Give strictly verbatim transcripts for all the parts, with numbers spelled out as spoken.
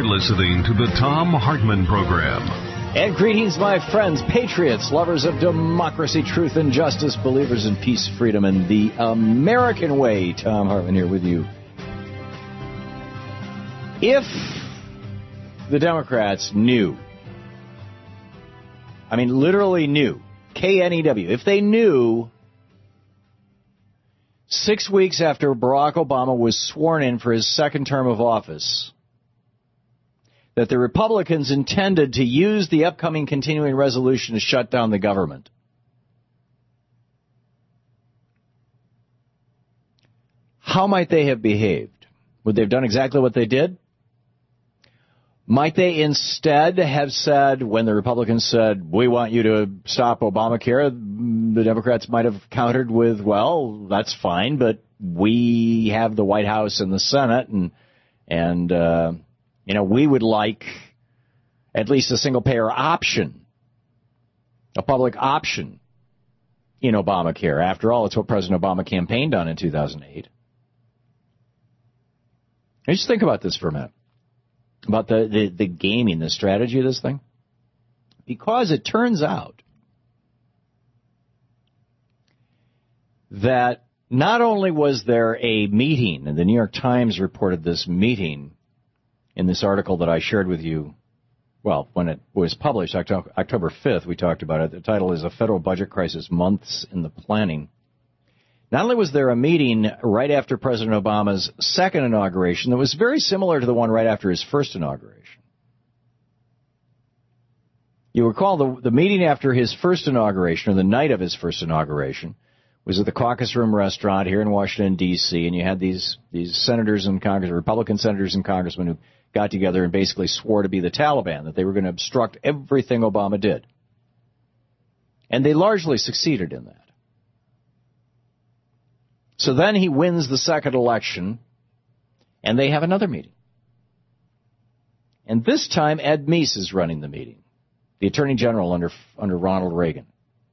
You're listening to the Thom Hartmann Program. And greetings, my friends, patriots, lovers of democracy, truth, and justice, believers in peace, freedom, and the American way. Thom Hartmann here with you. If the Democrats knew, I mean literally knew, K N E W, if they knew six weeks after Barack Obama was sworn in for his second term of office that the Republicans intended to use the upcoming continuing resolution to shut down the government, how might they have behaved? Would they have done exactly what they did? Might they instead have said, when the Republicans said, we want you to stop Obamacare, the Democrats might have countered with, well, that's fine, but we have the White House and the Senate, and, and uh, you know, we would like at least a single-payer option, a public option in Obamacare. After all, it's what President Obama campaigned on in two thousand eight. Now, just think about this for a minute. About the, the, the gaming, the strategy of this thing. Because it turns out that not only was there a meeting, and the New York Times reported this meeting in this article that I shared with you, well, when it was published, October fifth, we talked about it. The title is A Federal Budget Crisis, Months in the Planning. Not only was there a meeting right after President Obama's second inauguration that was very similar to the one right after his first inauguration. You recall the, the meeting after his first inauguration, or the night of his first inauguration, was at the Caucus Room restaurant here in Washington, D C, and you had these, these senators and Congress, Republican senators and congressmen who got together and basically swore to be the Taliban, that they were going to obstruct everything Obama did. And they largely succeeded in that. So then he wins the second election, and they have another meeting. And this time, Ed Meese is running the meeting, the Attorney General under under Ronald Reagan.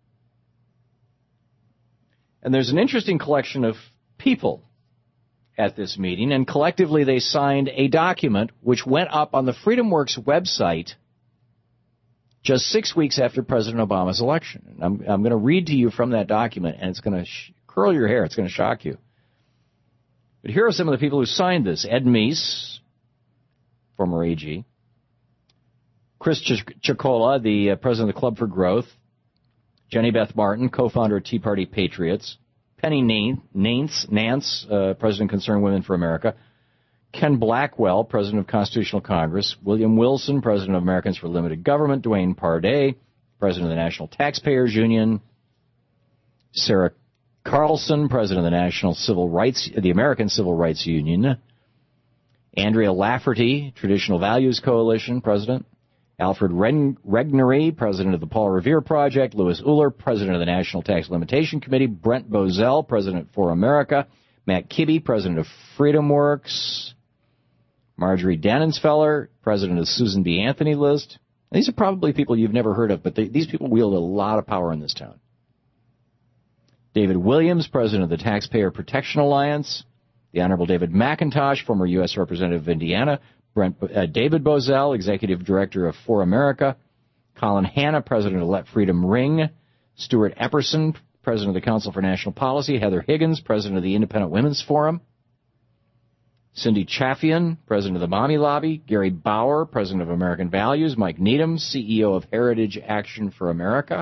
And there's an interesting collection of people at this meeting, and collectively they signed a document which went up on the FreedomWorks website just six weeks after President Obama's election. And I'm, I'm going to read to you from that document, and it's going to sh- curl your hair. It's going to shock you. But here are some of the people who signed this. Ed Meese, former A G. Chris Ch- Chicola, the uh, president of the Club for Growth. Jenny Beth Martin, co-founder of Tea Party Patriots. Penny Nance, Nance uh, president of Concerned Women for America. Ken Blackwell, president of Constitutional Congress. William Wilson, president of Americans for Limited Government. Dwayne Parday, president of the National Taxpayers Union. Sarah Carlson, president of the National Civil Rights, the American Civil Rights Union. Andrea Lafferty, Traditional Values Coalition, president. Alfred Regnery, president of the Paul Revere Project. Louis Uhler, president of the National Tax Limitation Committee. Brent Bozell, president for America. Matt Kibbe, president of FreedomWorks. Marjorie Dannensfeller, president of the Susan B. Anthony List. These are probably people you've never heard of, but they, these people wield a lot of power in this town. David Williams, president of the Taxpayer Protection Alliance. The Honorable David McIntosh, former U S Representative of Indiana. Brent, uh, David Bozell, executive director of For America. Colin Hanna, president of Let Freedom Ring. Stuart Epperson, president of the Council for National Policy. Heather Higgins, president of the Independent Women's Forum. Cindy Chaffian, president of the Mommy Lobby. Gary Bauer, president of American Values. Mike Needham, C E O of Heritage Action for America.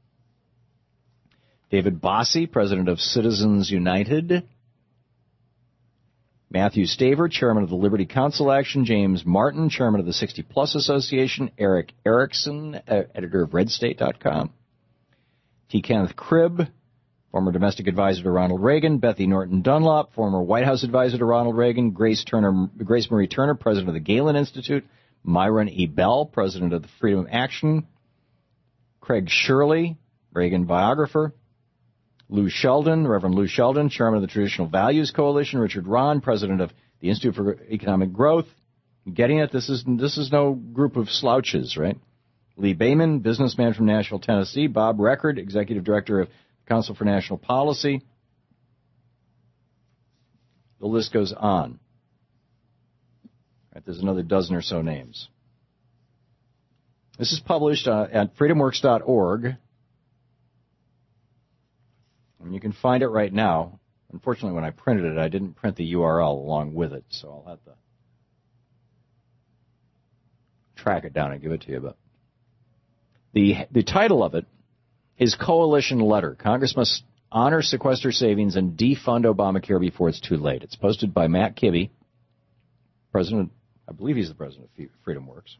David Bossie, president of Citizens United. Matthew Staver, chairman of the Liberty Council Action. James Martin, chairman of the sixty plus Association. Eric Erickson, uh, editor of red state dot com. T. Kenneth Cribb, former domestic advisor to Ronald Reagan. Bethy Norton Dunlop, former White House advisor to Ronald Reagan. Grace Turner, Grace Marie Turner, president of the Galen Institute. Myron E. Bell, president of the Freedom Action. Craig Shirley, Reagan biographer. Lou Sheldon, Reverend Lou Sheldon, chairman of the Traditional Values Coalition. Richard Rahn, president of the Institute for Economic Growth. Getting it? This is this is no group of slouches, right? Lee Bayman, businessman from Nashville, Tennessee. Bob Record, executive director of the Council for National Policy. The list goes on. Right, there's another dozen or so names. This is published uh, at freedom works dot org. And you can find it right now. Unfortunately, when I printed it, I didn't print the U R L along with it, so I'll have to track it down and give it to you. But the the title of it is Coalition Letter. Congress must honor sequester savings and defund Obamacare before it's too late. It's posted by Matt Kibbe, president, I believe he's the president of Freedom Works,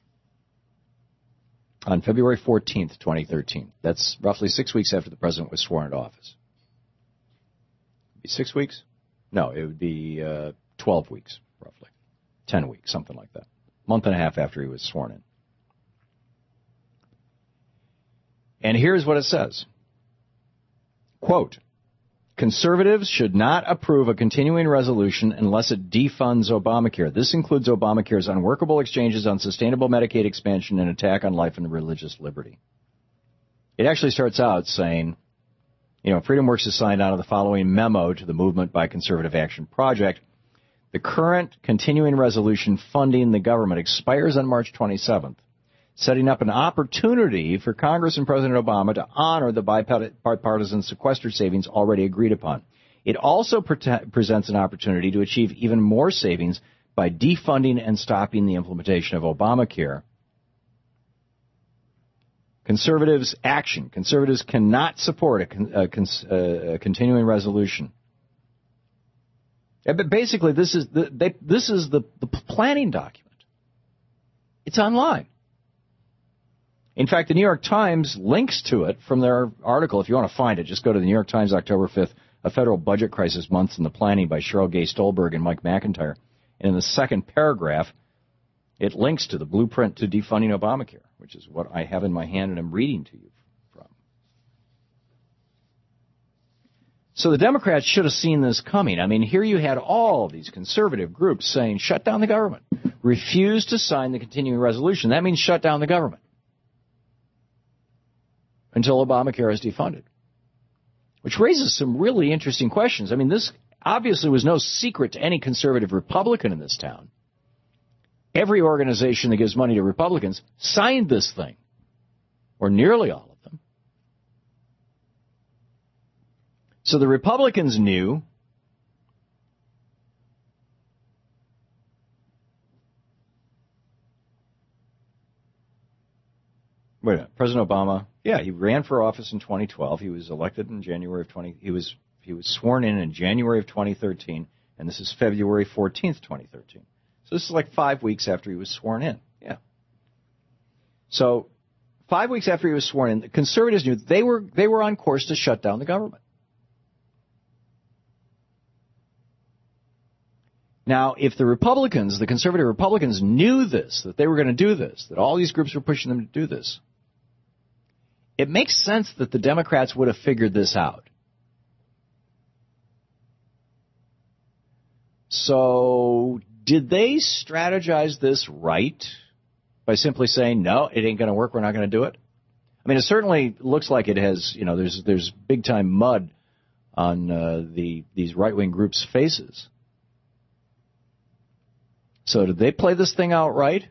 on February fourteenth, twenty thirteen. That's roughly six weeks after the president was sworn into office. Be six weeks? No, it would be uh, twelve weeks, roughly. Ten weeks, something like that. Month and a half after he was sworn in. And here's what it says. Quote, conservatives should not approve a continuing resolution unless it defunds Obamacare. This includes Obamacare's unworkable exchanges on sustainable Medicaid expansion and attack on life and religious liberty. It actually starts out saying, you know, Freedom Works has signed on to the following memo to the Movement by Conservative Action Project. The current continuing resolution funding the government expires on March twenty-seventh, setting up an opportunity for Congress and President Obama to honor the bipartisan sequester savings already agreed upon. It also pre- presents an opportunity to achieve even more savings by defunding and stopping the implementation of Obamacare. Conservatives' action. Conservatives cannot support a, con- a, con- a continuing resolution. Yeah, but basically, this is the they, this is the, the planning document. It's online. In fact, the New York Times links to it from their article. If you want to find it, just go to the New York Times, October fifth, A Federal Budget Crisis Months in the Planning by Cheryl Gay Stolberg and Mike McIntyre. And in the second paragraph, it links to the blueprint to defunding Obamacare, which is what I have in my hand and I'm reading to you from. So the Democrats should have seen this coming. I mean, here you had all these conservative groups saying, shut down the government. Refuse to sign the continuing resolution. That means shut down the government until Obamacare is defunded, which raises some really interesting questions. I mean, this obviously was no secret to any conservative Republican in this town. Every organization that gives money to Republicans signed this thing, or nearly all of them. So the Republicans knew Wait a minute. President Obama, yeah, he ran for office in twenty twelve. He was elected in January of twenty. He was he was sworn in in January of twenty thirteen, and this is February fourteenth, twenty thirteen. So this is like five weeks after he was sworn in. Yeah. So five weeks after he was sworn in, the conservatives knew they were they were on course to shut down the government. Now, if the Republicans, the conservative Republicans, knew this, that they were going to do this, that all these groups were pushing them to do this, it makes sense that the Democrats would have figured this out. So, did they strategize this right by simply saying, no, it ain't going to work, we're not going to do it? I mean, it certainly looks like it has, you know, there's there's big-time mud on uh, the these right-wing groups' faces. So did they play this thing out right?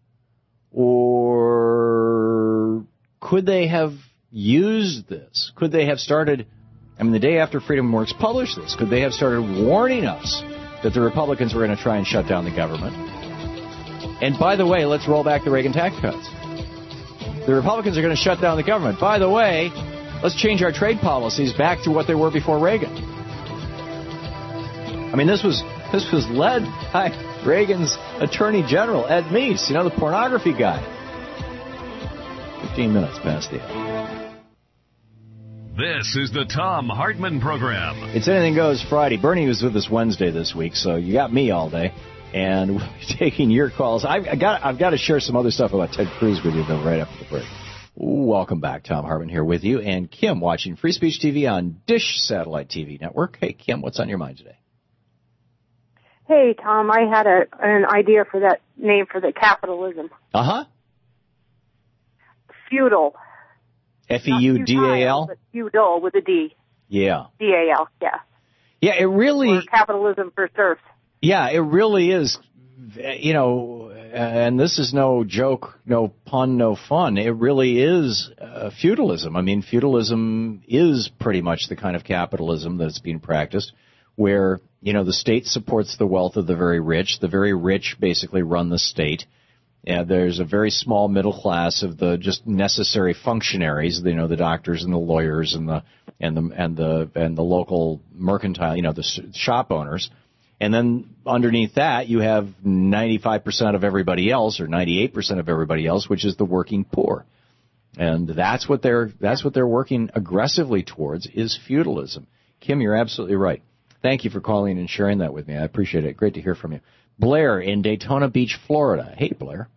Or could they have used this? Could they have started, I mean, the day after Freedom Works published this, could they have started warning us that the Republicans were going to try and shut down the government? And by the way, let's roll back the Reagan tax cuts. The Republicans are going to shut down the government. By the way, let's change our trade policies back to what they were before Reagan. I mean, this was this was led by Reagan's Attorney General, Ed Meese, you know, the pornography guy. Fifteen minutes past the hour. This is the Thom Hartmann Program. It's Anything Goes Friday. Bernie was with us Wednesday this week, so you got me all day. And we'll be taking your calls. I've I got, I've got to share some other stuff about Ted Cruz with you, though, right after the break. Welcome back. Thom Hartmann here with you. And Kim watching Free Speech T V on Dish Satellite T V Network. Hey, Kim, what's on your mind today? Hey, Tom, I had a, an idea for that name for the capitalism. Uh-huh. Feudal. F E U D A L? Feudal with a D. Yeah. D A L, yeah. Yeah, it really... Or capitalism for serfs. Yeah, it really is. You know, and this is no joke, no pun, no fun. It really is uh, feudalism. I mean, feudalism is pretty much the kind of capitalism that's being practiced, where, you know, the state supports the wealth of the very rich. The very rich basically run the state. Yeah, there's a very small middle class of the just necessary functionaries, you know, the doctors and the lawyers and the and the and the and the local mercantile, you know, the shop owners. And then underneath that, you have ninety-five percent of everybody else, or ninety-eight percent of everybody else, which is the working poor. And that's what they're that's what they're working aggressively towards, is feudalism. Kim, you're absolutely right. Thank you for calling and sharing that with me. I appreciate it. Great to hear from you. Blair in Daytona Beach, Florida. Hey, Blair.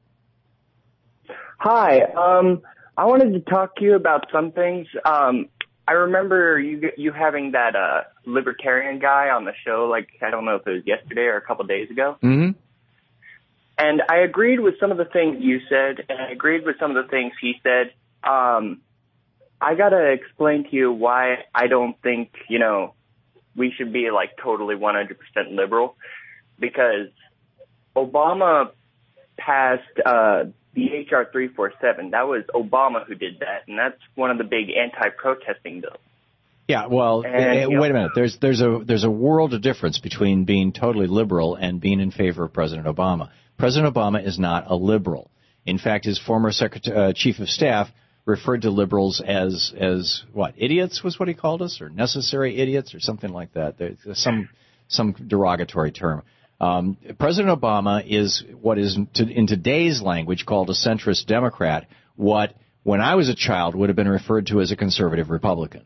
Hi. Um, I wanted to talk to you about some things. Um, I remember you you having that uh, libertarian guy on the show, like, I don't know if it was yesterday or a couple of days ago. Mm-hmm. And I agreed with some of the things you said, and I agreed with some of the things he said. Um, I got to explain to you why I don't think, you know, we should be, like, totally one hundred percent liberal, because Obama passed uh, the H R three forty-seven. That was Obama who did that, and that's one of the big anti-protesting bills. Yeah, well, and, uh, wait a minute. There's there's a there's a world of difference between being totally liberal and being in favor of President Obama. President Obama is not a liberal. In fact, his former secretary, uh, chief of staff referred to liberals as as what, idiots was what he called us, or necessary idiots, or something like that. There's some some derogatory term. Um, President Obama is what is to, in today's language called a centrist Democrat, what when I was a child would have been referred to as a conservative Republican.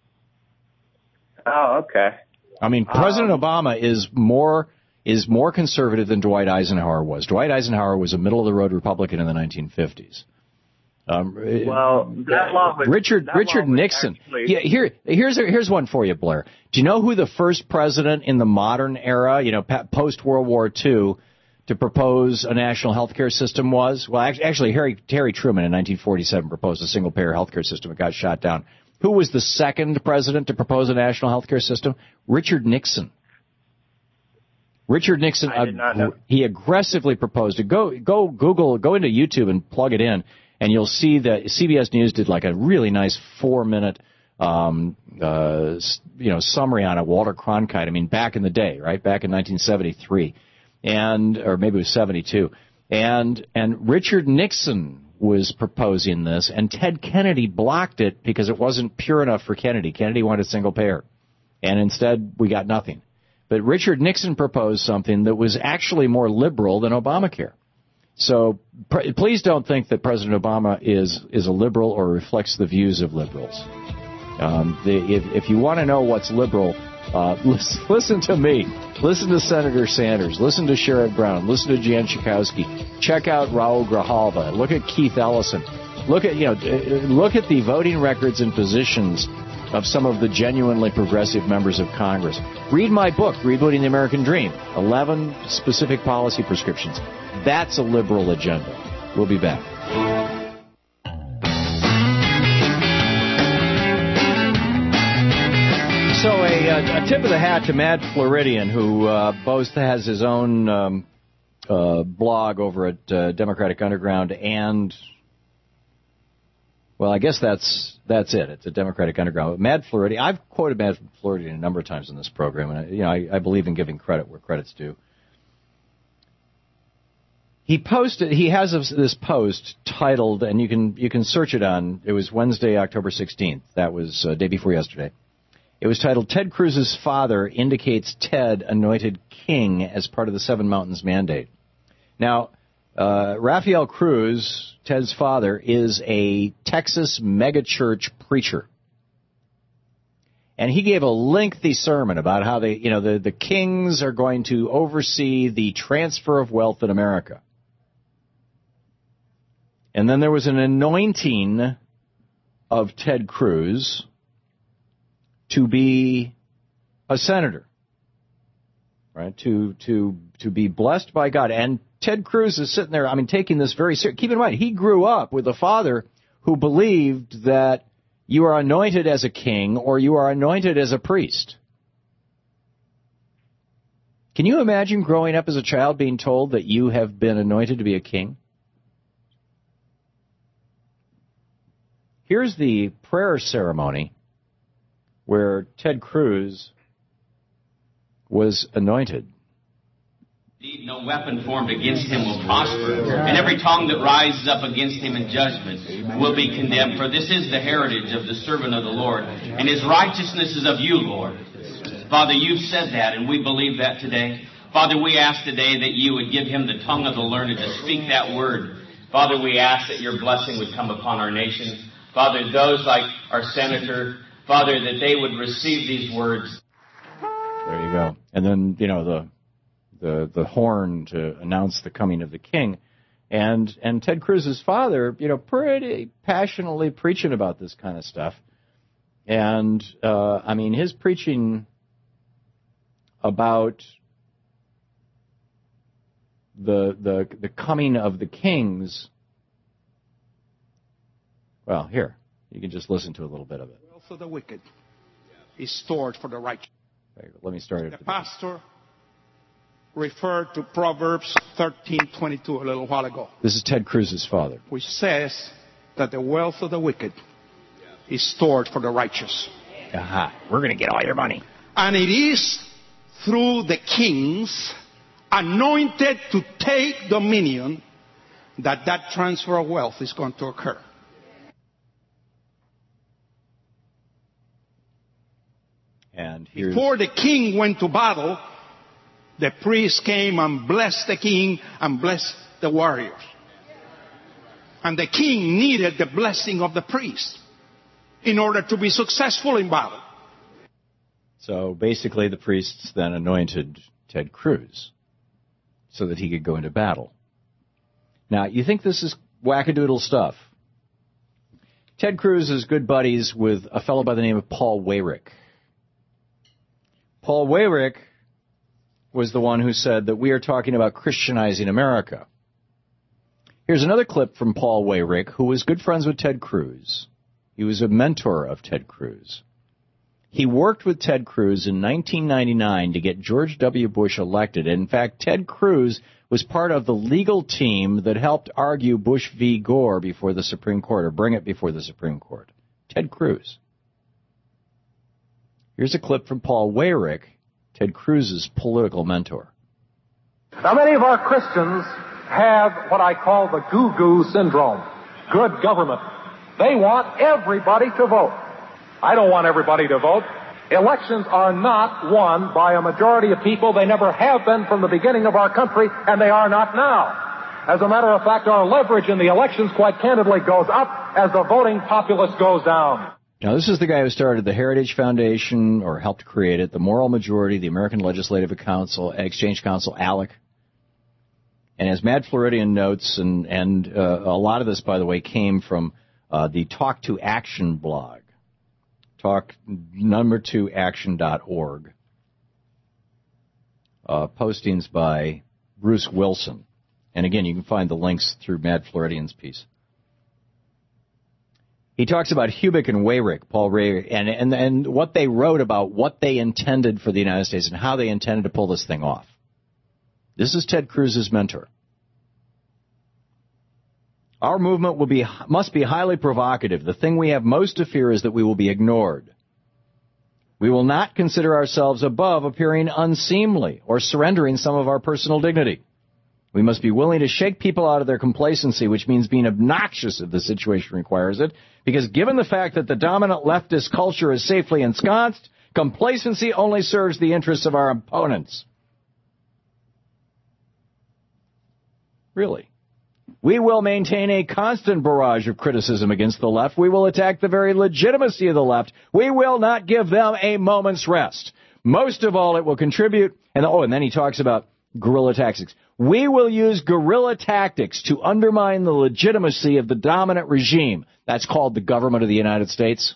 Oh, okay. I mean, President um, Obama is more is more conservative than Dwight Eisenhower was. Dwight Eisenhower was a middle-of-the-road Republican in the nineteen fifties. Um, well, that law was, Richard that Richard law was Nixon. Actually... Yeah, here here's a, here's one for you, Blair. Do you know who the first president in the modern era, you know, post World War Two, to propose a national health care system was? Well, actually, Harry Harry Truman in nineteen forty-seven proposed a single-payer health care system. It got shot down. Who was the second president to propose a national health care system? Richard Nixon. Richard Nixon. I did not know. He aggressively proposed it. Go go Google, go into YouTube and plug it in. And you'll see that C B S News did like a really nice four-minute, um, uh, you know, summary on it. Walter Cronkite. I mean, back in the day, right? Back in nineteen seventy-three, and or maybe it was seventy-two. And and Richard Nixon was proposing this, and Ted Kennedy blocked it because it wasn't pure enough for Kennedy. Kennedy wanted single payer, and instead we got nothing. But Richard Nixon proposed something that was actually more liberal than Obamacare. So pr- please don't think that President Obama is, is a liberal or reflects the views of liberals. Um, the, if, if you want to know what's liberal, uh, listen, listen to me. Listen to Senator Sanders. Listen to Sherrod Brown. Listen to Jan Schakowsky. Check out Raul Grijalva. Look at Keith Ellison. Look at, you know, look at the voting records and positions of some of the genuinely progressive members of Congress. Read my book, Rebooting the American Dream. eleven specific policy prescriptions. That's a liberal agenda. We'll be back. So a, a tip of the hat to Mad Floridian, who uh, both has his own um, uh, blog over at uh, Democratic Underground, and, well, I guess that's that's it. It's a Democratic Underground. Mad Floridian. I've quoted Mad Floridian a number of times in this program, and you know I, I believe in giving credit where credit's due. He posted. He has this post titled, and you can you can search it on. It was Wednesday, October sixteenth. That was uh, day before yesterday. It was titled, "Ted Cruz's father indicates Ted anointed king as part of the Seven Mountains Mandate." Now, uh, Rafael Cruz, Ted's father, is a Texas megachurch preacher. And he gave a lengthy sermon about how they, you know, the, the kings are going to oversee the transfer of wealth in America. And then there was an anointing of Ted Cruz to be a senator, right? To to to be blessed by God. And Ted Cruz is sitting there, I mean, taking this very seriously. Keep in mind, he grew up with a father who believed that you are anointed as a king or you are anointed as a priest. Can you imagine growing up as a child being told that you have been anointed to be a king? Here's the prayer ceremony where Ted Cruz was anointed. Indeed, no weapon formed against him will prosper, and every tongue that rises up against him in judgment will be condemned. For this is the heritage of the servant of the Lord, and his righteousness is of you, Lord. Father, you've said that, and we believe that today. Father, we ask today that you would give him the tongue of the learned to speak that word. Father, we ask that your blessing would come upon our nation. Father, those like our senator, Father, that they would receive these words. There you go. And then, you know, the the the horn to announce the coming of the king. And and Ted Cruz's father, you know, pretty passionately preaching about this kind of stuff. And, uh, I mean, his preaching about the the the coming of the kings. Well, here, you can just listen to a little bit of it. The wealth of the wicked is stored for the righteous. Let me start it. The pastor referred to Proverbs thirteen twenty-two a little while ago. This is Ted Cruz's father, which says that the wealth of the wicked is stored for the righteous. Aha, we're going to get all your money. And it is through the kings anointed to take dominion that that transfer of wealth is going to occur. And here's... Before the king went to battle, the priest came and blessed the king and blessed the warriors. And the king needed the blessing of the priest in order to be successful in battle. So basically the priests then anointed Ted Cruz so that he could go into battle. Now, you think this is wackadoodle stuff. Ted Cruz is good buddies with a fellow by the name of Paul Weyrich. Paul Weyrich was the one who said that we are talking about Christianizing America. Here's another clip from Paul Weyrich, who was good friends with Ted Cruz. He was a mentor of Ted Cruz. He worked with Ted Cruz in nineteen ninety-nine to get George W. Bush elected. In fact, Ted Cruz was part of the legal team that helped argue Bush v. Gore before the Supreme Court, or bring it before the Supreme Court. Ted Cruz. Here's a clip from Paul Weyrich, Ted Cruz's political mentor. Now, many of our Christians have what I call the goo-goo syndrome. Good government. They want everybody to vote. I don't want everybody to vote. Elections are not won by a majority of people. They never have been from the beginning of our country, and they are not now. As a matter of fact, our leverage in the elections, quite candidly, goes up as the voting populace goes down. Now, this is the guy who started the Heritage Foundation, or helped create it, the Moral Majority, the American Legislative Council, Exchange Council, ALEC. And as Mad Floridian notes, and, and uh, a lot of this, by the way, came from uh, the Talk to Action blog, talk number two action dot org, uh, postings by Bruce Wilson. And again, you can find the links through Mad Floridian's piece. He talks about Hubik and Weyrich, Paul Weyrich, and, and, and what they wrote about what they intended for the United States and how they intended to pull this thing off. This is Ted Cruz's mentor. Our movement will be must be highly provocative. The thing we have most to fear is that we will be ignored. We will not consider ourselves above appearing unseemly or surrendering some of our personal dignity. We must be willing to shake people out of their complacency, which means being obnoxious if the situation requires it, because given the fact that the dominant leftist culture is safely ensconced, complacency only serves the interests of our opponents. Really? We will maintain a constant barrage of criticism against the left. We will attack the very legitimacy of the left. We will not give them a moment's rest. Most of all, it will contribute, and oh, and then he talks about guerrilla tactics. We will use guerrilla tactics to undermine the legitimacy of the dominant regime. That's called the government of the United States.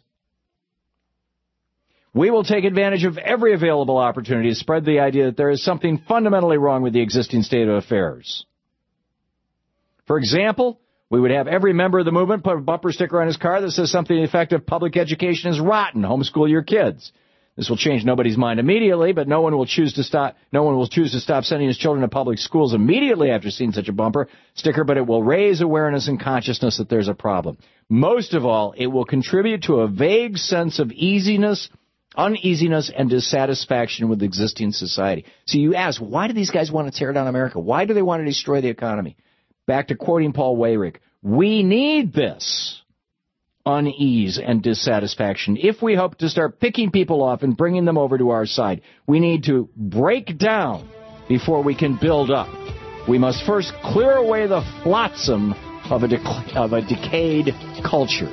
We will take advantage of every available opportunity to spread the idea that there is something fundamentally wrong with the existing state of affairs. For example, we would have every member of the movement put a bumper sticker on his car that says something to the effect of public education is rotten, homeschool your kids. This will change nobody's mind immediately, but no one will choose to stop. No one will choose to stop sending his children to public schools immediately after seeing such a bumper sticker. But it will raise awareness and consciousness that there's a problem. Most of all, it will contribute to a vague sense of easiness, uneasiness, and dissatisfaction with existing society. So you ask, why do these guys want to tear down America? Why do they want to destroy the economy? Back to quoting Paul Weyrich, we need this unease and dissatisfaction. If we hope to start picking people off and bringing them over to our side, we need to break down before we can build up. We must first clear away the flotsam of a, dec- of a decayed culture.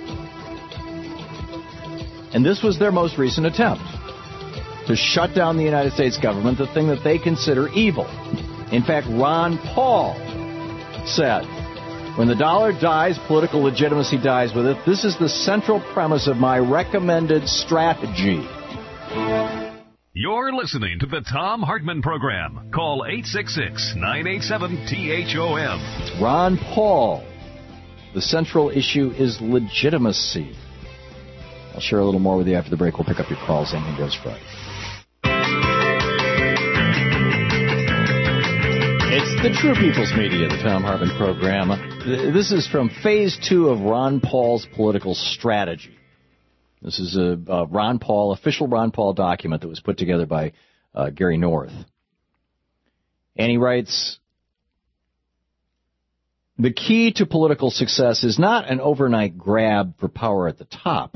And this was their most recent attempt to shut down the United States government, the thing that they consider evil. In fact, Ron Paul said, when the dollar dies, political legitimacy dies with it. This is the central premise of my recommended strategy. You're listening to the Thom Hartmann Program. Call eight six six, nine eight seven, T H O M. It's Ron Paul. The central issue is legitimacy. I'll share a little more with you after the break. We'll pick up your calls. Anything Goes Friday. It's the True People's Media, the Thom Hartmann Program. This is from phase two of Ron Paul's political strategy. This is a, a Ron Paul, official Ron Paul document that was put together by uh, Gary North. And he writes, the key to political success is not an overnight grab for power at the top.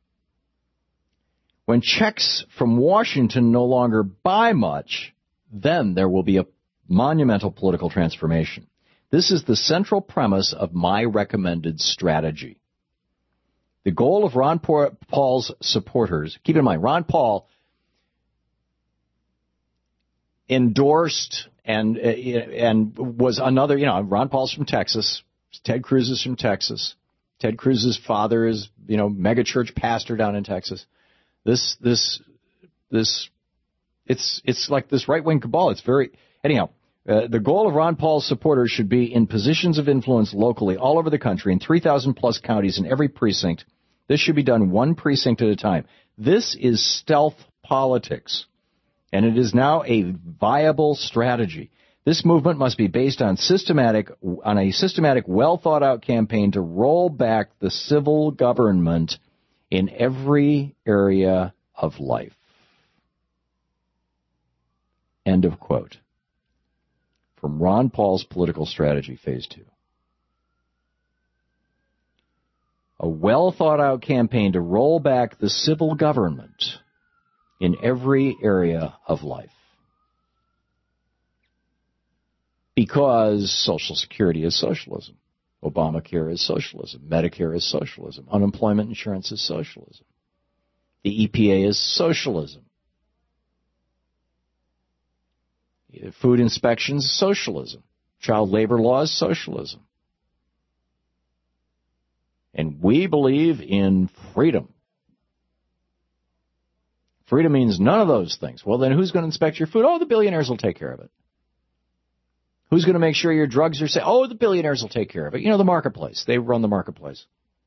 When checks from Washington no longer buy much, then there will be a monumental political transformation. This is the central premise of my recommended strategy. The goal of Ron Paul's supporters, keep in mind, Ron Paul endorsed and and was another, you know, Ron Paul's from Texas, Ted Cruz is from Texas. Ted Cruz's father is, you know, megachurch pastor down in Texas. This this this it's it's like this right-wing cabal. It's very anyhow. Uh, the goal of Ron Paul's supporters should be in positions of influence locally all over the country in three thousand plus counties in every precinct. This should be done one precinct at a time. This is stealth politics, and it is now a viable strategy. This movement must be based on systematic, on a systematic, well-thought-out campaign to roll back the civil government in every area of life. End of quote. From Ron Paul's Political Strategy, Phase two. A well-thought-out campaign to roll back the civil government in every area of life. Because Social Security is socialism. Obamacare is socialism. Medicare is socialism. Unemployment insurance is socialism. The E P A is socialism. Food inspections, socialism. Child labor laws, socialism. And we believe in freedom. Freedom means none of those things. Well, then who's going to inspect your food? Oh, the billionaires will take care of it. Who's going to make sure your drugs are safe? Oh, the billionaires will take care of it. You know, the marketplace. They run the marketplace.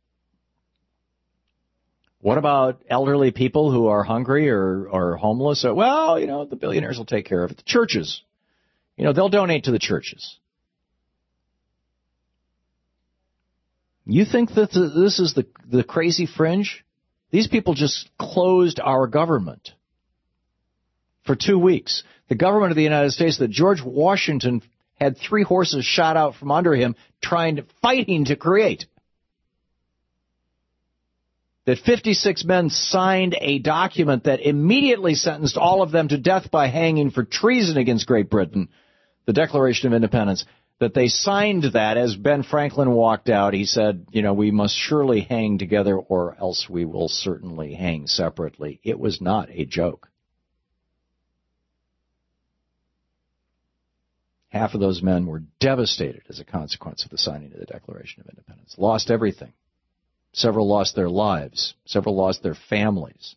What about elderly people who are hungry or, or homeless? Well, you know, the billionaires will take care of it. The churches, you know, they'll donate to the churches. You think that this is the, the crazy fringe? These people just closed our government for two weeks. The government of the United States that George Washington had three horses shot out from under him trying to, fighting to create. That fifty-six men signed a document that immediately sentenced all of them to death by hanging for treason against Great Britain, the Declaration of Independence, that they signed that as Ben Franklin walked out. He said, you know, we must surely hang together or else we will certainly hang separately. It was not a joke. Half of those men were devastated as a consequence of the signing of the Declaration of Independence, lost everything. Several lost their lives. Several lost their families.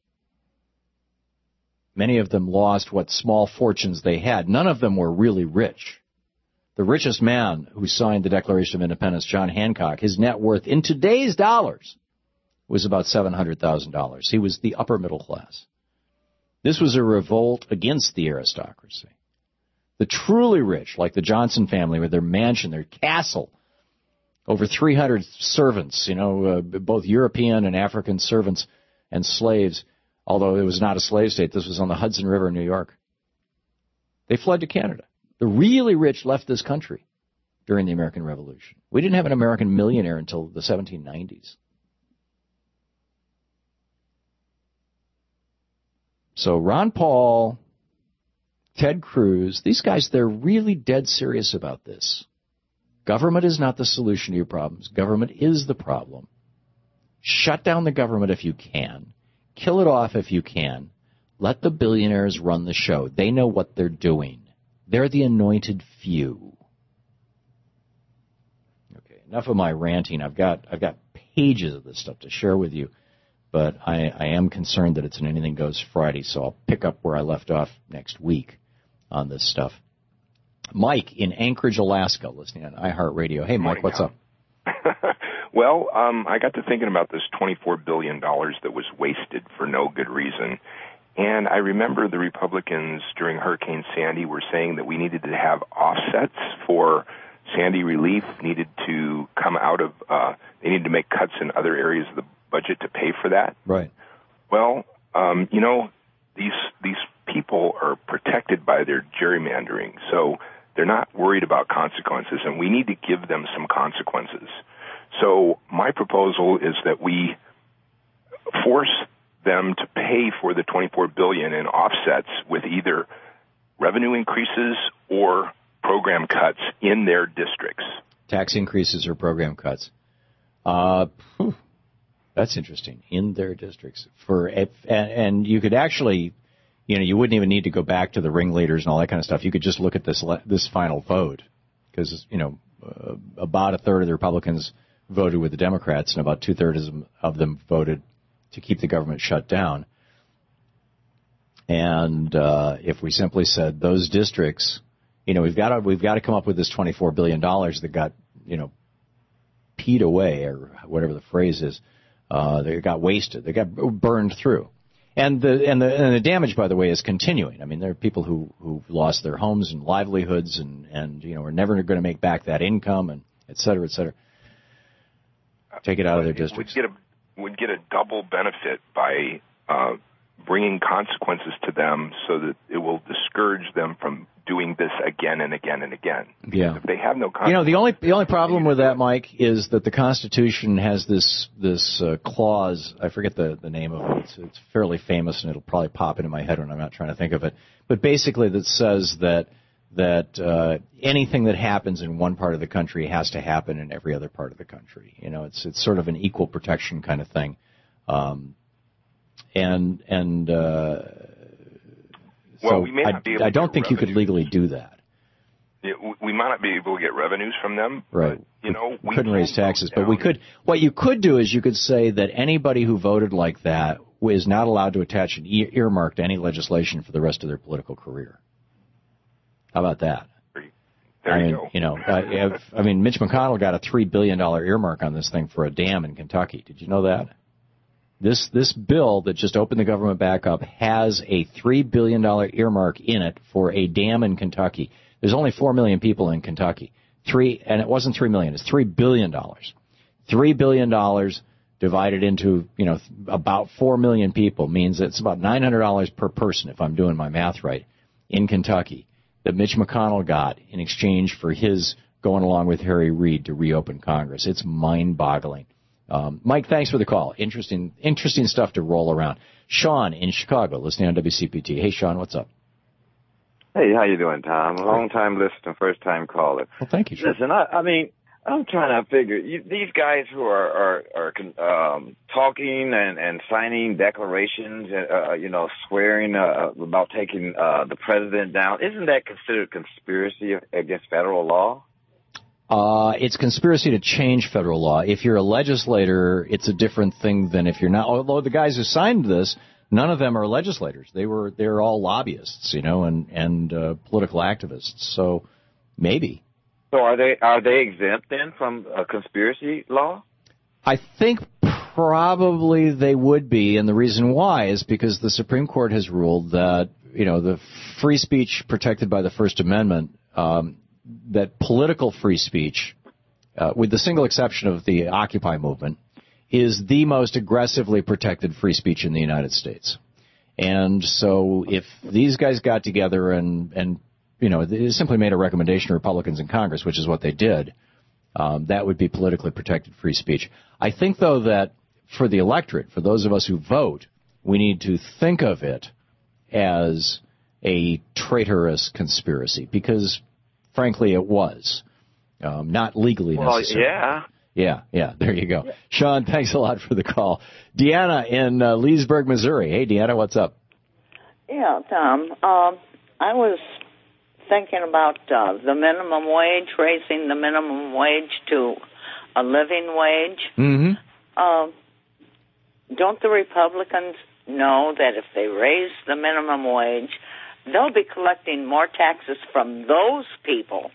Many of them lost what small fortunes they had. None of them were really rich. The richest man who signed the Declaration of Independence, John Hancock, his net worth in today's dollars was about seven hundred thousand dollars. He was the upper middle class. This was a revolt against the aristocracy. The truly rich, like the Johnson family with their mansion, their castle, over three hundred servants, you know, uh, both European and African servants and slaves, although it was not a slave state. This was on the Hudson River in New York. They fled to Canada. The really rich left this country during the American Revolution. We didn't have an American millionaire until the seventeen nineties. So Ron Paul, Ted Cruz, these guys, they're really dead serious about this. Government is not the solution to your problems. Government is the problem. Shut down the government if you can. Kill it off if you can. Let the billionaires run the show. They know what they're doing. They're the anointed few. Okay, enough of my ranting. I've got I've got pages of this stuff to share with you, but I, I am concerned that it's an Anything Goes Friday, so I'll pick up where I left off next week on this stuff. Mike in Anchorage, Alaska, listening on iHeartRadio. Hey, Mike, what's up? Well, um, I got to thinking about this twenty-four billion dollars that was wasted for no good reason. And I remember the Republicans during Hurricane Sandy were saying that we needed to have offsets for Sandy relief, needed to come out of, uh, they needed to make cuts in other areas of the budget to pay for that. Right. Well, um, you know, these these people are protected by their gerrymandering, so they're not worried about consequences, and we need to give them some consequences. So my proposal is that we force them to pay for the twenty-four billion dollars in offsets with either revenue increases or program cuts in their districts. Tax increases or program cuts. Uh, whew, that's interesting. In their districts. For and, and you could actually, you know, you wouldn't even need to go back to the ringleaders and all that kind of stuff. You could just look at this this final vote because, you know, uh, about a third of the Republicans voted with the Democrats and about two-thirds of them voted to keep the government shut down. And uh, if we simply said those districts, you know, we've got to we've got to come up with this twenty-four billion dollars that got, you know, peed away or whatever the phrase is. Uh, they got wasted. They got burned through. And the and the and the damage, by the way, is continuing. I mean, there are people who who lost their homes and livelihoods, and and you know are never going to make back that income, and et cetera, et cetera. Take it out of their districts. We'd get a would get a double benefit by uh, bringing consequences to them, so that it will discourage them from doing this again and again and again. Yeah. If they have no consequences, you know, the only the only problem with that, Mike, is that the Constitution has this this uh, clause. I forget the, the name of it. It's, it's fairly famous, and it'll probably pop into my head when I'm not trying to think of it. But basically, that says that that uh, anything that happens in one part of the country has to happen in every other part of the country. You know, it's it's sort of an equal protection kind of thing. Um, and and uh, well, so we may not be able I, I don't to think you could legally do that. Yeah, we might not be able to get revenues from them. Right. But, you know, we, we couldn't raise taxes, but down. we could. What you could do is you could say that anybody who voted like that is not allowed to attach an e- earmark to any legislation for the rest of their political career. How about that? There I you mean, go. You know, uh, if, I mean, Mitch McConnell got a three billion dollars earmark on this thing for a dam in Kentucky. Did you know that? This this bill that just opened the government back up has a three billion dollars earmark in it for a dam in Kentucky. There's only four million people in Kentucky. Three, and it wasn't three million. It's three billion dollars. three billion dollars divided into, you know, about four million people means it's about nine hundred dollars per person, if I'm doing my math right, in Kentucky, that Mitch McConnell got in exchange for his going along with Harry Reid to reopen Congress. It's mind-boggling. Um, Mike, thanks for the call. Interesting, interesting stuff to roll around. Sean in Chicago, listening on W C P T. Hey, Sean, what's up? Hey, how you doing, Tom? Long-time listener, first-time caller. Well, thank you, Sean. Listen, I, I mean, I'm trying to figure, you, these guys who are, are, are um, talking and, and signing declarations, uh, you know, swearing uh, about taking uh, the president down, isn't that considered conspiracy against federal law? Uh, it's conspiracy to change federal law. If you're a legislator, it's a different thing than if you're not. Although the guys who signed this, none of them are legislators. They were, they're all lobbyists, you know, and, and uh, political activists. So maybe. So are they are they exempt then from uh, conspiracy law? I think Probably they would be, and the reason why is because the Supreme Court has ruled that, you know, the free speech protected by the First Amendment, um, that political free speech, uh, with the single exception of the Occupy movement, is the most aggressively protected free speech in the United States. And so if these guys got together and, and you know, they simply made a recommendation to Republicans in Congress, which is what they did, um, that would be politically protected free speech. I think, though, that for the electorate, for those of us who vote, we need to think of it as a traitorous conspiracy, because, frankly, it was. Um, not legally well, necessary. yeah. Yeah, yeah, there you go. Sean, thanks a lot for the call. Deanna in uh, Leesburg, Missouri. Hey, Deanna, what's up? Yeah, Tom. Um, I was thinking about uh, the minimum wage, raising the minimum wage to a living wage. Mm-hmm. Uh, don't the Republicans know that if they raise the minimum wage, they'll be collecting more taxes from those people?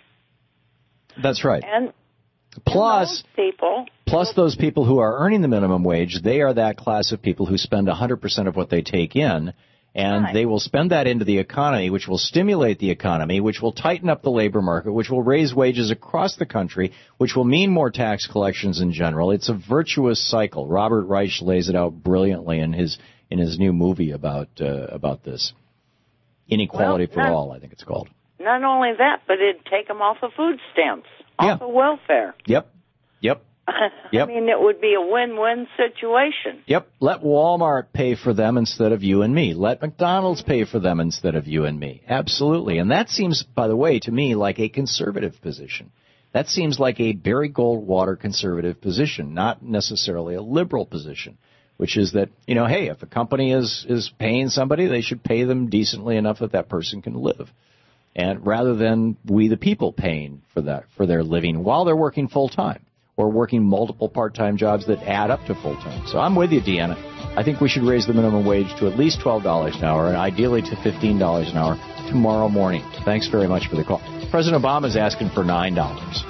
That's right. And plus, and those people, plus those people who are earning the minimum wage, they are that class of people who spend one hundred percent of what they take in, and right. they will spend that into the economy, which will stimulate the economy, which will tighten up the labor market, which will raise wages across the country, which will mean more tax collections in general. It's a virtuous cycle. Robert Reich lays it out brilliantly in his in his new movie about uh, about this. Inequality well, for not, All, I think it's called. Not only that, but it'd take them off of food stamps, yeah. off of welfare. Yep, yep. Yep. I mean, it would be a win-win situation. Yep. Let Walmart pay for them instead of you and me. Let McDonald's pay for them instead of you and me. Absolutely. And that seems, by the way, to me like a conservative position. That seems like a Barry Goldwater conservative position, not necessarily a liberal position, which is that, you know, hey, if a company is, is paying somebody, they should pay them decently enough that that person can live. And rather than we the people paying for that, for their living while they're working full time, or working multiple part-time jobs that add up to full-time. So I'm with you, Deanna. I think we should raise the minimum wage to at least twelve dollars an hour, and ideally to fifteen dollars an hour tomorrow morning. Thanks very much for the call. President Obama is asking for nine dollars.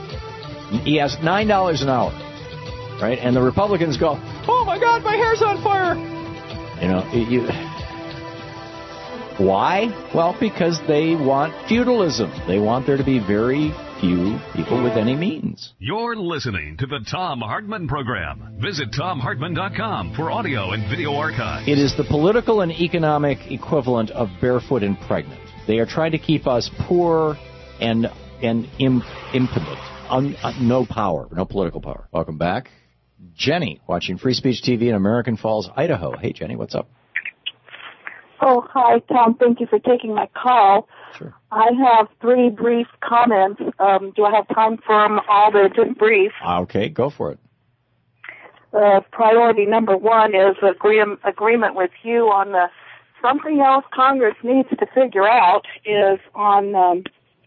He asked nine dollars an hour, right? And the Republicans go, oh, my God, my hair's on fire. You know, you... Why? Well, because they want feudalism. They want there to be very few people with any means. You're listening to the Thom Hartmann Program. Visit Thom Hartmann dot com for audio and video archives. It is the political and economic equivalent of barefoot and pregnant. They are trying to keep us poor and and imp, impotent. Un, uh, no power, no political power. Welcome back. Jenny, watching Free Speech T V in American Falls, Idaho. Hey, Jenny, what's up? Oh, hi, Tom. Thank you for taking my call. Sure. I have three brief comments. Um, do I have time for them all? They're just brief. Okay, go for it. Uh, priority number one is agree- agreement with you on the something else Congress needs to figure out is on um,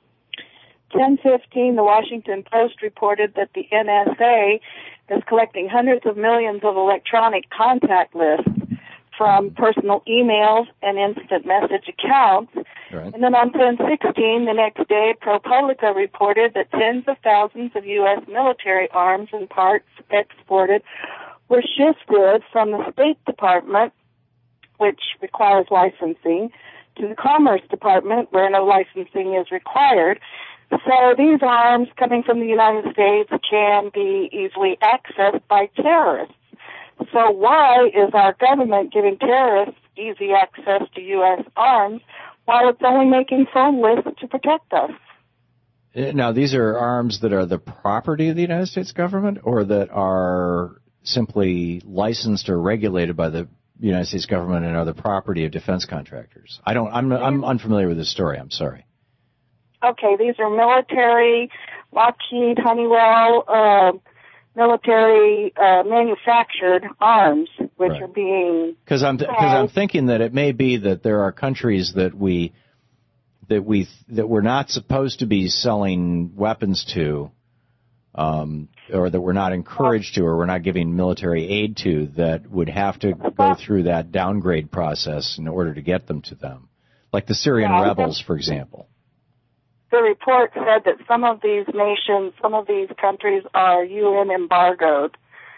ten fifteen, the Washington Post reported that the N S A is collecting hundreds of millions of electronic contact lists from personal emails and instant message accounts. Right. And then on ten sixteen, the next day, ProPublica reported that tens of thousands of U S military arms and parts exported were shifted from the State Department, which requires licensing, to the Commerce Department, where no licensing is required. So these arms coming from the United States can be easily accessed by terrorists. So why is our government giving terrorists easy access to U S arms while it's only making phone lists to protect us? Now, these are arms that are the property of the United States government or that are simply licensed or regulated by the United States government and are the property of defense contractors? I don't, I'm, I'm unfamiliar with this story. I'm sorry. Okay, these are military, Lockheed, Honeywell, uh, military uh, manufactured arms, which right. are being because I'm because I'm thinking that it may be that there are countries that we that we that we're not supposed to be selling weapons to, um, or that we're not encouraged to, or we're not giving military aid to, that would have to go through that downgrade process in order to get them to them, like the Syrian yeah, rebels, for example. The report said that some of these nations, some of these countries are U N embargoed,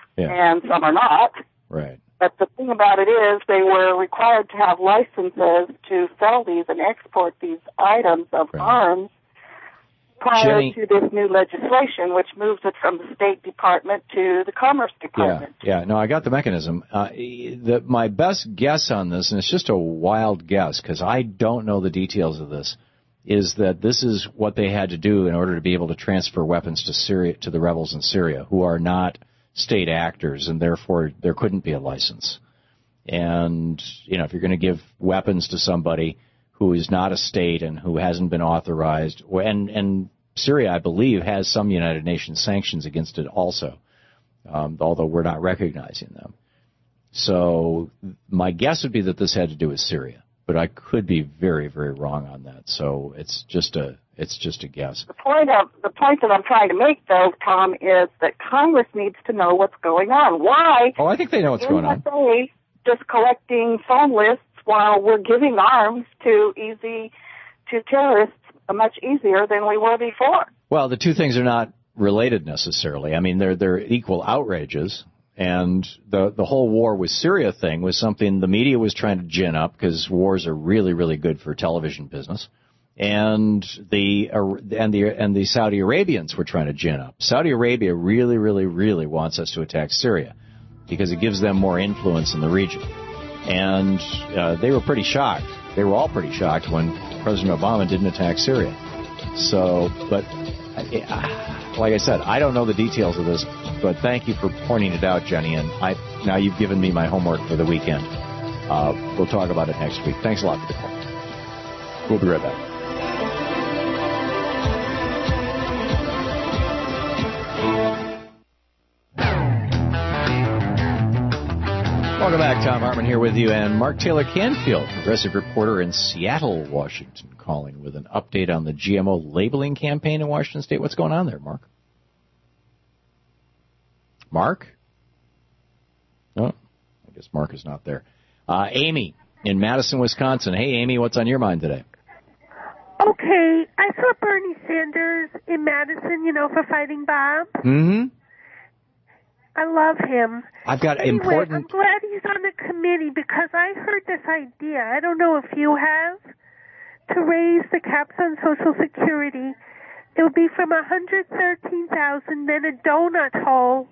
yeah. and some are not. Right. But the thing about it is they were required to have licenses to sell these and export these items of right. arms prior Jenny, to this new legislation, which moves it from the State Department to the Commerce Department. Yeah, yeah. No, I got the mechanism. Uh, the, my best guess on this, and it's just a wild guess because I don't know the details of this, is that this is what they had to do in order to be able to transfer weapons to Syria, to the rebels in Syria, who are not state actors, and therefore there couldn't be a license. And, you know, if you're going to give weapons to somebody who is not a state and who hasn't been authorized, and, and Syria, I believe, has some United Nations sanctions against it also, um, although we're not recognizing them. So my guess would be that this had to do with Syria, but I could be very, very wrong on that. So it's just a it's just a guess. The point of the point that I'm trying to make, though, Tom, is that Congress needs to know what's going on. Why? Oh, I think they know what's going on. N S A just collecting phone lists while we're giving arms to easy to terrorists much easier than we were before. Well, the two things are not related necessarily. I mean, they're they're equal outrages. And the the whole war with Syria thing was something the media was trying to gin up because wars are really, really good for television business. And the uh, and the and the Saudi Arabians were trying to gin up. Saudi Arabia really, really, really wants us to attack Syria because it gives them more influence in the region. And uh, they were pretty shocked. They were all pretty shocked when President Obama didn't attack Syria. So, but uh, like I said, I don't know the details of this. But thank you for pointing it out, Jenny. And I, now you've given me my homework for the weekend. Uh, we'll talk about it next week. Thanks a lot for the call. We'll be right back. Welcome back. Tom Hartman here with you, and Mark Taylor Canfield, progressive reporter in Seattle, Washington, calling with an update on the G M O labeling campaign in Washington State. What's going on there, Mark? Mark? Oh, I guess Mark is not there. Uh, Amy in Madison, Wisconsin. Hey, Amy, what's on your mind today? Okay, I saw Bernie Sanders in Madison, you know, for fighting Bob. Mm-hmm. I love him. I've got anyway, important... I'm glad he's on the committee because I heard this idea. I don't know if you have, to raise the caps on Social Security. It would be from one hundred thirteen thousand dollars, then a donut hole,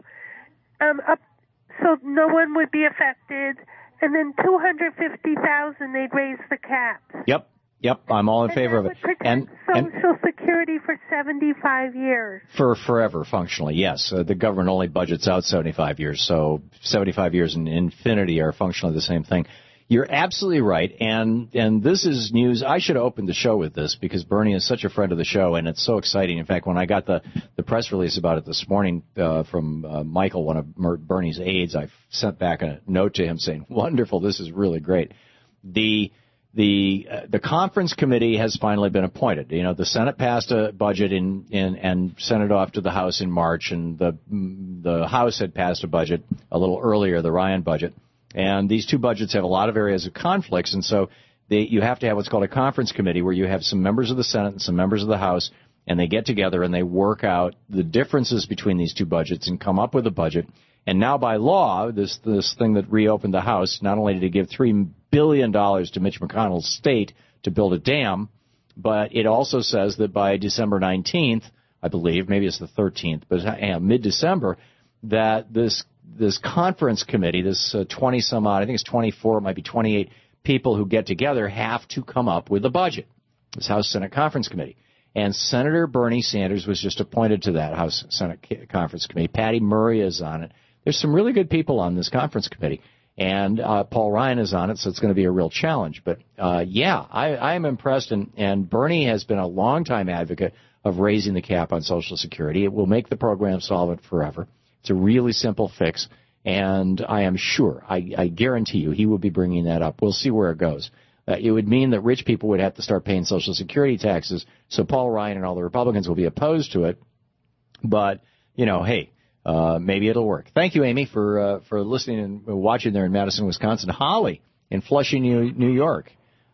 um, up so no one would be affected, and then two hundred fifty thousand dollars they'd raise the caps. Yep. Yep, I'm all in and favor of it. And Social and Security for seventy-five years. For forever, functionally, yes. Uh, the government only budgets out seventy-five years, so seventy-five years and infinity are functionally the same thing. You're absolutely right, and and this is news. I should have opened the show with this because Bernie is such a friend of the show, and it's so exciting. In fact, when I got the, the press release about it this morning uh, from uh, Michael, one of Bernie's aides, I sent back a note to him saying, wonderful, this is really great. The... The uh, the conference committee has finally been appointed. You know, the Senate passed a budget in, in and sent it off to the House in March, and the the House had passed a budget a little earlier, the Ryan budget. And these two budgets have a lot of areas of conflicts, and so they, you have to have what's called a conference committee where you have some members of the Senate and some members of the House, and they get together and they work out the differences between these two budgets and come up with a budget. And now by law, this this thing that reopened the House, not only did it give three billion dollars to Mitch McConnell's state to build a dam, but it also says that by December nineteenth, I believe, maybe it's the thirteenth, but uh, mid-December, that this this conference committee, this uh, twenty some odd, I think it's twenty-four, it might be twenty-eight people who get together have to come up with a budget. This House Senate Conference Committee. And Senator Bernie Sanders was just appointed to that House Senate Conference Committee. Patty Murray is on it. There's some really good people on this conference committee. And uh, Paul Ryan is on it, so it's going to be a real challenge. But, uh, yeah, I, I am impressed. And, and Bernie has been a longtime advocate of raising the cap on Social Security. It will make the program solvent forever. It's a really simple fix. And I am sure, I, I guarantee you, he will be bringing that up. We'll see where it goes. Uh, it would mean that rich people would have to start paying Social Security taxes. So Paul Ryan and all the Republicans will be opposed to it. But, you know, hey. Uh, maybe it'll work. Thank you, Amy, for uh, for listening and watching there in Madison, Wisconsin. Holly in Flushing, New, New York.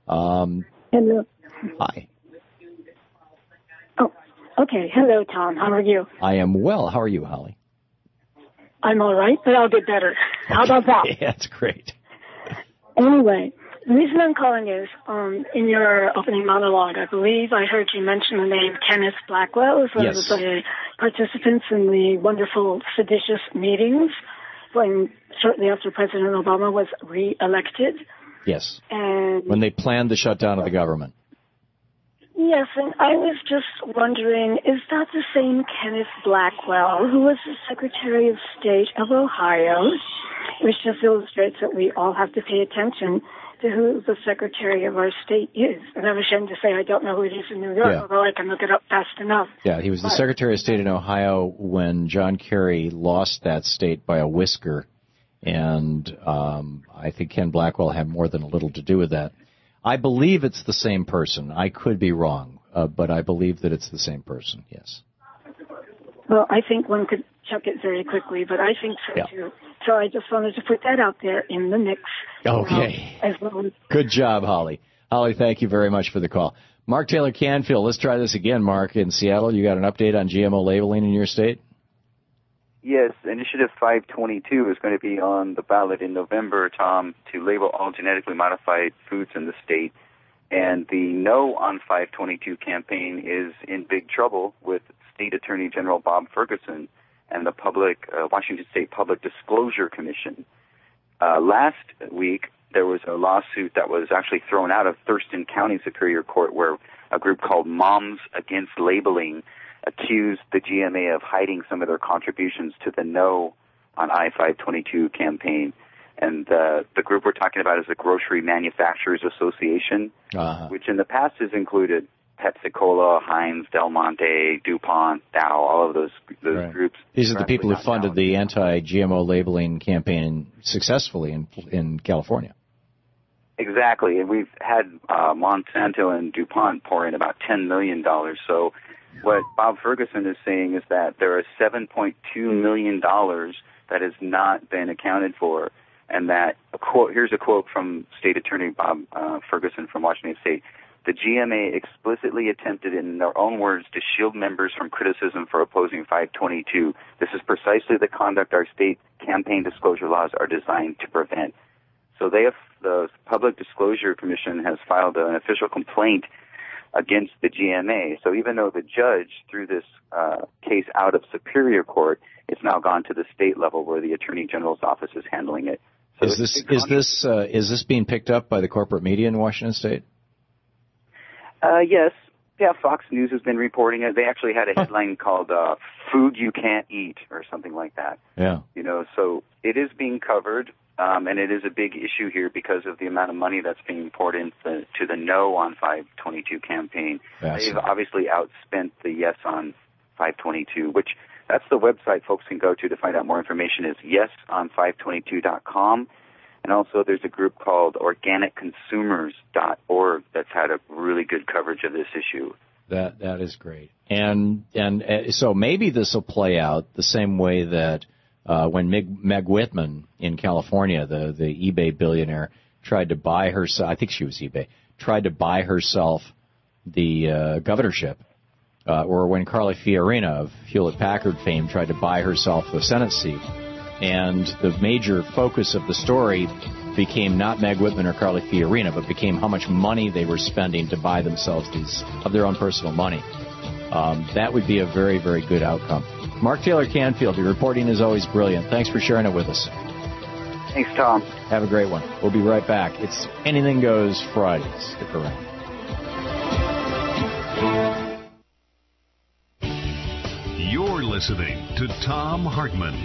Um, Hello. Hi. Oh, okay. Hello, Tom. How are you? I am well. How are you, Holly? I'm all right, but I'll get better. How about that? Yeah, that's great. Anyway, the reason I'm calling is, um, in your opening monologue, I believe I heard you mention the name Kenneth Blackwell as one Yes. of the participants in the wonderful seditious meetings when shortly after President Obama was re-elected. Yes. And When they planned the shutdown of the government. yes, and I was just wondering, is that the same Kenneth Blackwell who was the Secretary of State of Ohio, which just illustrates that we all have to pay attention to who the Secretary of our state is. And I'm ashamed to say I don't know who it is in New York, Yeah. although I can look it up fast enough. Yeah, he was the But- Secretary of State in Ohio when John Kerry lost that state by a whisker. And um, I think Ken Blackwell had more than a little to do with that. I believe it's the same person. I could be wrong, uh, but I believe that it's the same person, yes. Well, I think one could check it very quickly, but I think so, Yeah. too. So I just wanted to put that out there in the mix. Okay. As well as Good job, Holly. Holly, thank you very much for the call. Mark Taylor Canfield, let's try this again, Mark, in Seattle. You got an update on G M O labeling in your state? Yes, Initiative five twenty-two is going to be on the ballot in November, Tom, to label all genetically modified foods in the state. And the No on five twenty-two campaign is in big trouble with State Attorney General Bob Ferguson and the public uh, Washington State Public Disclosure Commission. Uh, last week, there was a lawsuit that was actually thrown out of Thurston County Superior Court where a group called Moms Against Labeling accused the G M A of hiding some of their contributions to the No on I five twenty-two campaign. And uh, the group we're talking about is the Grocery Manufacturers Association, uh-huh. which in the past has included Pepsi-Cola, Heinz, Del Monte, DuPont, Dow, all of those those Right. groups. These are the They're people who actually not funded the anti-G M O labeling campaign successfully in in California. Exactly, and we've had uh, Monsanto and DuPont pour in about ten million dollars. So what Bob Ferguson is saying is that there are seven point two million dollars that has not been accounted for, and that, a quote, here's a quote from State Attorney Bob uh, Ferguson from Washington State. The G M A explicitly attempted, in their own words, to shield members from criticism for opposing five twenty-two. This is precisely the conduct our state campaign disclosure laws are designed to prevent. So they have, the Public Disclosure Commission has filed an official complaint against the G M A. So even though the judge threw this uh, case out of Superior Court, it's now gone to the state level where the Attorney General's office is handling it. So Is this is this uh, is this being picked up by the corporate media in Washington State? Uh, yes. Yeah, Fox News has been reporting it. They actually had a headline called uh, Food You Can't Eat or something like that. Yeah. You know, so it is being covered, um, and it is a big issue here because of the amount of money that's being poured into to the No on five twenty-two campaign. They've obviously outspent the Yes on five twenty-two, which that's the website folks can go to to find out more information is yes on five twenty-two dot com. And also there's a group called organic consumers dot org that's had a really good coverage of this issue. That that is great. And and uh, so maybe this will play out the same way that uh, when Meg, Meg Whitman in California, the, the eBay billionaire, tried to buy herself, I think she was eBay, tried to buy herself the uh, governorship, uh, or when Carly Fiorina of Hewlett-Packard fame tried to buy herself a Senate seat. And the major focus of the story became not Meg Whitman or Carly Fiorina, but became how much money they were spending to buy themselves these of their own personal money. Um, that would be a very, very good outcome. Mark Taylor Canfield, your reporting is always brilliant. Thanks for sharing it with us. Thanks, Tom. Have a great one. We'll be right back. It's Anything Goes Friday. Stick around. You're listening to Tom Hartman.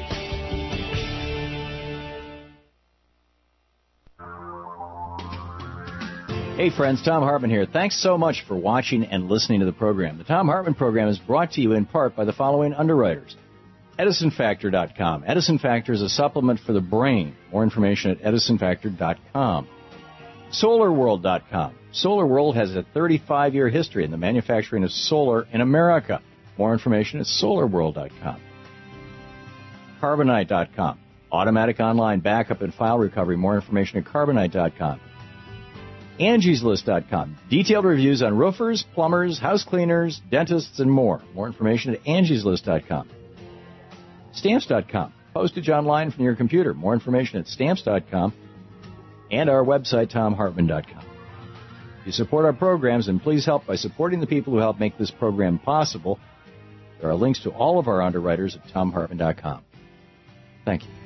Hey friends, Tom Hartman here. Thanks so much for watching and listening to the program. The Tom Hartman program is brought to you in part by the following underwriters. Edison Factor dot com. Edison Factor is a supplement for the brain. More information at Edison Factor dot com. Solar World dot com. Solar World has a thirty-five year history in the manufacturing of solar in America. More information at Solar World dot com. Carbonite dot com. Automatic online backup and file recovery. More information at Carbonite dot com. Angie's List dot com. Detailed reviews on roofers, plumbers, house cleaners, dentists, and more. More information at Angie's List dot com. Stamps dot com. postage online from your computer. More information at stamps dot com and our website, tom hartman dot com. If you support our programs, and please help by supporting the people who help make this program possible. There are links to all of our underwriters at tom hartman dot com. Thank you.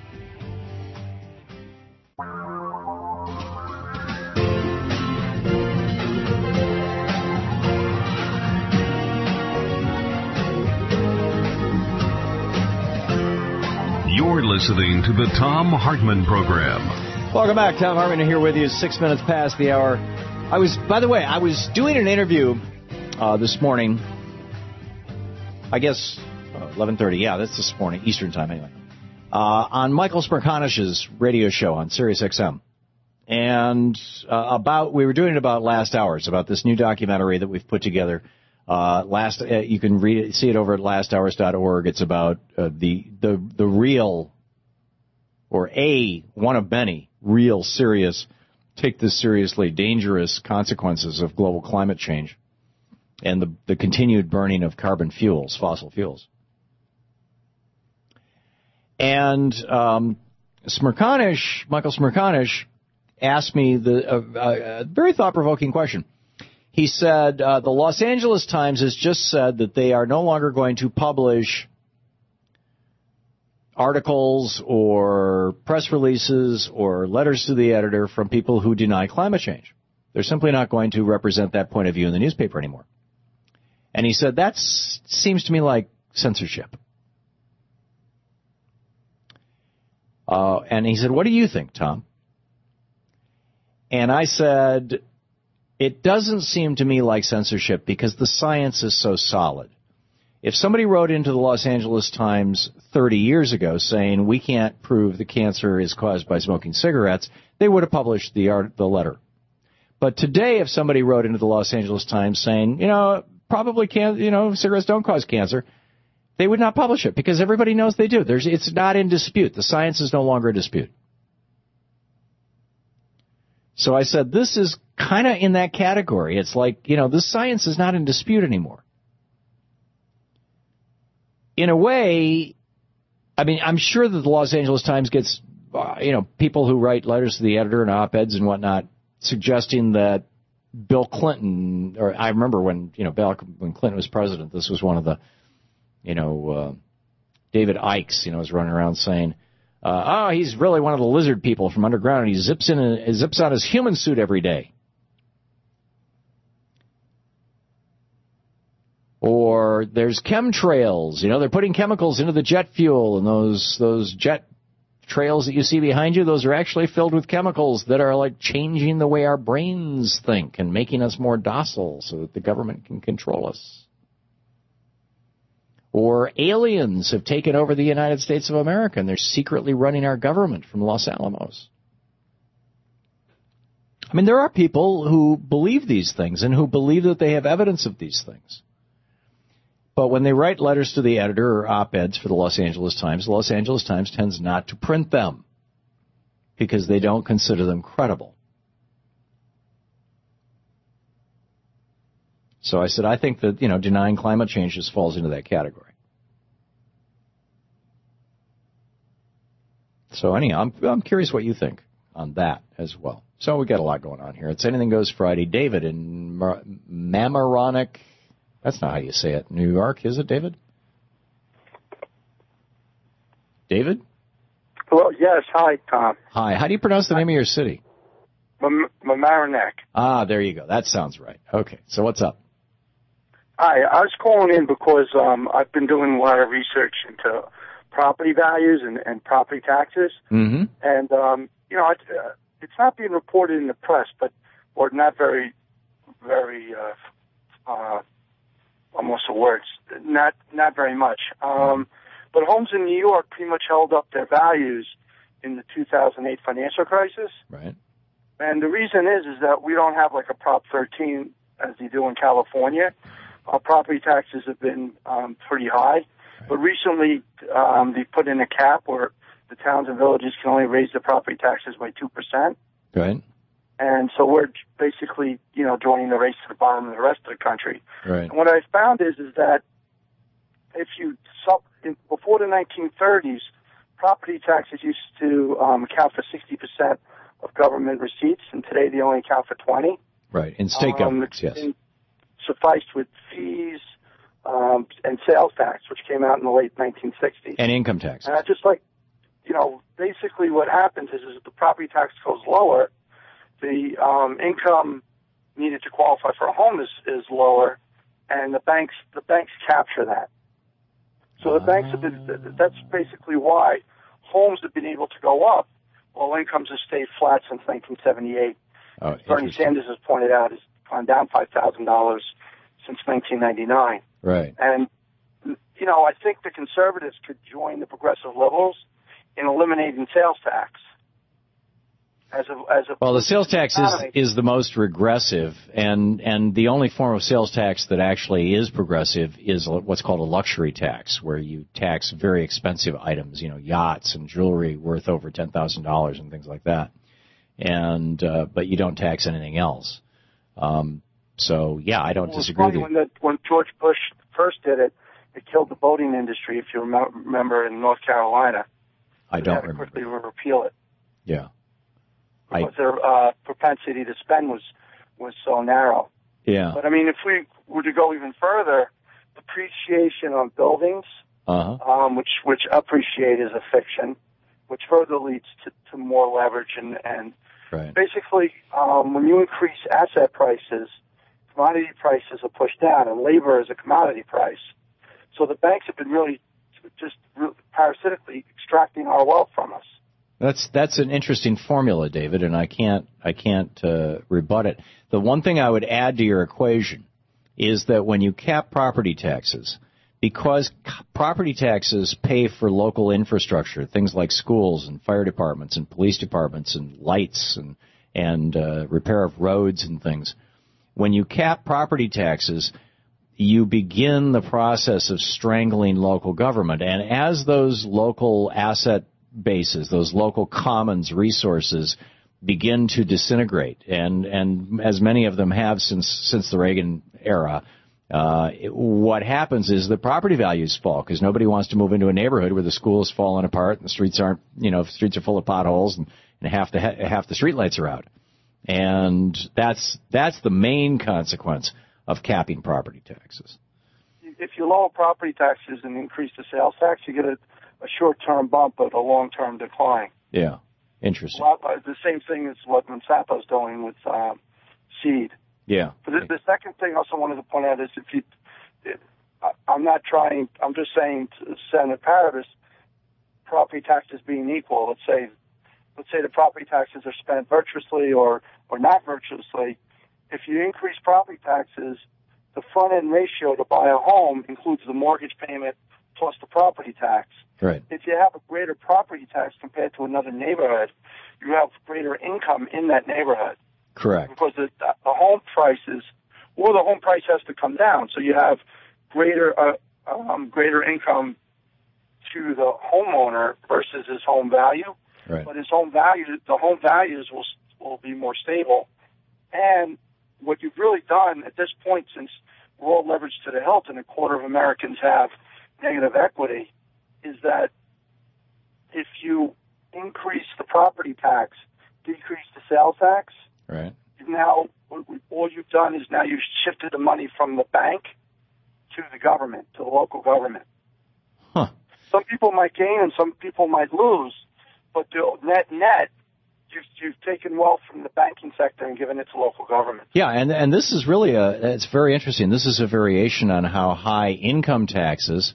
You're listening to the Thom Hartmann Program. Welcome back. Thom Hartmann here with you. Six minutes past the hour. I was, by the way, I was doing an interview uh, this morning. I guess uh, eleven thirty. Yeah, that's this morning, Eastern time anyway. Uh, on Michael Smerconish's radio show on Sirius X M. And uh, about, we were doing it about Last Hours, about this new documentary that we've put together. Uh, last, uh, you can read it, see it over at last hours dot org. It's about uh, the, the, the real, or a, one of many, real serious, take this seriously, dangerous consequences of global climate change and the, the continued burning of carbon fuels, fossil fuels. And um, Smerconish, Michael Smerconish, asked me the uh, uh, a very thought-provoking question. He said, uh, the Los Angeles Times has just said that they are no longer going to publish articles or press releases or letters to the editor from people who deny climate change. They're simply not going to represent that point of view in the newspaper anymore. And he said, that seems to me like censorship. Uh, and he said, what do you think, Tom? And I said, it doesn't seem to me like censorship because the science is so solid. If somebody wrote into the Los Angeles Times thirty years ago saying we can't prove the cancer is caused by smoking cigarettes, they would have published the art, the letter. But today, if somebody wrote into the Los Angeles Times saying, you know, probably can, you know, cigarettes don't cause cancer, they would not publish it because everybody knows they do. There's, it's not in dispute. The science is no longer a dispute. So I said, this is kind of in that category. It's like, you know, this science is not in dispute anymore. In a way, I mean, I'm sure that the Los Angeles Times gets, uh, you know, people who write letters to the editor and op-eds and whatnot suggesting that Bill Clinton, or I remember when, you know, Bill, when Clinton was president, this was one of the, you know, uh, David Ikes, you know, was running around saying, Uh, oh, he's really one of the lizard people from underground, and he zips in a, zips out his human suit every day. Or there's chemtrails. You know, they're putting chemicals into the jet fuel, and those those jet trails that you see behind you, those are actually filled with chemicals that are like changing the way our brains think and making us more docile so that the government can control us. Or aliens have taken over the United States of America, and they're secretly running our government from Los Alamos. I mean, there are people who believe these things and who believe that they have evidence of these things. But when they write letters to the editor or op-eds for the Los Angeles Times, the Los Angeles Times tends not to print them because they don't consider them credible. So I said, I think that, you know, denying climate change just falls into that category. So anyhow, I'm, I'm curious what you think on that as well. So we got a lot going on here. It's Anything Goes Friday. David in Mar- Mamaroneck, that's not how you say it, New York, is it, David? David? Hello, yes, hi, Tom. Hi, how do you pronounce the name of your city? Mamaroneck. Ah, there you go. That sounds right. Okay, so what's up? Hi, I was calling in because um, I've been doing a lot of research into property values and, and property taxes. Mm-hmm. And, um, you know, it's, uh, it's not being reported in the press, but, or not very, very, uh, uh, almost a word, not, not very much. Um, but homes in New York pretty much held up their values in the two thousand eight financial crisis. Right. And the reason is, is that we don't have like a Prop thirteen as they do in California. Our property taxes have been um, pretty high. Right. But recently, um, they put in a cap where the towns and villages can only raise the property taxes by two percent. Right. And so we're basically, you know, joining the race to the bottom of the rest of the country. Right. And what I found is, is that if you, before the nineteen thirties, property taxes used to um, account for sixty percent of government receipts, and today they only account for twenty. Right, in state um, governments, yes. Sufficed with fees um, and sales tax, which came out in the late nineteen sixties. And income tax. And I just like, you know, basically what happens is, is if the property tax goes lower, the um, income needed to qualify for a home is, is lower, and the banks the banks capture that. So the banks have been, that's basically why homes have been able to go up while incomes have stayed flat since nineteen seventy-eight. Oh, Bernie Sanders has pointed out has gone down five thousand dollars since nineteen ninety-nine. Right. And, you know, I think the conservatives could join the progressive liberals in eliminating sales tax. As a, as a well, the sales tax is, is the most regressive, and, and the only form of sales tax that actually is progressive is what's called a luxury tax, where you tax very expensive items, you know, yachts and jewelry worth over ten thousand dollars and things like that. And uh, but you don't tax anything else. Um, so, yeah, I don't well, disagree with you. When, the, when George Bush first did it, it killed the boating industry, if you remember, in North Carolina. I don't remember. Quickly repeal it. Yeah. Because I, their uh, propensity to spend was, was so narrow. Yeah. But, I mean, if we were to go even further, depreciation on buildings, uh-huh. um, which, which appreciate is a fiction, which further leads to, to more leverage. And, and right. basically, um, when you increase asset prices, commodity prices are pushed down, and labor is a commodity price. So the banks have been really just really parasitically extracting our wealth from us. That's that's an interesting formula, David, and I can't I can't uh, rebut it. The one thing I would add to your equation is that when you cap property taxes, because property taxes pay for local infrastructure, things like schools and fire departments and police departments and lights and and uh, repair of roads and things, when you cap property taxes, you begin the process of strangling local government, and as those local asset bases, those local commons resources begin to disintegrate, and, and as many of them have since since the Reagan era, uh, it, what happens is the property values fall because nobody wants to move into a neighborhood where the school is falling apart and the streets aren't, you know, streets are full of potholes and, and half the half the streetlights are out, and that's that's the main consequence of capping property taxes. If you lower property taxes and increase the sales tax, you get a a short-term bump but a long-term decline. Yeah, interesting. Well, the same thing as what Monsanto's doing with um, seed. Yeah. But the, the second thing I also wanted to point out is if you, if, I'm not trying, I'm just saying to Senator Paribas, property taxes being equal, let's say, let's say the property taxes are spent virtuously or, or not virtuously. If you increase property taxes, the front-end ratio to buy a home includes the mortgage payment plus the property tax. Right. If you have a greater property tax compared to another neighborhood, you have greater income in that neighborhood. Correct. Because the, the home prices, or the home price has to come down, so you have greater uh, um, greater income to the homeowner versus his home value. Right. But his home value, the home values will will be more stable. And what you've really done at this point, since we're all leveraged to the hilt and a quarter of Americans have negative equity, is that if you increase the property tax, decrease the sales tax, right. now all you've done is now you've shifted the money from the bank to the government, to the local government. Huh. Some people might gain and some people might lose, but the net net, you've, you've taken wealth from the banking sector and given it to local government. Yeah, and and this is really a, it's very interesting. This is a variation on how high income taxes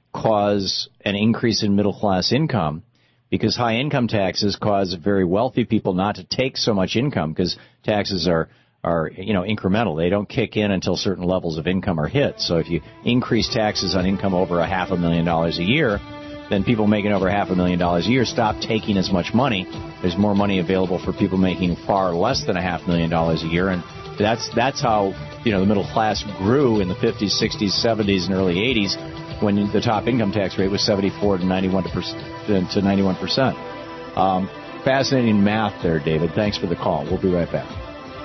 cause an increase in middle-class income, because high income taxes cause very wealthy people not to take so much income because taxes are, are, you know, incremental. They don't kick in until certain levels of income are hit. So if you increase taxes on income over a half a million dollars a year, then people making over half a million dollars a year stop taking as much money. There's more money available for people making far less than a half million dollars a year, and that's that's how, you know, the middle class grew in the fifties, sixties, seventies, and early eighties, when the top income tax rate was seventy-four to ninety-one to ninety-one percent. Um, fascinating math there, David. Thanks for the call. We'll be right back.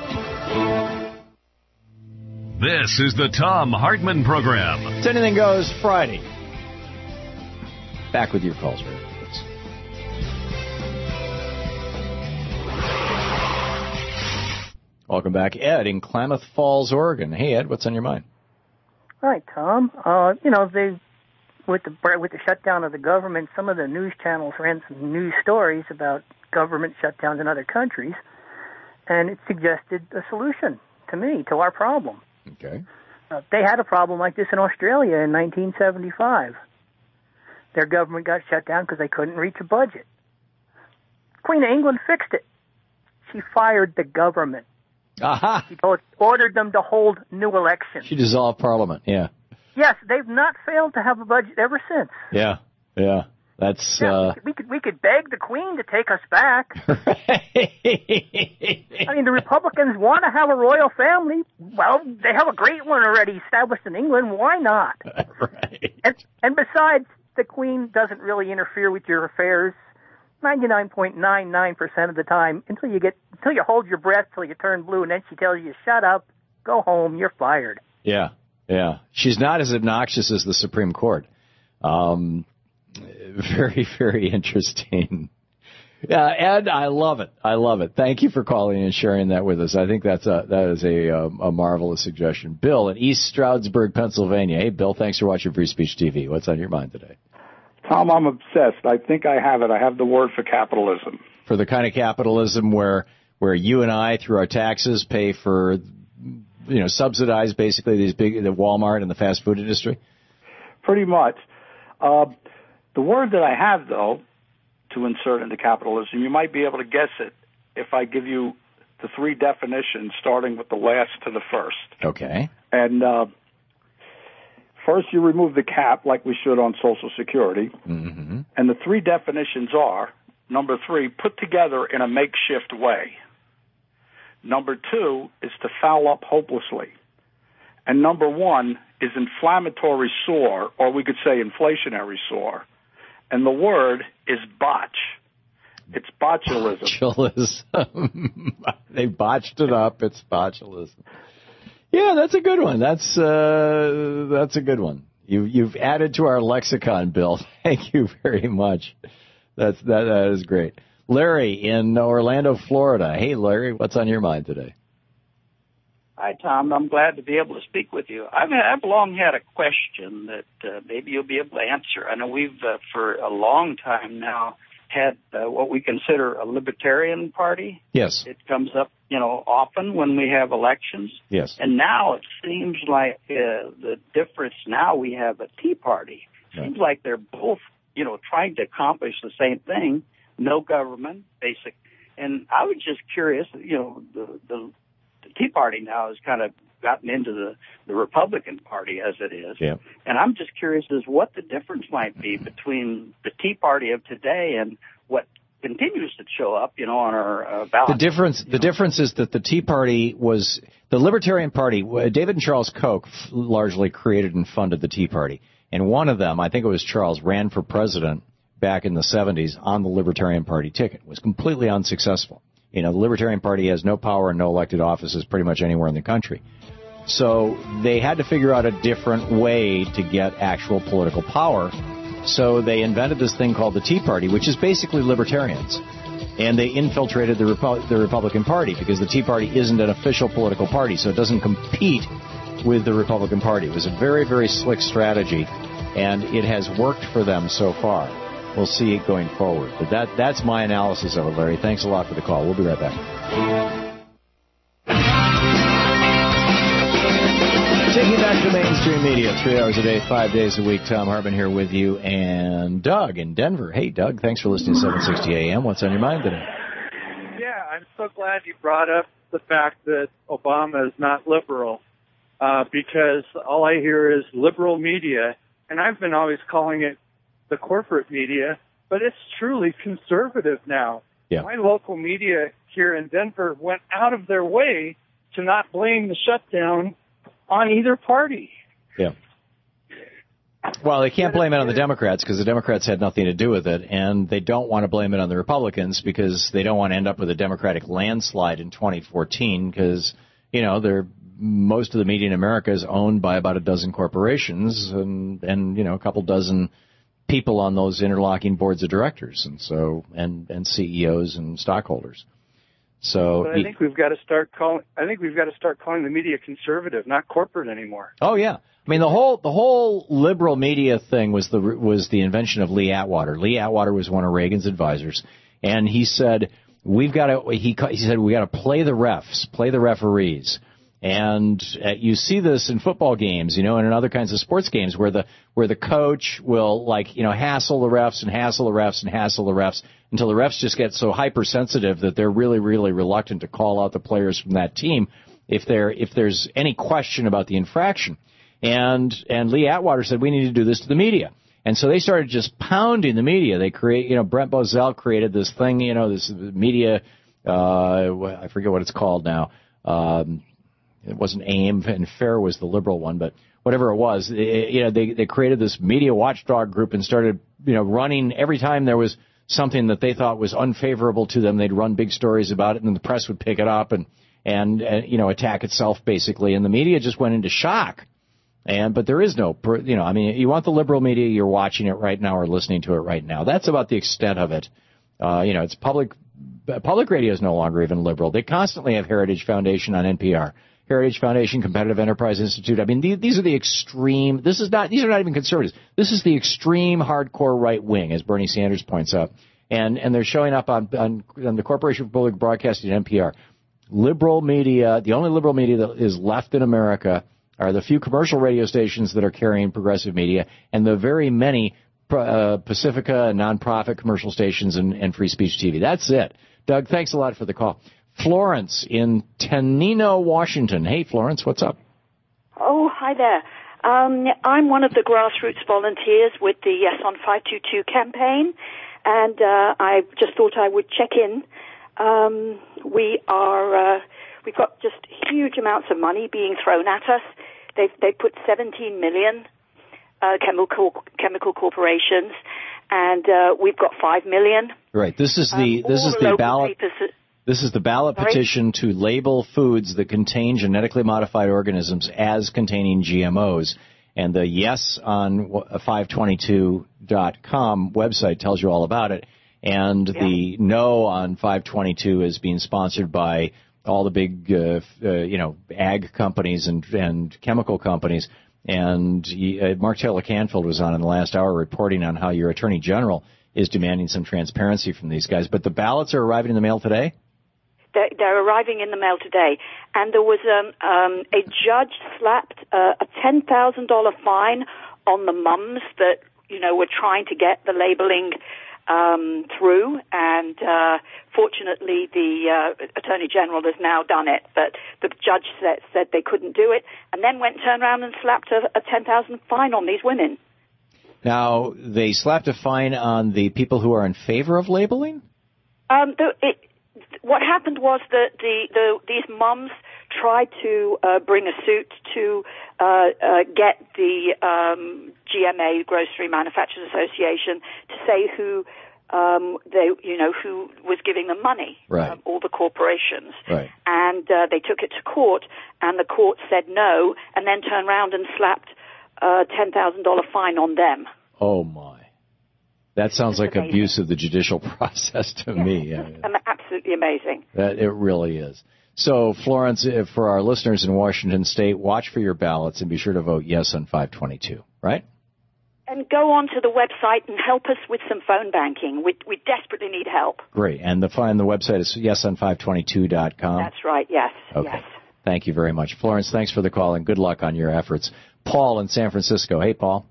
This is the Thom Hartmann Program. It's Anything Goes Friday. Back with your calls, please. Welcome back. Ed in Klamath Falls, Oregon. Hey, Ed, what's on your mind? Hi, Tom. Uh, you know, they with the with the shutdown of the government, some of the news channels ran some news stories about government shutdowns in other countries, and it suggested a solution to me, to our problem. Okay. Uh, they had a problem like this in Australia in nineteen seventy-five. Their government got shut down because they couldn't reach a budget. Queen of England fixed it. She fired the government. Aha! She told, ordered them to hold new elections. She dissolved Parliament, yeah. Yes, they've not failed to have a budget ever since. Yeah, yeah. That's, yeah, uh... we, could, we could beg the Queen to take us back. I mean, the Republicans want to have a royal family. Well, they have a great one already established in England. Why not? Right. And, and besides, the Queen doesn't really interfere with your affairs ninety-nine point nine nine percent of the time until you get until you hold your breath till you turn blue, and then she tells you, shut up, go home, you're fired. Yeah, yeah. She's not as obnoxious as the Supreme Court. Um, very, very interesting. Yeah, Ed, I love it. I love it. Thank you for calling and sharing that with us. I think that's a, that is a, a marvelous suggestion. Bill in East Stroudsburg, Pennsylvania. Hey, Bill, thanks for watching Free Speech T V. What's on your mind today? Tom, I'm obsessed. I think I have it. I have the word for capitalism. For the kind of capitalism where where you and I, through our taxes, pay for, you know, subsidize basically these big, the Walmart and the fast food industry? Pretty much. Uh, the word that I have, though, to insert into capitalism, you might be able to guess it if I give you the three definitions, starting with the last to the first. Okay. And uh, first, you remove the cap, like we should on Social Security. Mm-hmm. And the three definitions are, number three, put together in a makeshift way. Number two is to foul up hopelessly. And number one is inflammatory sore, or we could say inflationary sore. And the word is botch. It's botulism. Botulism. They botched it up. It's botulism. Yeah, that's a good one. That's uh, that's a good one. You, you've added to our lexicon, Bill. Thank you very much. That's that, that is great. Larry in Orlando, Florida. Hey, Larry, what's on your mind today? Hi, Tom. I'm glad to be able to speak with you. I've, I've long had a question that uh, maybe you'll be able to answer. I know we've, uh, for a long time now, had uh, what we consider a libertarian party. Yes. It comes up, you know, often when we have elections. Yes. And now it seems like uh, the difference now we have a Tea Party. It seems like they're both, you know, trying to accomplish the same thing, no government, basic. And I was just curious, you know, the, the, the Tea Party now has kind of gotten into the, the Republican Party as it is. Yeah. And I'm just curious as what the difference might be between the Tea Party of today and what continues to show up, you know, on our uh, ballot. The difference, the know. difference is that the Tea Party was the Libertarian Party. David and Charles Koch largely created and funded the Tea Party, and one of them, I think it was Charles, ran for president back in the seventies on the Libertarian Party ticket. It was completely unsuccessful. You know, the Libertarian Party has no power and no elected offices pretty much anywhere in the country. So they had to figure out a different way to get actual political power. So they invented this thing called the Tea Party, which is basically libertarians. And they infiltrated the, Repu- the Republican Party because the Tea Party isn't an official political party, so it doesn't compete with the Republican Party. It was a very, very slick strategy, and it has worked for them so far. We'll see it going forward. But that that's my analysis of it, Larry. Thanks a lot for the call. We'll be right back. Taking back to mainstream media, three hours a day, five days a week. Tom Hartman here with you, and Doug in Denver. Hey, Doug, thanks for listening to seven sixty A M. What's on your mind today? Yeah, I'm so glad you brought up the fact that Obama is not liberal, uh, because all I hear is liberal media, and I've been always calling it the corporate media, but it's truly conservative now. Yeah. My local media here in Denver went out of their way to not blame the shutdown on either party. Yeah. Well, they can't blame it on the Democrats because the Democrats had nothing to do with it, and they don't want to blame it on the Republicans because they don't want to end up with a Democratic landslide in twenty fourteen because, you know, they're most of the media in America is owned by about a dozen corporations and, and you know, a couple dozen people on those interlocking boards of directors and so and, and C E Os and stockholders. So but I think we've got to start calling. I think we've got to start calling the media conservative, not corporate anymore. Oh yeah, I mean the whole the whole liberal media thing was the was the invention of Lee Atwater. Lee Atwater was one of Reagan's advisors, and he said we've got to. He he said we got to play the refs, play the referees. And uh, you see this in football games, you know, and in other kinds of sports games where the where the coach will, like, you know, hassle the refs and hassle the refs and hassle the refs until the refs just get so hypersensitive that they're really, really reluctant to call out the players from that team if there if there's any question about the infraction. And and Lee Atwater said we need to do this to the media. And so they started just pounding the media. They create, you know, Brent Bozell created this thing, you know, this media, uh, I forget what it's called now. Um, It wasn't AIM, and FAIR was the liberal one, but whatever it was, it, you know, they, they created this media watchdog group and started, you know, running every time there was something that they thought was unfavorable to them, they'd run big stories about it, and then the press would pick it up and, and, and you know, attack itself, basically. And the media just went into shock. And, but there is no, you know, I mean, you want the liberal media, you're watching it right now or listening to it right now. That's about the extent of it. Uh, you know, it's public, public radio is no longer even liberal. They constantly have Heritage Foundation on N P R. Heritage Foundation, Competitive Enterprise Institute. I mean, these are the extreme, this is not, these are not even conservatives. This is the extreme hardcore right wing, as Bernie Sanders points out. And, and they're showing up on, on, on the Corporation for Public Broadcasting, N P R. Liberal media, the only liberal media that is left in America are the few commercial radio stations that are carrying progressive media and the very many uh, Pacifica and nonprofit commercial stations and, and free speech T V. That's it. Doug, thanks a lot for the call. Florence in Tenino, Washington. Hey, Florence, what's up? Oh, hi there. Um, I'm one of the grassroots volunteers with the Yes on five two two campaign, and uh, I just thought I would check in. Um, we are, uh, we've got just huge amounts of money being thrown at us. They've, they've put seventeen million uh, chemical chemical corporations, and uh, we've got five million. Right. This is the um, this is the ballot. Papers, This is the ballot Sorry? petition to label foods that contain genetically modified organisms as containing G M Os. And the Yes on five twenty-two dot com website tells you all about it. And yeah. the No on five twenty-two is being sponsored by all the big, uh, uh, you know, ag companies and, and chemical companies. And he, uh, Mark Taylor Canfield was on in the last hour reporting on how your Attorney General is demanding some transparency from these guys. But the ballots are arriving in the mail today? They're, they're arriving in the mail today. And there was um, um, a judge slapped uh, a ten thousand dollars fine on the mums that, you know, were trying to get the labeling um, through. And uh, fortunately, the uh, Attorney General has now done it. But the judge said, said they couldn't do it, and then went and turned around and slapped a, a ten thousand dollars fine on these women. Now, they slapped a fine on the people who are in favor of labeling? Um, the, it, what happened was that the, the these mums tried to uh, bring a suit to uh, uh, get the um, G M A, Grocery Manufacturers Association, to say who um, they, you know, who was giving them money. Right. Um, all the corporations. Right. And uh, they took it to court, and the court said no, and then turned around and slapped a ten thousand dollars fine on them. Oh my. That sounds like amazing. Abuse of the judicial process to yeah. me. Yeah, yeah. Absolutely amazing. That it really is. So, Florence, for our listeners in Washington State, watch for your ballots and be sure to vote yes on five twenty-two, right? And go on to the website and help us with some phone banking. We, we desperately need help. Great. And the, find the website is yes on five twenty-two dot com. That's right, yes. Okay. Yes. Thank you very much. Florence, thanks for the call and good luck on your efforts. Paul in San Francisco. Hey, Paul.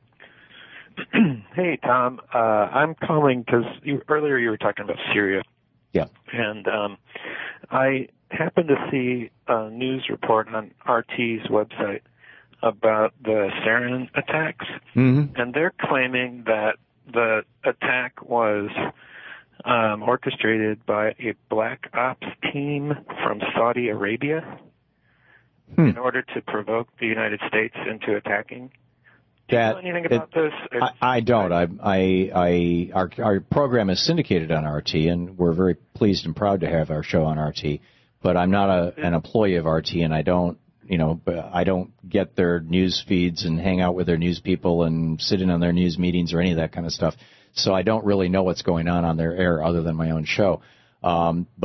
Hey, Tom. Uh, I'm calling because earlier you were talking about Syria. Yeah. And um, I happened to see a news report on R T's website about the sarin attacks. Mm-hmm. And they're claiming that the attack was um, orchestrated by a black ops team from Saudi Arabia hmm. in order to provoke the United States into attacking. Do That, you know anything about it, this? I, I don't. I, I, I, our, our program is syndicated on R T, and we're very pleased and proud to have our show on R T. But I'm not a, an employee of R T, and I don't, you know, I don't get their news feeds and hang out with their news people and sit in on their news meetings or any of that kind of stuff. So I don't really know what's going on on their air other than my own show. Um, but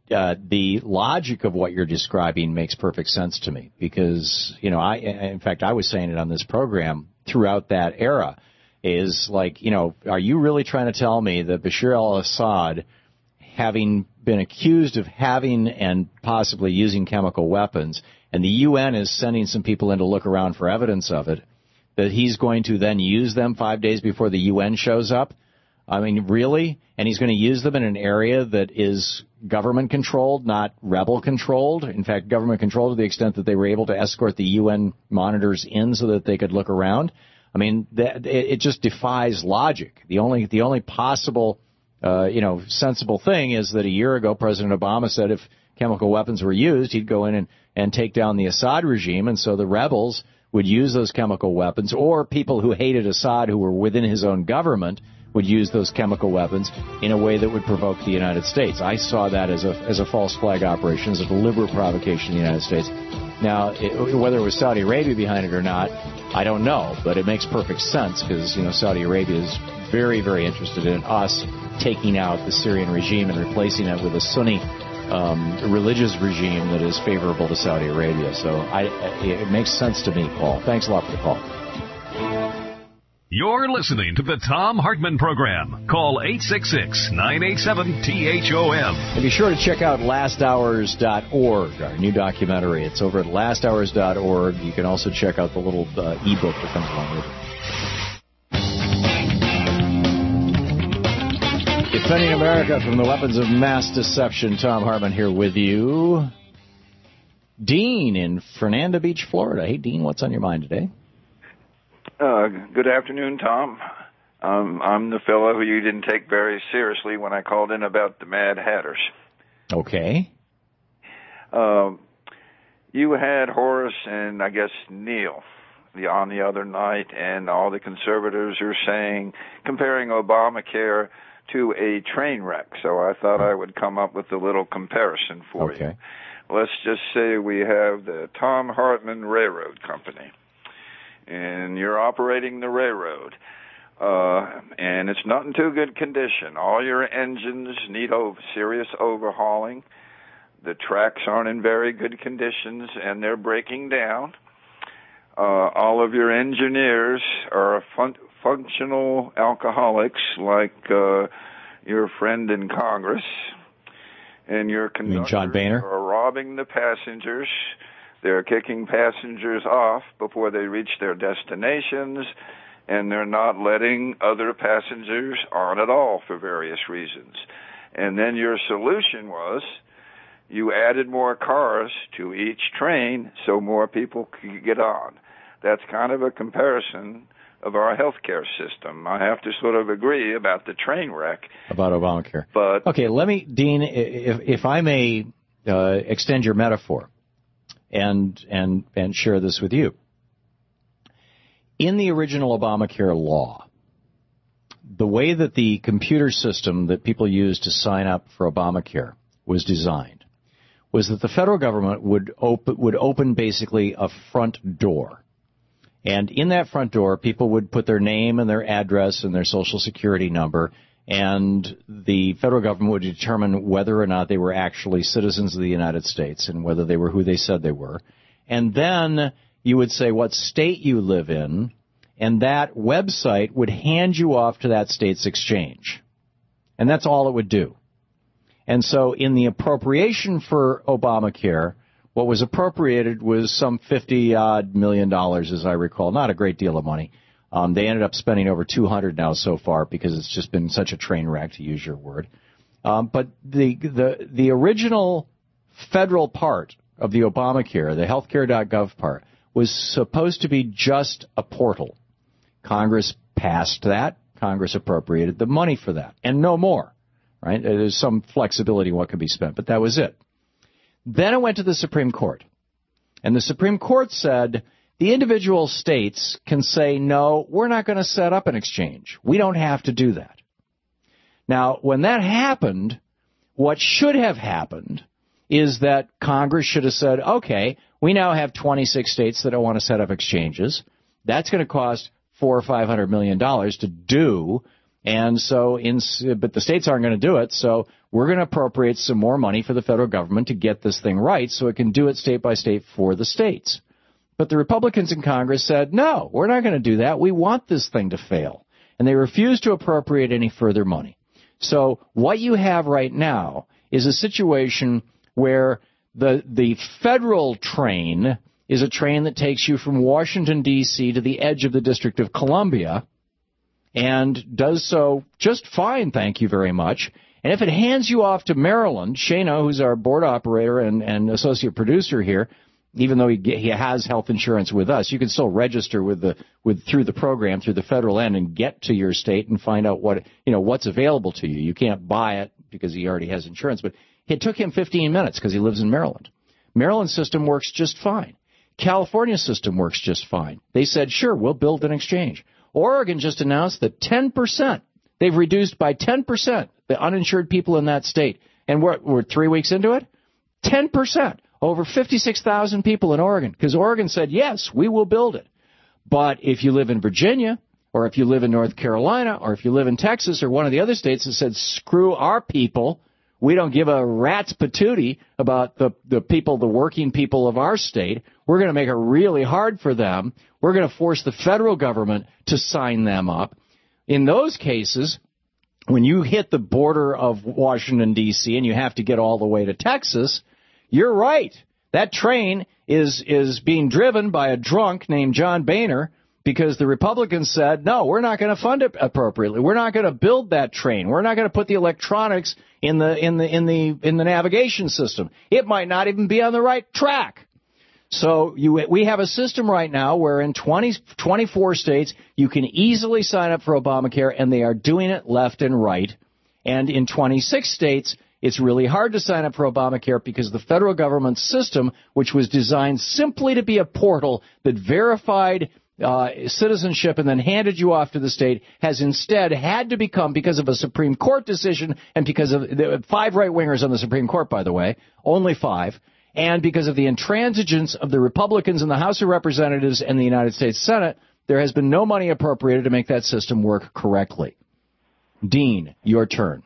uh, the logic of what you're describing makes perfect sense to me because, you know, I, in fact, I was saying it on this program throughout that era is like, you know, are you really trying to tell me that Bashar al-Assad, having been accused of having and possibly using chemical weapons, and the U N is sending some people in to look around for evidence of it, that he's going to then use them five days before the U N shows up? I mean, really? And he's going to use them in an area that is government-controlled, not rebel-controlled? In fact, government-controlled to the extent that they were able to escort the U N monitors in so that they could look around? I mean, that, it just defies logic. The only the only possible, uh, you know, sensible thing is that a year ago President Obama said if chemical weapons were used, he'd go in and, and take down the Assad regime, and so the rebels would use those chemical weapons, or people who hated Assad who were within his own government would use those chemical weapons in a way that would provoke the United States. I saw that as a as a false flag operation, as a deliberate provocation of the United States. Now, it, whether it was Saudi Arabia behind it or not, I don't know, but it makes perfect sense because, you know, Saudi Arabia is very, very interested in us taking out the Syrian regime and replacing it with a Sunni um, religious regime that is favorable to Saudi Arabia. So I, it makes sense to me, Paul. Thanks a lot for the call. You're listening to the Thom Hartmann Program. Call eight six six, nine eight seven, T H O M. And be sure to check out last hours dot org, our new documentary. It's over at last hours dot org. You can also check out the little uh, e-book that comes along with it. Defending America from the weapons of mass deception. Thom Hartmann here with you. Dean in Fernandina Beach, Florida. Hey, Dean, what's on your mind today? Uh, good afternoon, Tom. Um, I'm the fellow who you didn't take very seriously when I called in about the Mad Hatters. Okay. Um, you had Horace and, I guess, Neil the, on the other night, and all the conservatives are saying, comparing Obamacare to a train wreck. So I thought I would come up with a little comparison for okay. you. Let's just say we have the Thom Hartmann Railroad Company, and you're operating the railroad, uh, and it's not in too good condition. All your engines need over, serious overhauling. The tracks aren't in very good conditions, and they're breaking down. Uh, all of your engineers are fun- functional alcoholics like uh, your friend in Congress, and your conductors John Boehner? are robbing the passengers. They're kicking passengers off before they reach their destinations, and they're not letting other passengers on at all for various reasons. And then your solution was you added more cars to each train so more people could get on. That's kind of a comparison of our healthcare system. I have to sort of agree about the train wreck. About Obamacare. But okay, let me, Dean, if, if I may uh, extend your metaphor. And, and, and share this with you. In the original Obamacare law, the way that the computer system that people used to sign up for Obamacare was designed was that the federal government would open, would open basically a front door. And in that front door, people would put their name and their address and their social security number, and the federal government would determine whether or not they were actually citizens of the United States and whether they were who they said they were. And then you would say what state you live in, and that website would hand you off to that state's exchange. And that's all it would do. And so in the appropriation for Obamacare, what was appropriated was some fifty-odd million dollars, as I recall, not a great deal of money. Um, they ended up spending over two hundred now so far because it's just been such a train wreck, to use your word. Um, but the, the the original federal part of the Obamacare, the healthcare dot gov part, was supposed to be just a portal. Congress passed that. Congress appropriated the money for that, and no more. Right? There's some flexibility in what could be spent, but that was it. Then it went to the Supreme Court, and the Supreme Court said, the individual states can say, no, we're not going to set up an exchange. We don't have to do that. Now, when that happened, what should have happened is that Congress should have said, okay, we now have twenty-six states that don't want to set up exchanges. That's going to cost four or five hundred million dollars to do. And so, in, but the states aren't going to do it, so we're going to appropriate some more money for the federal government to get this thing right so it can do it state by state for the states. But the Republicans in Congress said, no, we're not going to do that. We want this thing to fail. And they refused to appropriate any further money. So what you have right now is a situation where the the federal train is a train that takes you from Washington, D C to the edge of the District of Columbia and does so just fine, thank you very much. And if it hands you off to Maryland, Shana, who's our board operator and, and associate producer here, even though he, he has health insurance with us, you can still register with the with through the program, through the federal end, and get to your state and find out what you know what's available to you. You can't buy it because he already has insurance, but it took him fifteen minutes because he lives in Maryland. Maryland's system works just fine. California's system works just fine. They said, sure, we'll build an exchange. Oregon just announced that ten percent, they've reduced by ten percent the uninsured people in that state. And we're, we're three weeks into it, ten percent. Over fifty-six thousand people in Oregon, because Oregon said, yes, we will build it. But if you live in Virginia, or if you live in North Carolina, or if you live in Texas, or one of the other states that said, screw our people, we don't give a rat's patootie about the, the people, the working people of our state, we're going to make it really hard for them. We're going to force the federal government to sign them up. In those cases, when you hit the border of Washington, D C, and you have to get all the way to Texas, you're right. That train is is being driven by a drunk named John Boehner because the Republicans said, no, we're not going to fund it appropriately. We're not going to build that train. We're not going to put the electronics in the in the in the in the navigation system. It might not even be on the right track. So you we have a system right now where in twenty, twenty-four states you can easily sign up for Obamacare, and they are doing it left and right. And in twenty-six states, it's really hard to sign up for Obamacare because the federal government system, which was designed simply to be a portal that verified uh, citizenship and then handed you off to the state, has instead had to become, because of a Supreme Court decision and because of the five right-wingers on the Supreme Court, by the way, only five, and because of the intransigence of the Republicans in the House of Representatives and the United States Senate, there has been no money appropriated to make that system work correctly. Dean, your turn.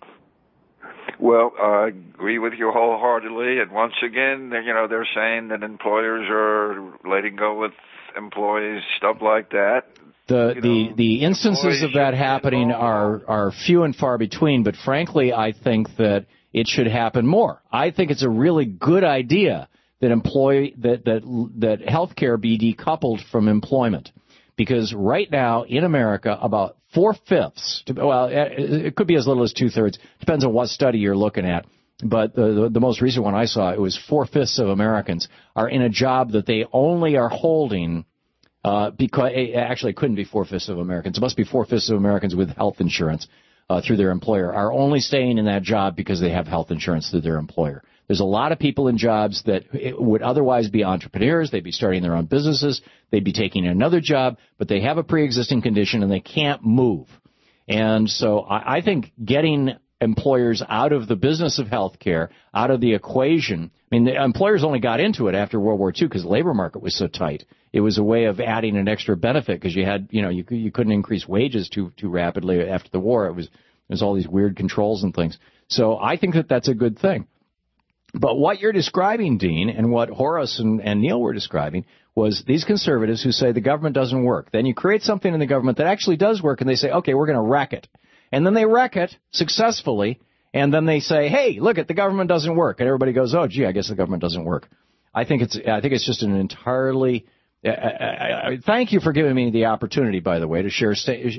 Well, I agree with you wholeheartedly. And once again, you know, they're saying that employers are letting go with employees, stuff like that. The the, know, the instances of that happening are, are few and far between, but frankly, I think that it should happen more. I think it's a really good idea that employee that that that healthcare be decoupled from employment, because right now in America, about four-fifths, well, it could be as little as two-thirds, depends on what study you're looking at, but the, the, the most recent one I saw, it was four-fifths of Americans are in a job that they only are holding, uh, because, actually it couldn't be four-fifths of Americans, it must be four-fifths of Americans with health insurance uh, through their employer, are only staying in that job because they have health insurance through their employer. There's a lot of people in jobs that would otherwise be entrepreneurs. They'd be starting their own businesses. They'd be taking another job, but they have a pre-existing condition and they can't move. And so I, I think getting employers out of the business of health care, out of the equation. I mean, the employers only got into it after World War Two because the labor market was so tight. It was a way of adding an extra benefit because you had, you know, you, you couldn't increase wages too too rapidly after the war. It was there's all these weird controls and things. So I think that that's a good thing. But what you're describing, Dean, and what Horace and, and Neil were describing was these conservatives who say the government doesn't work. Then you create something in the government that actually does work, and they say, okay, we're going to wreck it. And then they wreck it successfully, and then they say, hey, look, it, the government doesn't work. And everybody goes, oh, gee, I guess the government doesn't work. I think it's I think it's just an entirely uh, – thank you for giving me the opportunity, by the way, to share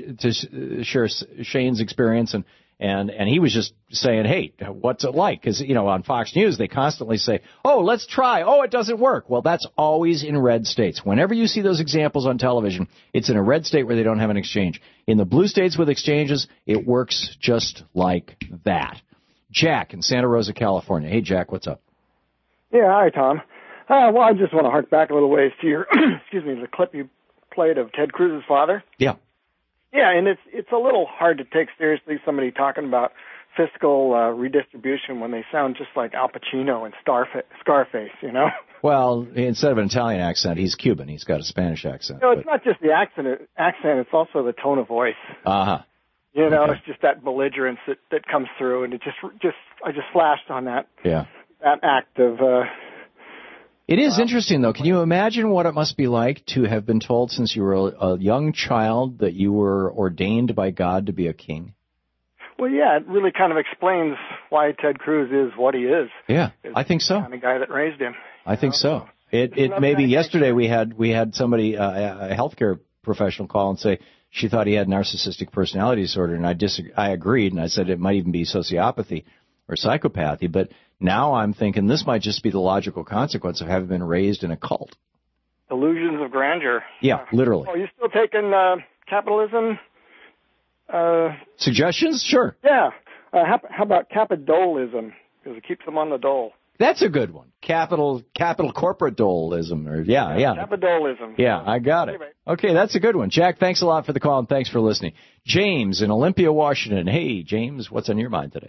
to share Shane's experience and – And and he was just saying, hey, what's it like? Because, you know, on Fox News, they constantly say, oh, let's try. Oh, it doesn't work. Well, that's always in red states. Whenever you see those examples on television, it's in a red state where they don't have an exchange. In the blue states with exchanges, it works just like that. Jack in Santa Rosa, California. Hey, Jack, what's up? Yeah, hi, Tom. Uh, well, I just want to hark back a little ways to your, excuse me, the clip you played of Ted Cruz's father. Yeah. Yeah, and it's it's a little hard to take seriously somebody talking about fiscal uh, redistribution when they sound just like Al Pacino and Starfa- Scarface, you know? Well, instead of an Italian accent, he's Cuban. He's got a Spanish accent. No, it's but... not just the accent, accent, it's also the tone of voice. Uh-huh. You know, okay. It's just that belligerence that, that comes through, and it just, just I just flashed on that. Yeah. That act of. Uh, It is interesting, though. Can you imagine what it must be like to have been told since you were a, a young child that you were ordained by God to be a king? Well, yeah, it really kind of explains why Ted Cruz is what he is. Yeah, I think so. The kind of guy that raised him. I think so. It it maybe yesterday we had we had somebody uh, a healthcare professional call and say she thought he had narcissistic personality disorder, and I disagree. I agreed, and I said it might even be sociopathy or psychopathy. But now I'm thinking this might just be the logical consequence of having been raised in a cult. Delusions of grandeur. Yeah, literally. Oh, you still taking uh, capitalism? Uh, Suggestions? Sure. Yeah. Uh, how, how about capitalism? Because it keeps them on the dole. That's a good one. Capital, capital corporate doleism. Or, yeah, yeah. Capitalism. Yeah, I got it. Okay, that's a good one. Jack, thanks a lot for the call, and thanks for listening. James in Olympia, Washington. Hey, James, what's on your mind today?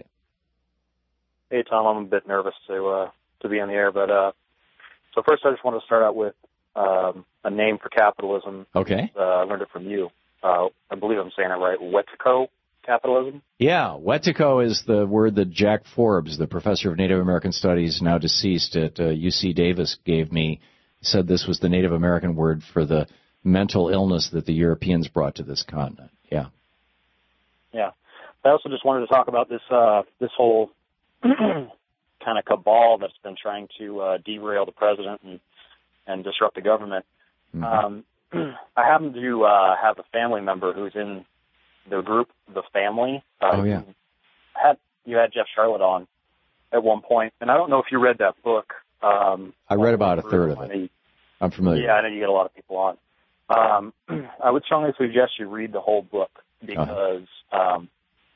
Hey, Tom, I'm a bit nervous to uh, to be on the air, but uh, so first I just want to start out with um, a name for capitalism. Okay. Uh, I learned it from you. Uh, I believe I'm saying it right. Wetiko capitalism. Yeah, Wetiko is the word that Jack Forbes, the professor of Native American Studies, now deceased at uh, U C Davis, gave me. He said this was the Native American word for the mental illness that the Europeans brought to this continent. Yeah. Yeah. I also just wanted to talk about this uh, this whole kind of cabal that's been trying to uh, derail the president and, and disrupt the government. Mm-hmm. Um, I happen to uh, have a family member who's in the group, The Family. Uh, oh, yeah. Had, you had Jeff Charlotte on at one point, and I don't know if you read that book. Um, I read about a third of it. He, I'm familiar. Yeah, I know you get a lot of people on. Um, I would strongly suggest you read the whole book because uh-huh. um,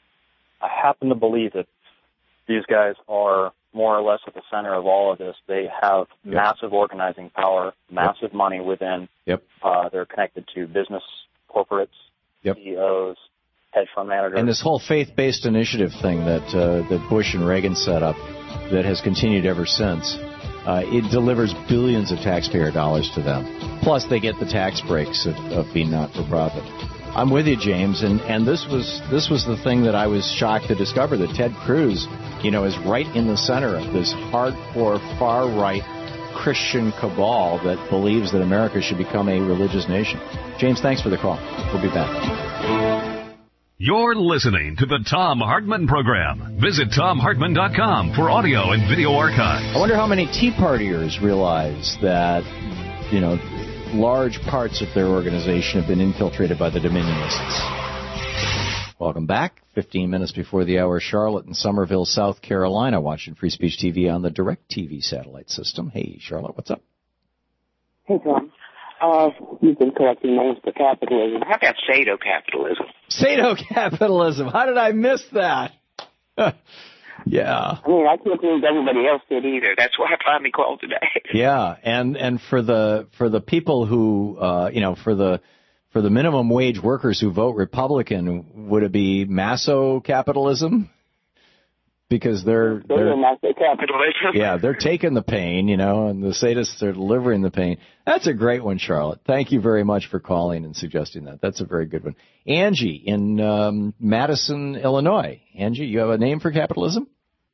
I happen to believe that these guys are more or less at the center of all of this. They have yep. massive organizing power, massive yep. money within. Yep. Uh, they're connected to business, corporates, yep. C E Os, hedge fund managers. And this whole faith-based initiative thing that uh, that Bush and Reagan set up that has continued ever since, uh, it delivers billions of taxpayer dollars to them. Plus, they get the tax breaks of, of being not-for-profit. I'm with you, James, and, and this was this was the thing that I was shocked to discover, that Ted Cruz, you know, is right in the center of this hardcore, far-right Christian cabal that believes that America should become a religious nation. James, thanks for the call. We'll be back. You're listening to the Thom Hartmann Program. Visit Thom Hartmann dot com for audio and video archives. I wonder how many Tea Partiers realize that, you know, large parts of their organization have been infiltrated by the Dominionists. Welcome back. fifteen minutes before the hour, Charlotte in Somerville, South Carolina, watching Free Speech T V on the DirecTV satellite system. Hey, Charlotte, what's up? Hey, Tom. Uh, you've been collecting names for capitalism. How about sado-capitalism? Sado-capitalism. How did I miss that? Yeah. I mean, I can't believe everybody else did either. That's why I finally called today. Yeah, and and for the for the people who uh, you know, for the for the minimum wage workers who vote Republican, would it be masso-capitalism? Because they're they're masso-capitalism. Yeah, they're taking the pain, you know, and the sadists are delivering the pain. That's a great one, Charlotte. Thank you very much for calling and suggesting that. That's a very good one. Angie in um, Madison, Illinois. Angie, you have a name for capitalism?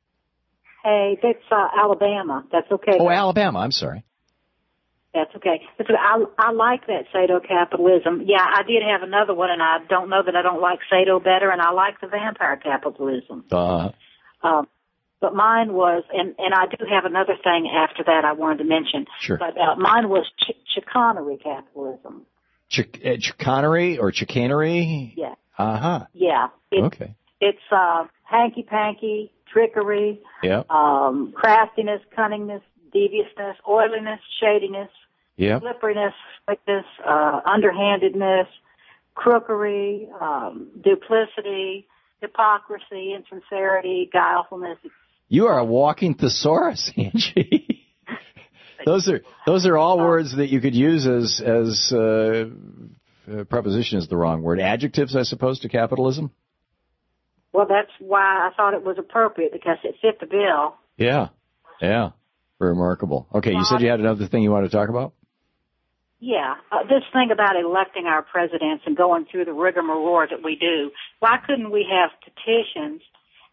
Hey, that's uh, Alabama. That's okay. Oh, Alabama. I'm sorry. That's okay. That's okay. I, I like that sado-capitalism. Yeah, I did have another one, and I don't know that I don't like sado better, and I like the vampire capitalism. Uh Um, but mine was, and, and I do have another thing after that I wanted to mention. Sure. But uh, mine was ch- chicanery capitalism. Ch- uh, chicanery or chicanery? Yeah. Uh-huh. Yeah. It, okay. It's uh, hanky-panky, trickery, yeah. um, craftiness, cunningness, deviousness, oiliness, shadiness, yeah. slipperiness, slickness, uh, underhandedness, crookery, um, duplicity, hypocrisy, insincerity, guilefulness. You are a walking thesaurus, Angie. those are those are all words that you could use as as uh, uh, preposition is the wrong word. Adjectives, I suppose, to capitalism. Well, that's why I thought it was appropriate, because it fit the bill. Yeah, yeah, remarkable. Okay, you said you had another thing you wanted to talk about. Yeah, uh, this thing about electing our presidents and going through the rigmarole that we do, why couldn't we have petitions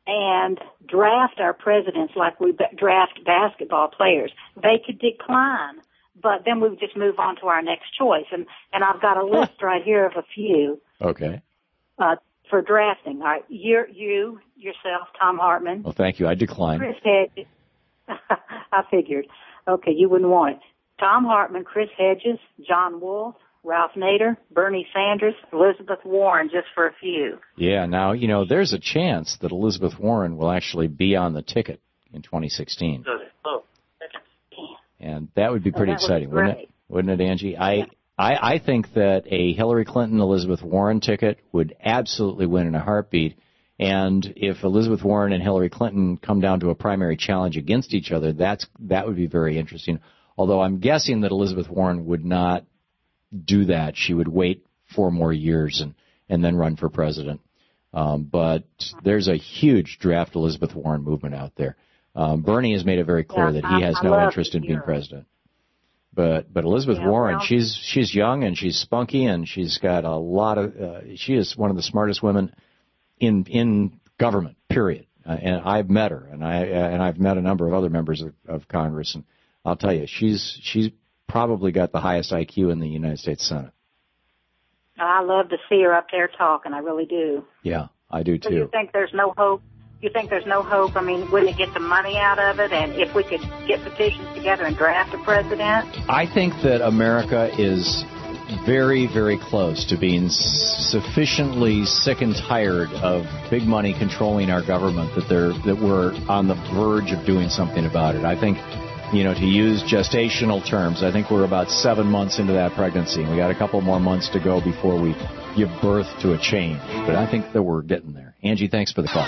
and draft our presidents like we draft basketball players. They could decline, but then we would just move on to our next choice. And, and I've got a list right here of a few. Okay. Uh, for drafting. All right. You're, you, yourself, Thom Hartmann. Well, thank you. I decline. Chris Hedges. I figured. Okay, you wouldn't want it. Thom Hartmann, Chris Hedges, John Wolfe, Ralph Nader, Bernie Sanders, Elizabeth Warren, just for a few. Yeah, now, you know, there's a chance that Elizabeth Warren will actually be on the ticket in twenty sixteen. Oh. And that would be pretty oh, exciting, be wouldn't it? Wouldn't it, Angie? I, yeah. I, I think that a Hillary Clinton-Elizabeth Warren ticket would absolutely win in a heartbeat. And if Elizabeth Warren and Hillary Clinton come down to a primary challenge against each other, that's that would be very interesting. Although I'm guessing that Elizabeth Warren would not do that. She would wait four more years and, and then run for president. Um, but there's a huge draft Elizabeth Warren movement out there. Um, Bernie has made it very clear yeah, that he has I, I no interest in being it. president. But but Elizabeth yeah, Warren, well, she's she's young and she's spunky and she's got a lot of. Uh, she is one of the smartest women in in government. Period. Uh, and I've met her, and I uh, and I've met a number of other members of, of Congress, and I'll tell you, she's she's probably got the highest I Q in the United States Senate. I love to see her up there talking. I really do. Yeah, I do too. So you think there's no hope? You think there's no hope? I mean, wouldn't it get the money out of it? And if we could get petitions together and draft a president? I think that America is very, very close to being sufficiently sick and tired of big money controlling our government that they're that we're on the verge of doing something about it. I think, you know, to use gestational terms, I think we're about seven months into that pregnancy, and we got a couple more months to go before we give birth to a change. But I think that we're getting there. Angie, thanks for the call.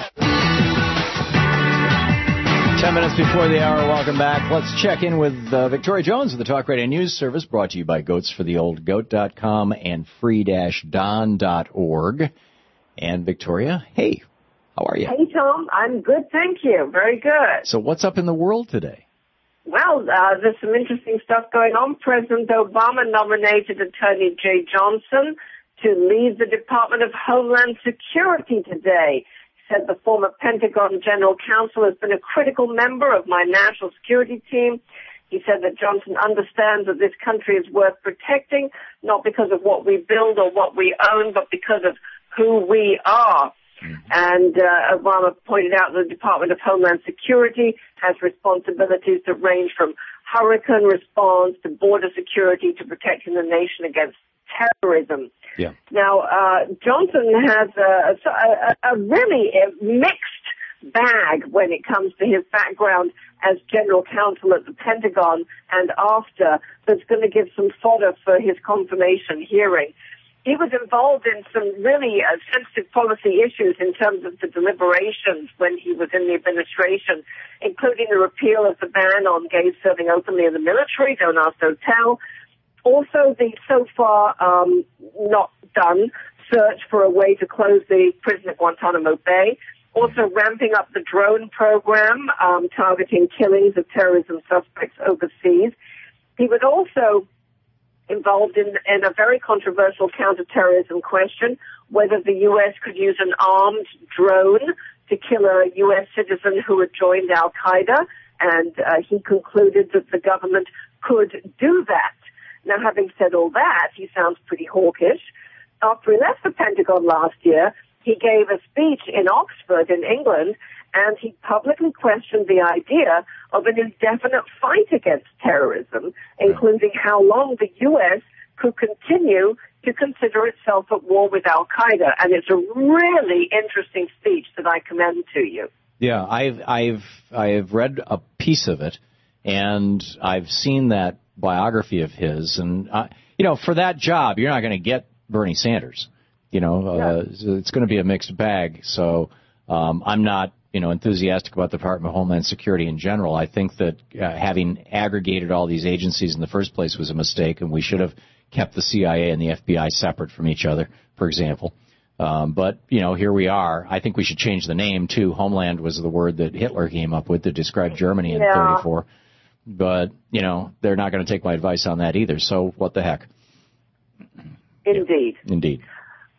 Ten minutes before the hour, welcome back. Let's check in with uh, Victoria Jones of the Talk Radio News Service, brought to you by goats for the old goat dot com and free dash don dot org. And Victoria, hey, how are you? Hey, Tom. I'm good, thank you. Very good. So what's up in the world today? Well, uh, there's some interesting stuff going on. President Obama nominated Attorney Jeh Johnson to lead the Department of Homeland Security today. Said the former Pentagon General Counsel has been a critical member of my national security team. He said that Johnson understands that this country is worth protecting, not because of what we build or what we own, but because of who we are. And uh, Obama pointed out that the Department of Homeland Security has responsibilities that range from hurricane response to border security to protecting the nation against terrorism. Yeah. Now, uh, Johnson has a, a, a really mixed bag when it comes to his background as general counsel at the Pentagon and after, that's going to give some fodder for his confirmation hearing. He was involved in some really uh, sensitive policy issues in terms of the deliberations when he was in the administration, including the repeal of the ban on gays serving openly in the military, don't ask, don't tell. Also, the so far um, not done search for a way to close the prison at Guantanamo Bay. Also ramping up the drone program, um, targeting killings of terrorism suspects overseas. He was also involved in, in a very controversial counterterrorism question, whether the U S could use an armed drone to kill a U S citizen who had joined Al-Qaeda, and uh, he concluded that the government could do that. Now, having said all that, he sounds pretty hawkish. After he left the Pentagon last year, he gave a speech in Oxford in England, and he publicly questioned the idea of an indefinite fight against terrorism, including how long the U S could continue to consider itself at war with Al-Qaeda. And it's a really interesting speech that I commend to you. Yeah, I've I've I've read a piece of it, and I've seen that biography of his. And uh, you know, for that job, you're not going to get Bernie Sanders. You know, uh, yeah. It's going to be a mixed bag. So um, I'm not, you know, enthusiastic about the Department of Homeland Security in general. I think that uh, having aggregated all these agencies in the first place was a mistake, and we should have kept the C I A and the F B I separate from each other, for example. Um, but, you know, here we are. I think we should change the name, too. Homeland was the word that Hitler came up with to describe Germany in yeah. thirty-four. But, you know, they're not going to take my advice on that either. So what the heck? Indeed. Yeah. Indeed.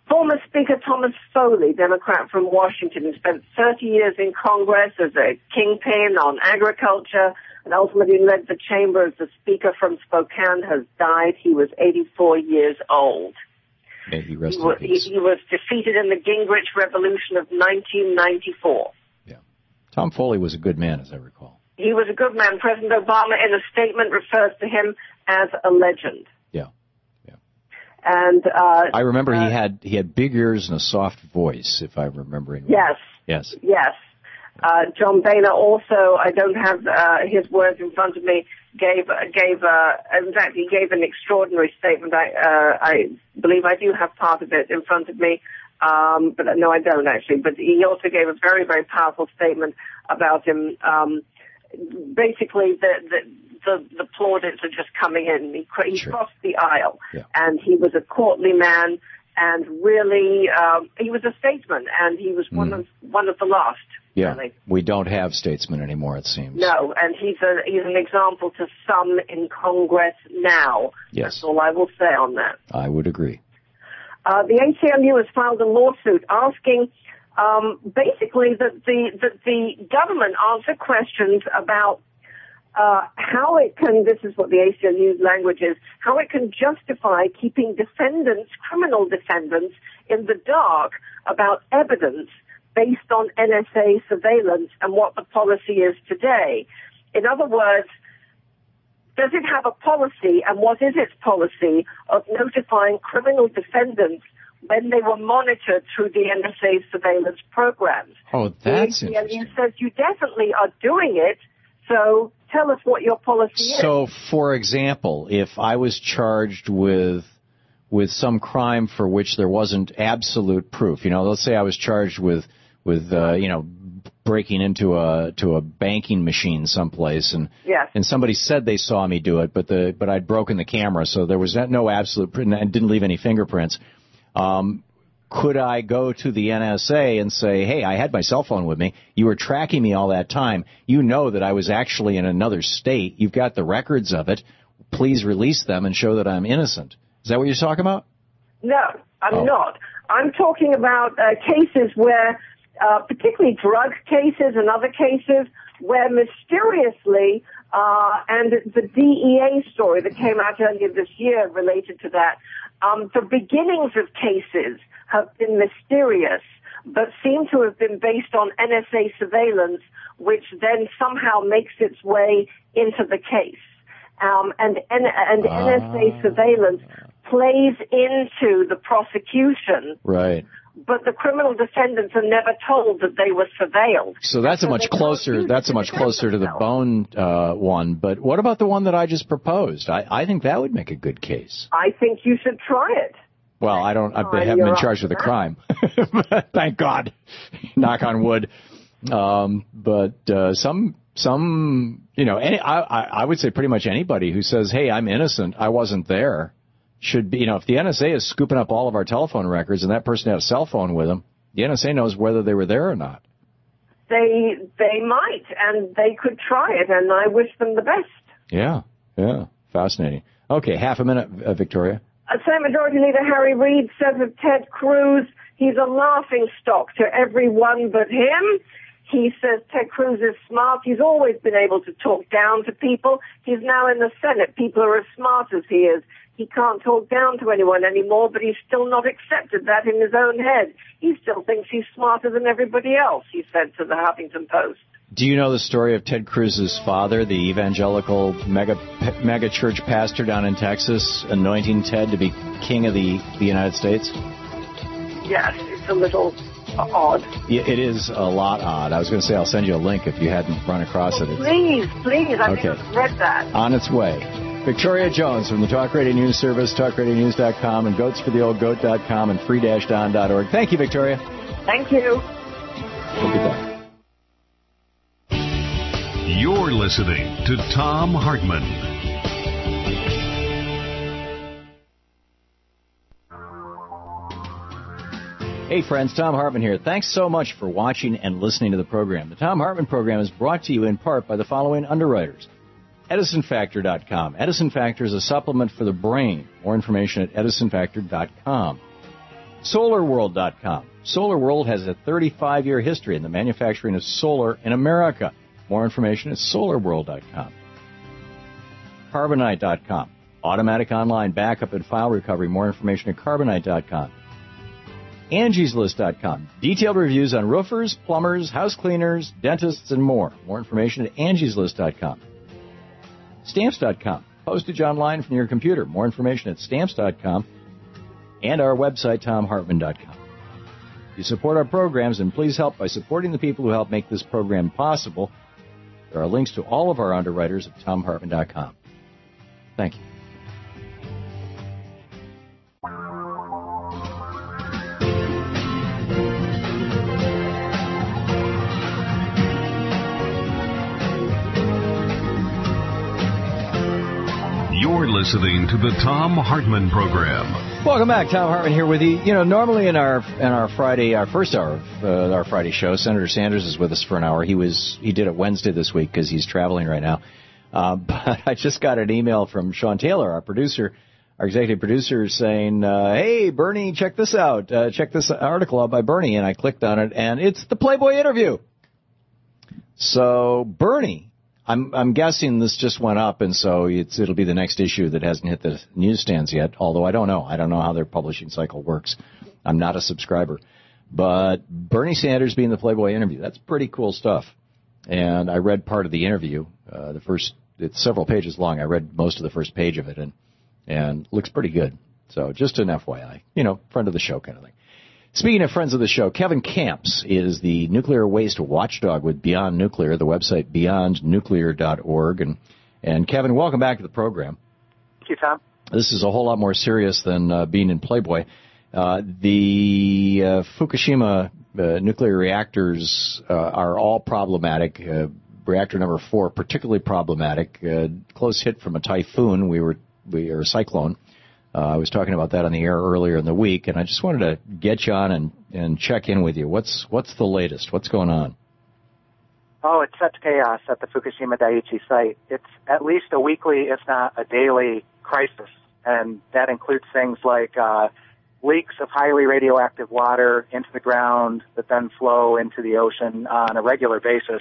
Former Speaker Thomas Foley, Democrat from Washington, who spent thirty years in Congress as a kingpin on agriculture and ultimately led the chamber as the Speaker from Spokane, has died. He was eighty-four years old. May he rest He in was, peace. he, he was defeated in the Gingrich Revolution of nineteen ninety-four. Tom Foley was a good man, as I recall. He was a good man. President Obama, in a statement, refers to him as a legend. Yeah, yeah. And uh, I remember uh, he had he had big ears and a soft voice, if I'm remembering right. Yes. Yes. Yes. Uh, John Boehner also, I don't have uh, his words in front of me, gave, gave uh, in fact, he gave an extraordinary statement. I, uh, I believe I do have part of it in front of me, um, but no, I don't actually. But he also gave a very, very powerful statement about him. Um, basically, the, the, the, the plaudits are just coming in. He, he Sure. crossed the aisle, Yeah. and he was a courtly man, and really, um, he was a statesman, and he was one Mm. of one of the last. Yeah, Really. we don't have statesmen anymore, it seems. No, and he's a he's an example to some in Congress now. Yes. That's all I will say on that. I would agree. Uh, the A C L U has filed a lawsuit asking um, basically that the that the government answer questions about uh, how it can. This is what the A C L U's language is. How it can justify keeping defendants, criminal defendants, in the dark about evidence based on N S A surveillance and what the policy is today. In other words, does it have a policy, and what is its policy of notifying criminal defendants when they were monitored through the N S A surveillance programs? Oh, that's the A C L U says you definitely are doing it, so tell us what your policy is. So, for example, if I was charged with with some crime for which there wasn't absolute proof, you know, let's say I was charged with with uh, you know breaking into a to a banking machine someplace, and Yes. and somebody said they saw me do it, but the but I'd broken the camera, so there was no absolute proof and didn't leave any fingerprints. Um, could I go to the N S A and say, hey, I had my cell phone with me. You were tracking me all that time. You know that I was actually in another state. You've got the records of it. Please release them and show that I'm innocent. Is that what you're talking about? No, I'm Oh. not. I'm talking about uh, cases where, uh, particularly drug cases and other cases, where mysteriously, uh, and the D E A story that came out earlier this year related to that, um, the beginnings of cases have been mysterious, but seem to have been based on N S A surveillance, which then somehow makes its way into the case. Um, and and, and Ah. N S A surveillance plays into the prosecution, Right. but the criminal defendants are never told that they were surveilled. So that's a So much they can't closer. use That's it a much to defend closer to the themselves. bone uh, one. But what about the one that I just proposed? I, I think that would make a good case. I think you should try it. Well, I don't. I Oh, haven't you're been up charged for with a that. crime. Thank God. Knock on wood. Um, but uh, some some you know, any, I I I would say pretty much anybody who says, "Hey, I'm innocent. I wasn't there," should be. You know, if the N S A is scooping up all of our telephone records and that person had a cell phone with them, the N S A knows whether they were there or not. They they might, and they could try it, and I wish them the best. Yeah. Yeah. Fascinating. Okay, half a minute, uh, Victoria. Uh, Senate Majority Leader Harry Reid says of Ted Cruz, he's a laughing stock to everyone but him. He says Ted Cruz is smart. He's always been able to talk down to people. He's now in the Senate. People are as smart as he is. He can't talk down to anyone anymore, but he's still not accepted that in his own head. He still thinks he's smarter than everybody else, he said to the Huffington Post. Do you know the story of Ted Cruz's father, the evangelical mega mega church pastor down in Texas, anointing Ted to be king of the, the United States? Yes, it's a little odd. Yeah, it is a lot odd. I was going to say I'll send you a link if you hadn't run across it. It's Please, please, I Okay. think I've read that. on its way. Victoria Jones from the Talk Radio News Service, talk radio news dot com, and goats for the old goat dot com and free dash don dot org. Thank you, Victoria. Thank you. We'll be back. You're listening to Tom Hartman. Hey friends, Tom Hartman here. Thanks so much for watching and listening to the program. The Tom Hartman program is brought to you in part by the following underwriters. Edison Factor dot com. Edison Factor is a supplement for the brain. More information at Edison Factor dot com. Solar World dot com. SolarWorld has a thirty-five year history in the manufacturing of solar in America. More information at Solar World dot com. Carbonite dot com. Automatic online backup and file recovery. More information at Carbonite dot com. Angie's List dot com. Detailed reviews on roofers, plumbers, house cleaners, dentists, and more. More information at Angie's List dot com. Stamps dot com. Postage online from your computer. More information at Stamps dot com. And our website, Thom Hartmann dot com. You support our programs, and please help by supporting the people who help make this program possible. There are links to all of our underwriters at Thom Hartmann dot com. Thank you. You're listening to the Thom Hartmann Program. Welcome back, Thom Hartmann here with you. You know, normally in our in our Friday, our first hour of uh, our Friday show, Senator Sanders is with us for an hour. He was he did it Wednesday this week because he's traveling right now. Uh, but I just got an email from Sean Taylor, our producer, our executive producer, saying, uh, "Hey, Bernie, check this out. Uh, check this article out by Bernie." And I clicked on it, and it's the Playboy interview. So Bernie. I'm, I'm guessing this just went up, and so it's, it'll be the next issue that hasn't hit the newsstands yet, although I don't know. I don't know how their publishing cycle works. I'm not a subscriber. But Bernie Sanders being the Playboy interview, that's pretty cool stuff. And I read part of the interview, uh, the first, it's several pages long. I read most of the first page of it, and, and looks pretty good. So just an F Y I, you know, friend of the show kind of thing. Speaking of friends of the show, Kevin Camps is the nuclear waste watchdog with Beyond Nuclear, the website beyond nuclear dot org. And, and Kevin, welcome back to the program. Thank you, Tom. This is a whole lot more serious than uh, being in Playboy. Uh, the uh, Fukushima uh, nuclear reactors uh, are all problematic. Uh, reactor number four, particularly problematic. Uh, close hit from a typhoon. We were, we are a cyclone. Uh, I was talking about that on the air earlier in the week, and I just wanted to get you on and, and check in with you. What's what's the latest? What's going on? Oh, it's such chaos at the Fukushima Daiichi site. It's at least a weekly, if not a daily, crisis, and that includes things like uh, leaks of highly radioactive water into the ground that then flow into the ocean on a regular basis,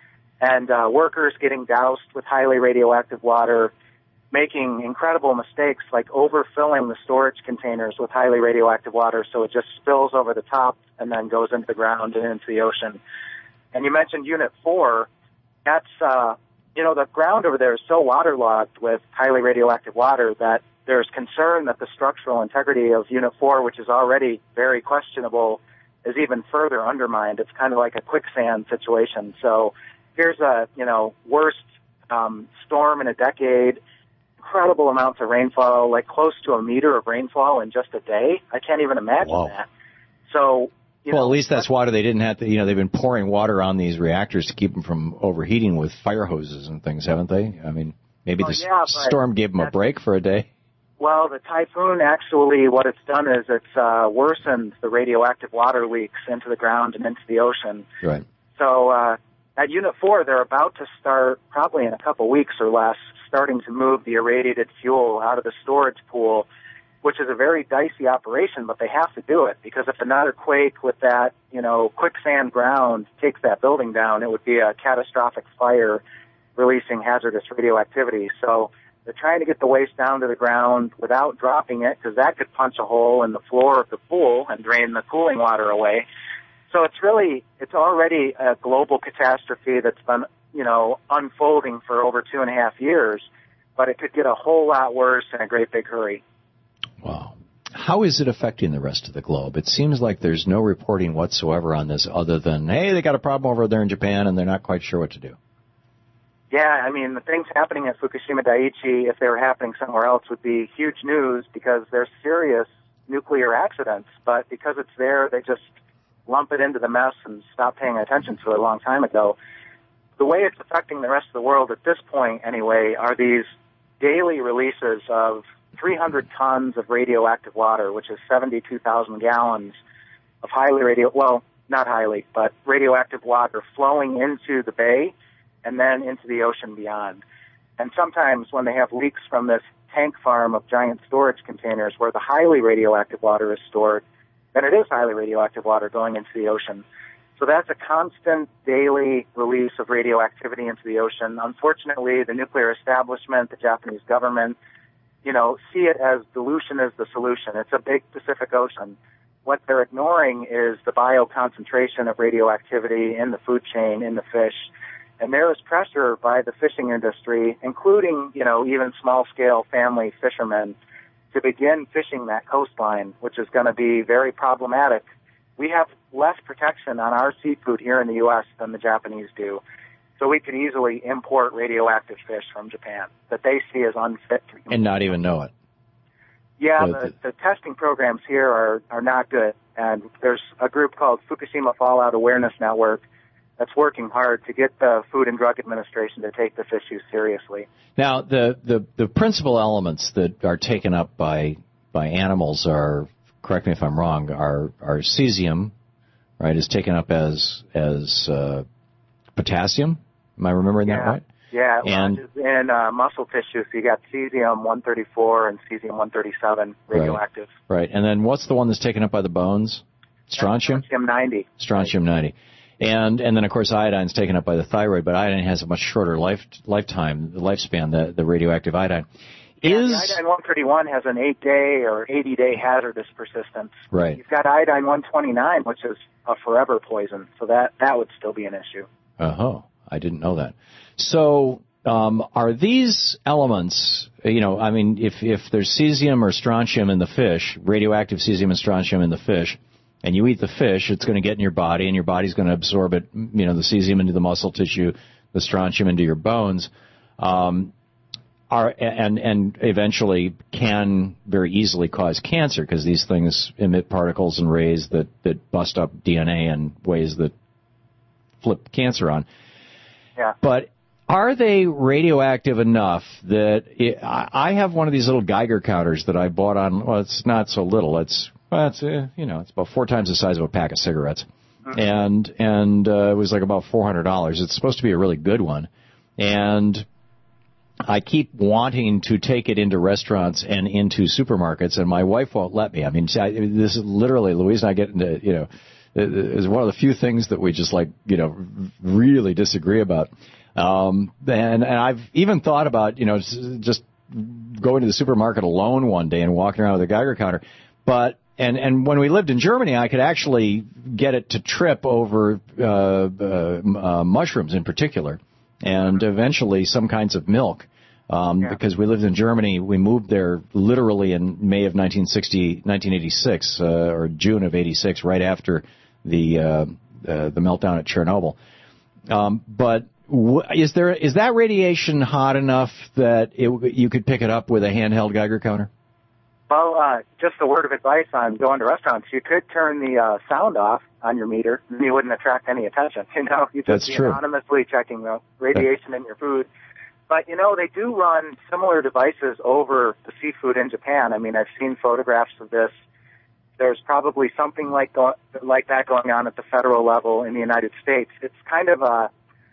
and uh, workers getting doused with highly radioactive water, making incredible mistakes like overfilling the storage containers with highly radioactive water so it just spills over the top and then goes into the ground and into the ocean. And you mentioned Unit four. That's, uh, you know, the ground over there is so waterlogged with highly radioactive water that there's concern that the structural integrity of Unit four, which is already very questionable, is even further undermined. It's kind of like a quicksand situation. So here's a, you know, worst um, storm in a decade. Incredible amounts of rainfall, like close to a meter of rainfall in just a day. I can't even imagine Whoa. that. So, you well, know, at least that's water they didn't have to, you know, they've been pouring water on these reactors to keep them from overheating with fire hoses and things, haven't they? I mean, maybe oh, the yeah, storm gave them a break for a day. Well, the typhoon actually, what it's done is it's uh, worsened the radioactive water leaks into the ground and into the ocean. Right. So, uh, at Unit four, they're about to start, probably in a couple weeks or less, starting to move the irradiated fuel out of the storage pool, which is a very dicey operation, but they have to do it because if another quake with that, you know, quicksand ground takes that building down, it would be a catastrophic fire releasing hazardous radioactivity. So they're trying to get the waste down to the ground without dropping it because that could punch a hole in the floor of the pool and drain the cooling water away. So it's really, it's already a global catastrophe that's been, you know, unfolding for over two and a half years, but it could get a whole lot worse in a great big hurry. Wow. How is it affecting the rest of the globe? It seems like there's no reporting whatsoever on this other than, hey, they got a problem over there in Japan and they're not quite sure what to do. Yeah, I mean, the things happening at Fukushima Daiichi, if they were happening somewhere else, would be huge news because they're serious nuclear accidents, but because it's there, they just lump it into the mess and stop paying attention to it a long time ago. The way it's affecting the rest of the world at this point, anyway, are these daily releases of three hundred tons of radioactive water, which is seventy-two thousand gallons of highly radio, well, not highly, but radioactive water flowing into the bay and then into the ocean beyond. And sometimes when they have leaks from this tank farm of giant storage containers where the highly radioactive water is stored, then it is highly radioactive water going into the ocean. So that's a constant daily release of radioactivity into the ocean. Unfortunately, the nuclear establishment, the Japanese government, you know, see it as dilution is the solution. It's a big Pacific Ocean. What they're ignoring is the bioconcentration of radioactivity in the food chain, in the fish. And there is pressure by the fishing industry, including, you know, even small-scale family fishermen, to begin fishing that coastline, which is going to be very problematic. We have less protection on our seafood here in the U S than the Japanese do. So we could easily import radioactive fish from Japan that they see as unfit for humans. And not even know it. Yeah, the, the, the testing programs here are, are not good. And there's a group called Fukushima Fallout Awareness Network that's working hard to get the Food and Drug Administration to take this issue seriously. Now, the, the, the principal elements that are taken up by by animals are, correct me if I'm wrong, are, are cesium, right, is taken up as as uh, potassium. Am I remembering yeah. that right? Yeah, and in uh, muscle tissue, so you got cesium one thirty-four and cesium one thirty-seven radioactive. Right. right, and then what's the one that's taken up by the bones? Strontium? Strontium ninety. Strontium ninety. And and then, of course, iodine's taken up by the thyroid, but iodine has a much shorter life lifetime, lifespan, the, the radioactive iodine. Yeah, Is iodine one thirty-one has an eight-day or eighty-day hazardous persistence. Right. You've got iodine one twenty-nine, which is a forever poison, so that, that would still be an issue. Oh, I didn't know that. So um, are these elements, you know, I mean, if, if there's cesium or strontium in the fish, radioactive cesium and strontium in the fish, and you eat the fish, it's going to get in your body, and your body's going to absorb it, you know, the cesium into the muscle tissue, the strontium into your bones, um, are and and eventually can very easily cause cancer because these things emit particles and rays that, that bust up D N A in ways that flip cancer on. Yeah. But are they radioactive enough that it, I have one of these little Geiger counters that I bought on, well, it's not so little, it's Well, it's uh, you know it's about four times the size of a pack of cigarettes, uh-huh. and and uh, it was like about four hundred dollars. It's supposed to be a really good one, and I keep wanting to take it into restaurants and into supermarkets, and my wife won't let me. I mean, I, this is literally Louise and I get into you know is one of the few things that we just like you know really disagree about, um, and and I've even thought about you know just going to the supermarket alone one day and walking around with a Geiger counter, but. And and when we lived in Germany, I could actually get it to trip over uh, uh, uh, mushrooms in particular, and eventually some kinds of milk. Um, yeah. Because we lived in Germany, we moved there literally in May of nineteen sixty, nineteen eighty-six, uh, or June of eighty-six, right after the uh, uh, the meltdown at Chernobyl. Um, but w- is there is that radiation hot enough that it, you could pick it up with a handheld Geiger counter? Well, uh, just a word of advice on going to restaurants. You could turn the uh, sound off on your meter, and you wouldn't attract any attention. You know, you just That's be true. anonymously checking the radiation in your food. But, you know, they do run similar devices over the seafood in Japan. I mean, I've seen photographs of this. There's probably something like go- like that going on at the federal level in the United States. It's kind of a,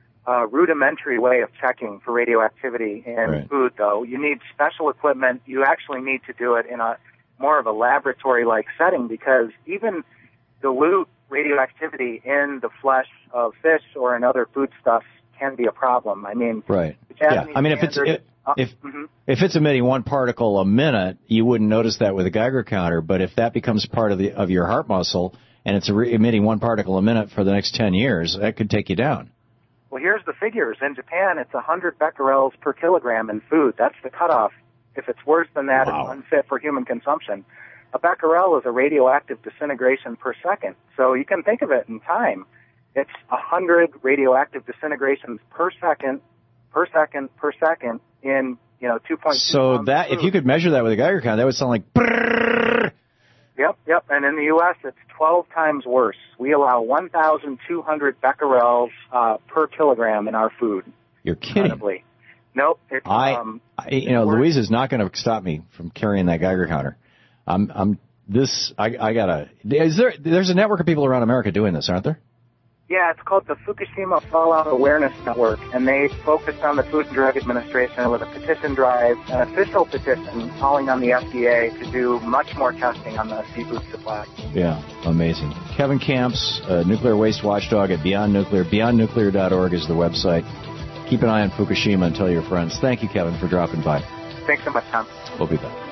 a rudimentary way of checking for radioactivity in right. food, though. You need special equipment. You actually need to do it in a more of a laboratory-like setting because even dilute radioactivity in the flesh of fish or in other foodstuffs can be a problem. I mean, right. Yeah. I mean, if it's if if, mm-hmm. if it's emitting one particle a minute, you wouldn't notice that with a Geiger counter. But if that becomes part of the of your heart muscle and it's re- emitting one particle a minute for the next ten years, that could take you down. Well, here's the figures. In Japan, it's one hundred becquerels per kilogram in food. That's the cutoff. If it's worse than that, wow. It's unfit for human consumption. A becquerel is a radioactive disintegration per second. So you can think of it in time. It's one hundred radioactive disintegrations per second, per second, per second in, you know, two point two So that, if you could measure that with a Geiger counter, that would sound like brrrr. Yep, yep. And in the U S, it's twelve times worse. We allow one thousand two hundred becquerels uh, per kilogram in our food. You're kidding. Incredibly. Nope. It's, I, um, I, you know, Louise is not going to stop me from carrying that Geiger counter. I'm, I'm, this, I, I gotta, is there, there's a network of people around America doing this, aren't there? Yeah, it's called the Fukushima Fallout Awareness Network, and they focused on the Food and Drug Administration with a petition drive, an official petition calling on the F D A to do much more testing on the seafood supply. Yeah, amazing. Kevin Camps, uh, Nuclear Waste Watchdog at Beyond Nuclear. beyond nuclear dot org is the website. Keep an eye on Fukushima and tell your friends. Thank you, Kevin, for dropping by. Thanks so much, Tom. We'll be back.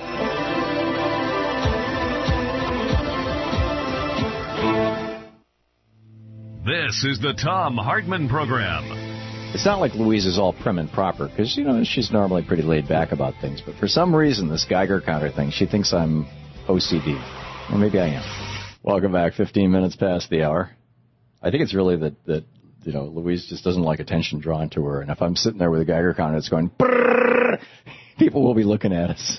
This is the Thom Hartmann Program. It's not like Louise is all prim and proper, because, you know, she's normally pretty laid back about things. But for some reason, this Geiger counter thing, she thinks I'm O C D. Or maybe I am. Welcome back, fifteen minutes past the hour. I think it's really that, that you know, Louise just doesn't like attention drawn to her. And if I'm sitting there with a Geiger counter that's going, brrr, people will be looking at us.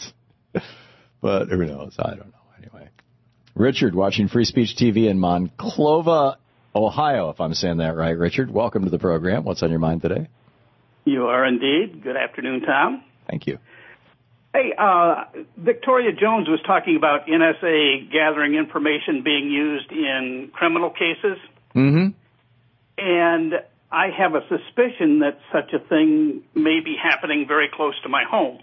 But who knows? I don't know. Anyway. Richard, watching Free Speech T V in Monclova, Ohio, if I'm saying that right. Richard, welcome to the program. What's on your mind today? You are indeed. Good afternoon, Tom. Thank you. Hey, uh, Victoria Jones was talking about N S A gathering information being used in criminal cases. Mm-hmm. And I have a suspicion that such a thing may be happening very close to my home.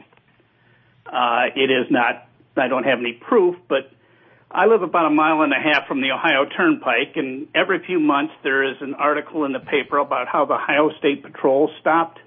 Uh, it is not, I don't have any proof, but I live about a mile and a half from the Ohio Turnpike, and every few months there is an article in the paper about how the Ohio State Patrol stopped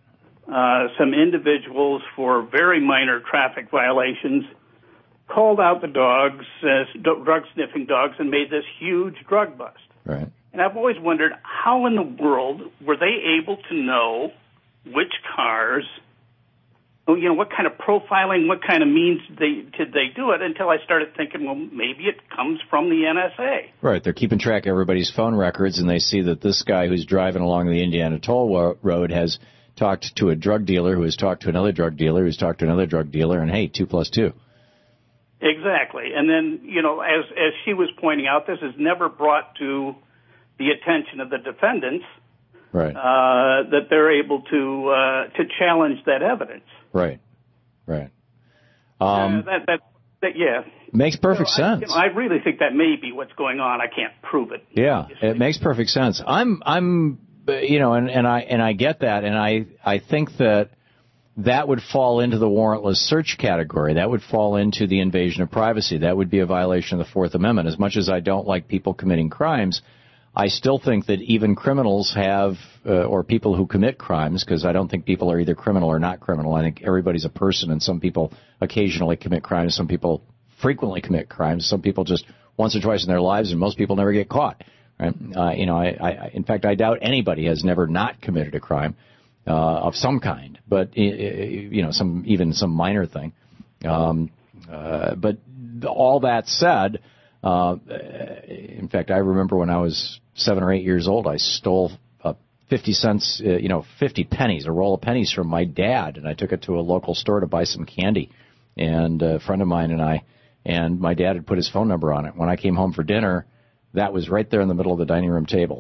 uh, some individuals for very minor traffic violations, called out the dogs as drug-sniffing dogs, and made this huge drug bust. Right. And I've always wondered, how in the world were they able to know which cars, you know, what kind of profiling, what kind of means did they, did they do it, until I started thinking, well, maybe it comes from the N S A. Right. They're keeping track of everybody's phone records, and they see that this guy who's driving along the Indiana Toll Road has talked to a drug dealer who has talked to another drug dealer who's talked to another drug dealer, and, hey, two plus two. Exactly. And then, you know, as as she was pointing out, this is never brought to the attention of the defendants, right? Uh, that they're able to uh, to challenge that evidence. Right, right. Um, uh, that, that that yeah makes perfect so sense. I, you know, I really think that may be what's going on. I can't prove it. Yeah, it makes perfect sense. I'm I'm you know, and, and I and I get that, and I I think that that would fall into the warrantless search category. That would fall into the invasion of privacy. That would be a violation of the Fourth Amendment. As much as I don't like people committing crimes, I still think that even criminals have, uh, or people who commit crimes, because I don't think people are either criminal or not criminal. I think everybody's a person, and some people occasionally commit crimes. Some people frequently commit crimes. Some people just once or twice in their lives, and most people never get caught. Right? Uh, you know, I, I, in fact, I doubt anybody has never not committed a crime uh, of some kind, but, you know, some even some minor thing. Um, uh, but all that said, uh, in fact, I remember when I was seven or eight years old, I stole uh, fifty cents, uh, you know, fifty pennies, a roll of pennies from my dad, and I took it to a local store to buy some candy. And a friend of mine and I, and my dad had put his phone number on it. When I came home for dinner, that was right there in the middle of the dining room table.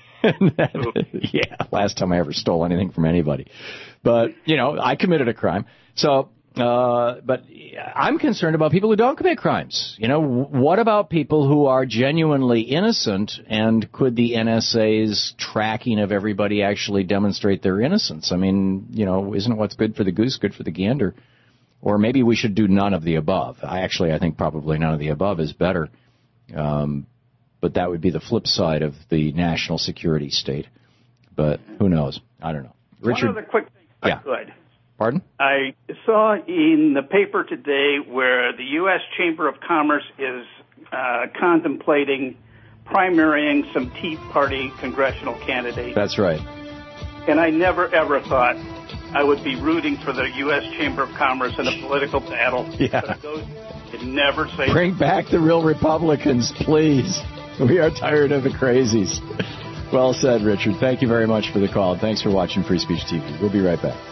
that, yeah, last time I ever stole anything from anybody. But, you know, I committed a crime. So, uh, but I'm concerned about people who don't commit crimes. You know, what about people who are genuinely innocent, and could the N S A's tracking of everybody actually demonstrate their innocence? I mean, you know, isn't what's good for the goose good for the gander? Or maybe we should do none of the above. I actually, I think probably none of the above is better. Um, but that would be the flip side of the national security state. But who knows? I don't know. Richard, one other quick thing, if yeah. I could. Pardon? I saw in the paper today where the U S Chamber of Commerce is uh, contemplating primarying some Tea Party congressional candidates. That's right. And I never, ever thought I would be rooting for the U S Chamber of Commerce in a political battle. Yeah. But those can never say... Bring back the real Republicans, please. We are tired of the crazies. Well said, Richard. Thank you very much for the call. Thanks for watching Free Speech T V. We'll be right back.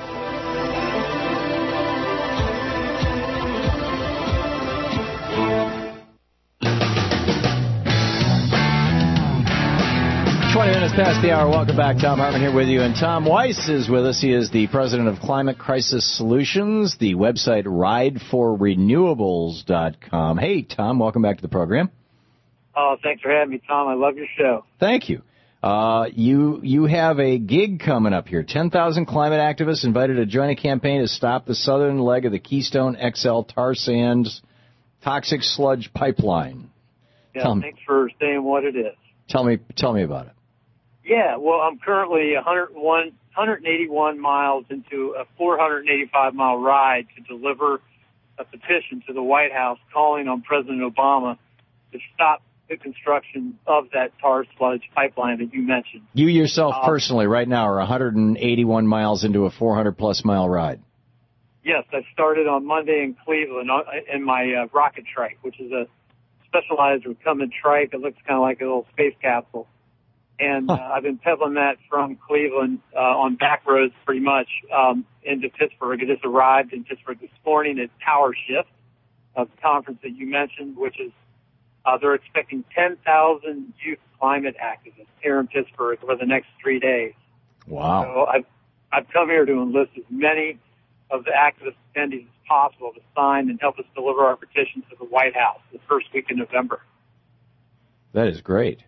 twenty minutes past the hour. Welcome back. Thom Hartmann here with you. And Tom Weiss is with us. He is the president of Climate Crisis Solutions, the website ride for renewables dot com. Hey, Tom, welcome back to the program. Oh, thanks for having me, Tom. I love your show. Thank you. Uh, you you have a gig coming up here. ten thousand climate activists invited to join a campaign to stop the southern leg of the Keystone X L tar sands toxic sludge pipeline. Yeah, tell thanks me, for saying what it is. Tell me, tell me about it. Yeah, well, I'm currently one hundred one, one hundred eighty-one miles into a four hundred eighty-five mile ride to deliver a petition to the White House calling on President Obama to stop the construction of that tar sludge pipeline that you mentioned. You yourself uh, personally right now are one hundred eighty-one miles into a four hundred plus mile ride. Yes, I started on Monday in Cleveland in my uh, rocket trike, which is a specialized recumbent trike. It looks kind of like a little space capsule. And huh. uh, I've been pedaling that from Cleveland uh, on back roads pretty much um, into Pittsburgh. I just arrived in Pittsburgh this morning at Power Shift, uh, the conference that you mentioned, which is uh, they're expecting ten thousand youth climate activists here in Pittsburgh over the next three days. Wow. So I've, I've come here to enlist as many of the activist attendees as possible to sign and help us deliver our petition to the White House the first week in November. That is great.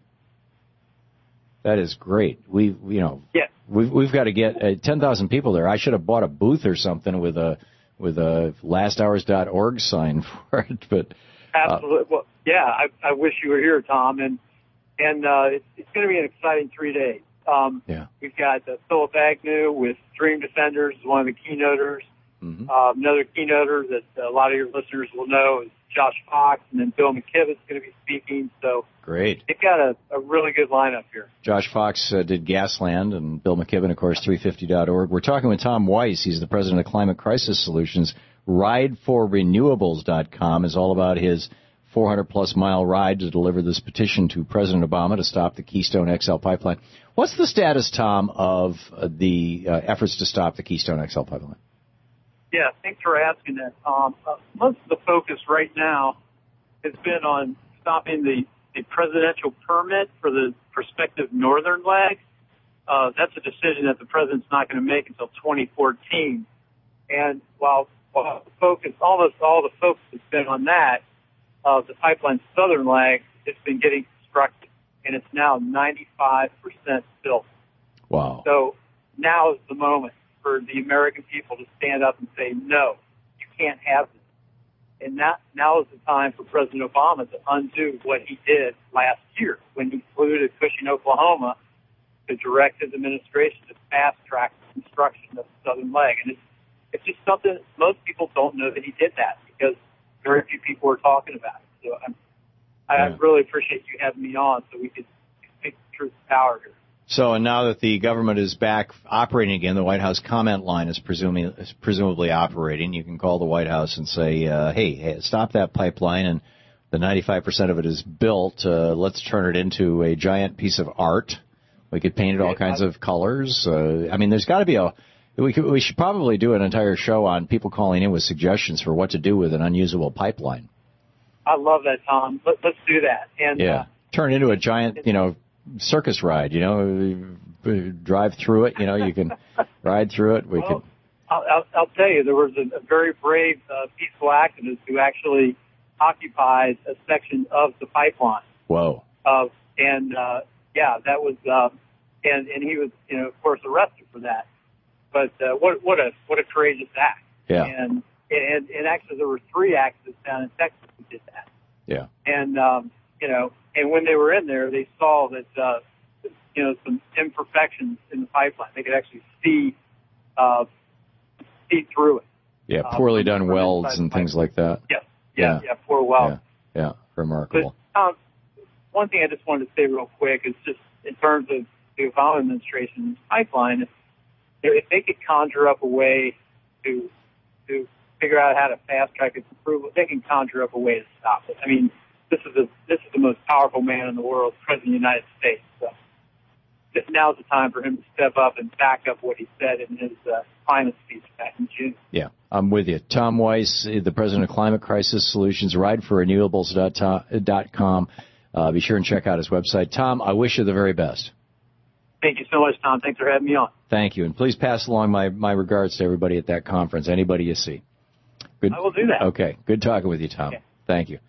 That is great. We, you know, yeah. we've we've got to get uh, ten thousand people there. I should have bought a booth or something with a with a last hours dot org sign for it. But uh, absolutely, well, yeah. I, I wish you were here, Tom, and and uh, it's, it's going to be an exciting three days. Um, yeah. We've got uh, Philip Agnew with Dream Defenders, one of the keynoters. Mm-hmm. Uh, another keynoter that a lot of your listeners will know is Josh Fox, and then Bill McKibben's going to be speaking. So great. They've got a, a really good lineup here. Josh Fox uh, did Gasland, and Bill McKibben, of course, three fifty dot org. We're talking with Tom Weiss. He's the president of Climate Crisis Solutions. ride for renewables dot com is all about his four hundred plus mile ride to deliver this petition to President Obama to stop the Keystone X L pipeline. What's the status, Tom, of uh, the uh, efforts to stop the Keystone X L pipeline? Yeah, thanks for asking that, Tom. Uh, most of the focus right now has been on stopping the, the presidential permit for the prospective northern leg. Uh, that's a decision that the president's not going to make until twenty fourteen. And while, while the focus, all this, all the focus has been on that, uh, the pipeline's southern leg has been getting constructed, and it's now ninety-five percent built. Wow. So now is the moment for the American people to stand up and say, no, you can't have this. And that, now is the time for President Obama to undo what he did last year when he flew to Cushing, Oklahoma, to direct his administration to fast-track the construction of the southern leg. And it's, it's just something most people don't know that he did that because very few people are talking about it. So I'm, I yeah. really appreciate you having me on so we could speak the truth of power here. So, and now that the government is back operating again, the White House comment line is presuming is presumably operating. You can call the White House and say, uh, hey, hey, stop that pipeline, and the ninety-five percent of it is built. Uh, let's turn it into a giant piece of art. We could paint it all kinds of colors. Uh, I mean, there's got to be a we, could, we should probably do an entire show on people calling in with suggestions for what to do with an unusable pipeline. I love that, Tom. Let, let's do that. And yeah, uh, turn it into a giant, you know, circus ride, you know, drive through it, you know, you can ride through it. We well, could. I'll, I'll, I'll tell you, there was a, a very brave, uh, peaceful activist who actually occupied a section of the pipeline. Whoa. Uh, and, uh, yeah, that was, uh, and, and he was, you know, of course, arrested for that. But, uh, what, what a, what a courageous act. Yeah. And, and, and actually there were three activists down in Texas who did that. Yeah. And, um, you know, and when they were in there, they saw that, uh, you know, some imperfections in the pipeline. They could actually see, uh, see through it. Yeah, poorly uh, done welds and things like that. Yes, yeah, yeah, yeah, poor welds. Yeah, yeah, remarkable. But, um, one thing I just wanted to say real quick is just in terms of the Obama administration's pipeline, if, if they could conjure up a way to to figure out how to fast track its approval, they can conjure up a way to stop it. I mean, this is the this is the most powerful man in the world, President of the United States. So this, now's the time for him to step up and back up what he said in his uh, climate speech back in June. Yeah, I'm with you. Tom Weiss, the president of Climate Crisis Solutions, ride for renewables dot com. Uh, be sure and check out his website. Tom, I wish you the very best. Thank you so much, Tom. Thanks for having me on. Thank you. And please pass along my, my regards to everybody at that conference, anybody you see. Good. I will do that. Okay. Good talking with you, Tom. Okay. Thank you.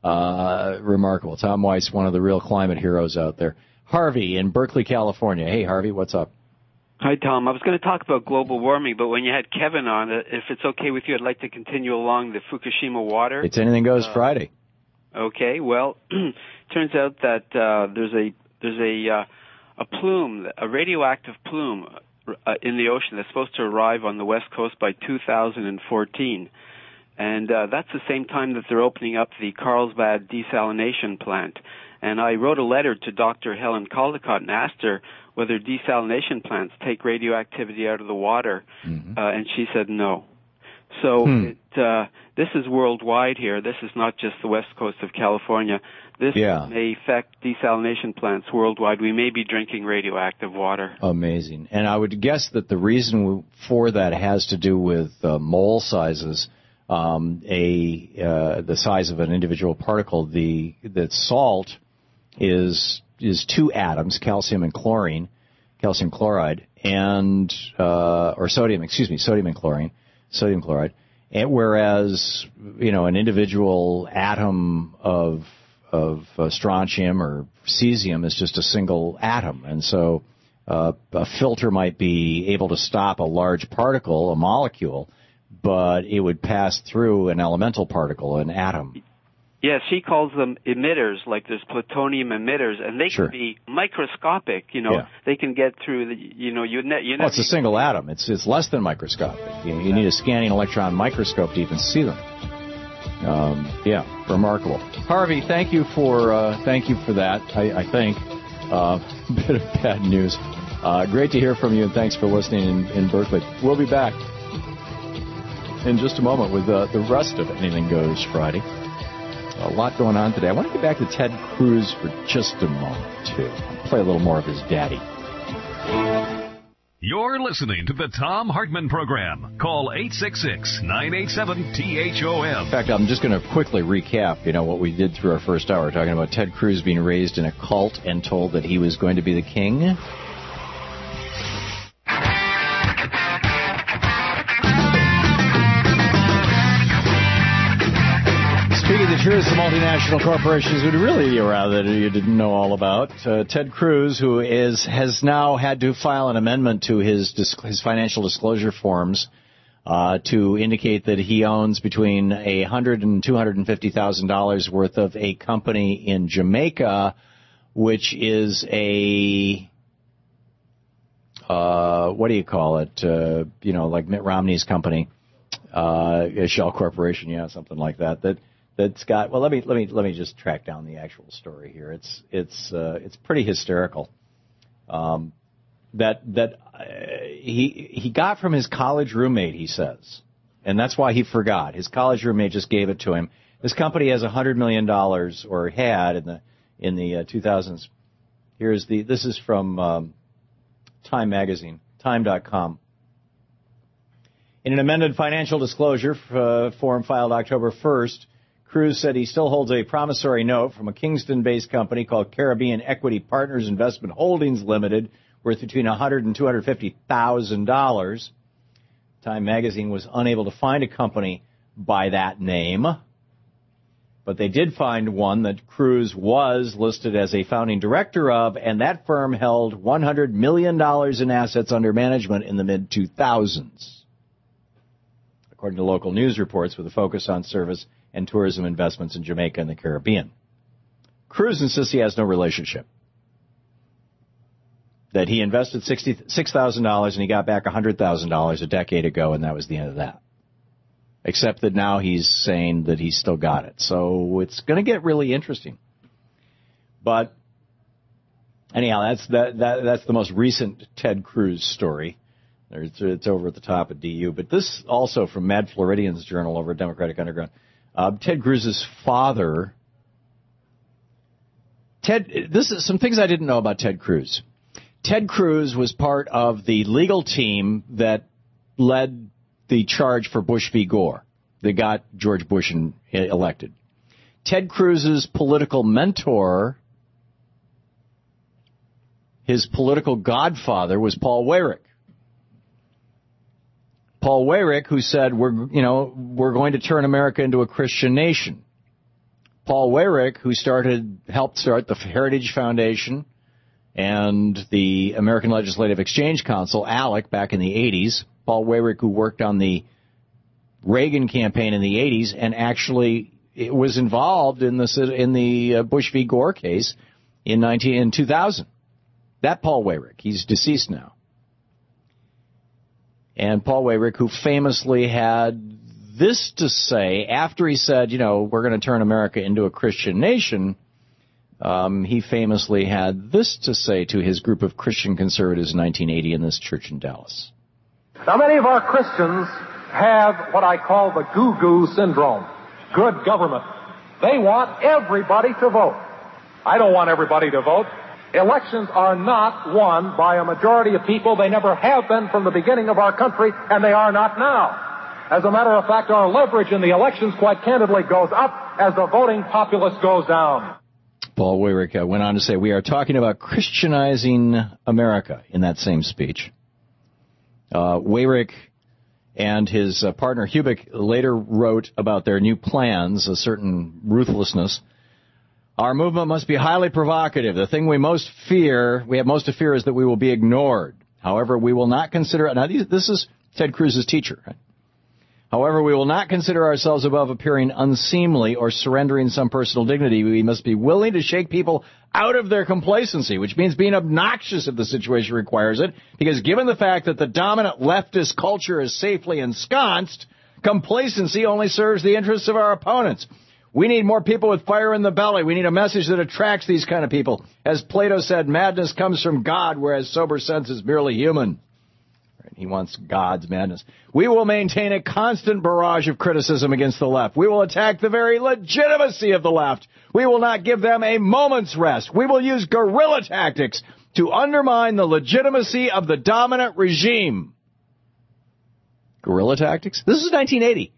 Uh, remarkable. Tom Weiss, one of the real climate heroes out there. Harvey in Berkeley, California. Hey, Harvey, what's up? Hi, Tom. I was going to talk about global warming, but when you had Kevin on, if it's okay with you, I'd like to continue along the Fukushima water. It's Anything Goes uh, Friday. Okay. Well, turns out that uh, there's a there's a uh, a plume, a radioactive plume uh, in the ocean that's supposed to arrive on the west coast by two thousand fourteen, and uh, that's the same time that they're opening up the Carlsbad desalination plant. And I wrote a letter to Doctor Helen Caldecott and asked her whether desalination plants take radioactivity out of the water, mm-hmm. uh, and she said no. So hmm. it, uh, this is worldwide here. This is not just the west coast of California. This yeah. may affect desalination plants worldwide. We may be drinking radioactive water. Amazing. And I would guess that the reason for that has to do with uh, mole sizes. Um, a uh, the size of an individual particle. The that salt is is two atoms, calcium and chlorine, calcium chloride, and uh, or sodium, excuse me, sodium and chlorine, sodium chloride. And whereas you know an individual atom of of uh, strontium or cesium is just a single atom, and so uh, a filter might be able to stop a large particle, a molecule, but it would pass through an elemental particle, an atom. Yes, she calls them emitters, like there's plutonium emitters, and they sure. can be microscopic. You know, yeah. they can get through the. You know, you ne- you well, it's a single atom. It's it's less than microscopic. You, you need a scanning electron microscope to even see them. Um, yeah, remarkable. Harvey, thank you for uh, thank you for that. I, I think uh, a bit of bad news. Uh, great to hear from you, and thanks for listening in, in Berkeley. We'll be back in just a moment with uh, the rest of Anything Goes Friday. A lot going on today. I want to get back to Ted Cruz for just a moment, too. I'll play a little more of his daddy. You're listening to the Tom Hartman Program. Call eight six six, nine eight seven, T H O M. In fact, I'm just going to quickly recap, you know, what we did through our first hour, talking about Ted Cruz being raised in a cult and told that he was going to be the king. Speaking of the truth, the multinational corporations would really rather you didn't know all about. Uh, Ted Cruz, who is has now had to file an amendment to his his financial disclosure forms uh, to indicate that he owns between a hundred and two hundred and fifty thousand dollars worth of a company in Jamaica, which is a uh, what do you call it? Uh, you know, like Mitt Romney's company, uh, a shell corporation, yeah, something like that. That. That's got well. Let me let me let me just track down the actual story here. It's it's uh, it's pretty hysterical. Um, that that uh, he he got from his college roommate, he says, and that's why he forgot. His college roommate just gave it to him. This company has a hundred million dollars, or had in the in the uh, two thousands. Here's the. This is from um, Time Magazine, Time dot com. In an amended financial disclosure uh, form filed October first. Cruz said he still holds a promissory note from a Kingston-based company called Caribbean Equity Partners Investment Holdings Limited, worth between one hundred thousand dollars and two hundred fifty thousand dollars. Time magazine was unable to find a company by that name, but they did find one that Cruz was listed as a founding director of, and that firm held one hundred million dollars in assets under management in the mid two thousands, according to local news reports with a focus on service and tourism investments in Jamaica and the Caribbean. Cruz insists he has no relationship. That he invested sixty-six thousand dollars and he got back one hundred thousand dollars a decade ago, and that was the end of that. Except that now he's saying that he's still got it. So it's going to get really interesting. But anyhow, that's that, that that's the most recent Ted Cruz story. It's, it's over at the top of D U. But this also from Mad Floridian's Journal over at Democratic Underground. Uh, Ted Cruz's father. Ted, this is some things I didn't know about Ted Cruz. Ted Cruz was part of the legal team that led the charge for Bush v. Gore that got George Bush in, elected. Ted Cruz's political mentor, his political godfather, was Paul Weyrich. Paul Weyrich, who said, we're, you know, we're going to turn America into a Christian nation. Paul Weyrich, who started, helped start the Heritage Foundation and the American Legislative Exchange Council, ALEC, back in the eighties. Paul Weyrich, who worked on the Reagan campaign in the eighties and actually was involved in the in the Bush v. Gore case in nineteen in two thousand. That Paul Weyrich, he's deceased now. And Paul Weyrich, who famously had this to say after he said, you know, we're going to turn America into a Christian nation, um, he famously had this to say to his group of Christian conservatives in nineteen eighty in this church in Dallas. Now, many of our Christians have what I call the goo-goo syndrome, good government. They want everybody to vote. I don't want everybody to vote. Elections are not won by a majority of people. They never have been from the beginning of our country, and they are not now. As a matter of fact, our leverage in the elections, quite candidly, goes up as the voting populace goes down. Paul Weyrich uh, went on to say, we are talking about Christianizing America in that same speech. Uh, Weyrich and his uh, partner Hubick later wrote about their new plans, a certain ruthlessness. Our movement must be highly provocative. The thing we most fear, we have most to fear, is that we will be ignored. However, we will not consider, now this is Ted Cruz's teacher, right? However, we will not consider ourselves above appearing unseemly or surrendering some personal dignity. We must be willing to shake people out of their complacency, which means being obnoxious if the situation requires it, because given the fact that the dominant leftist culture is safely ensconced, complacency only serves the interests of our opponents. We need more people with fire in the belly. We need a message that attracts these kind of people. As Plato said, madness comes from God, whereas sober sense is merely human. He wants God's madness. We will maintain a constant barrage of criticism against the left. We will attack the very legitimacy of the left. We will not give them a moment's rest. We will use guerrilla tactics to undermine the legitimacy of the dominant regime. Guerrilla tactics? This is nineteen eighty.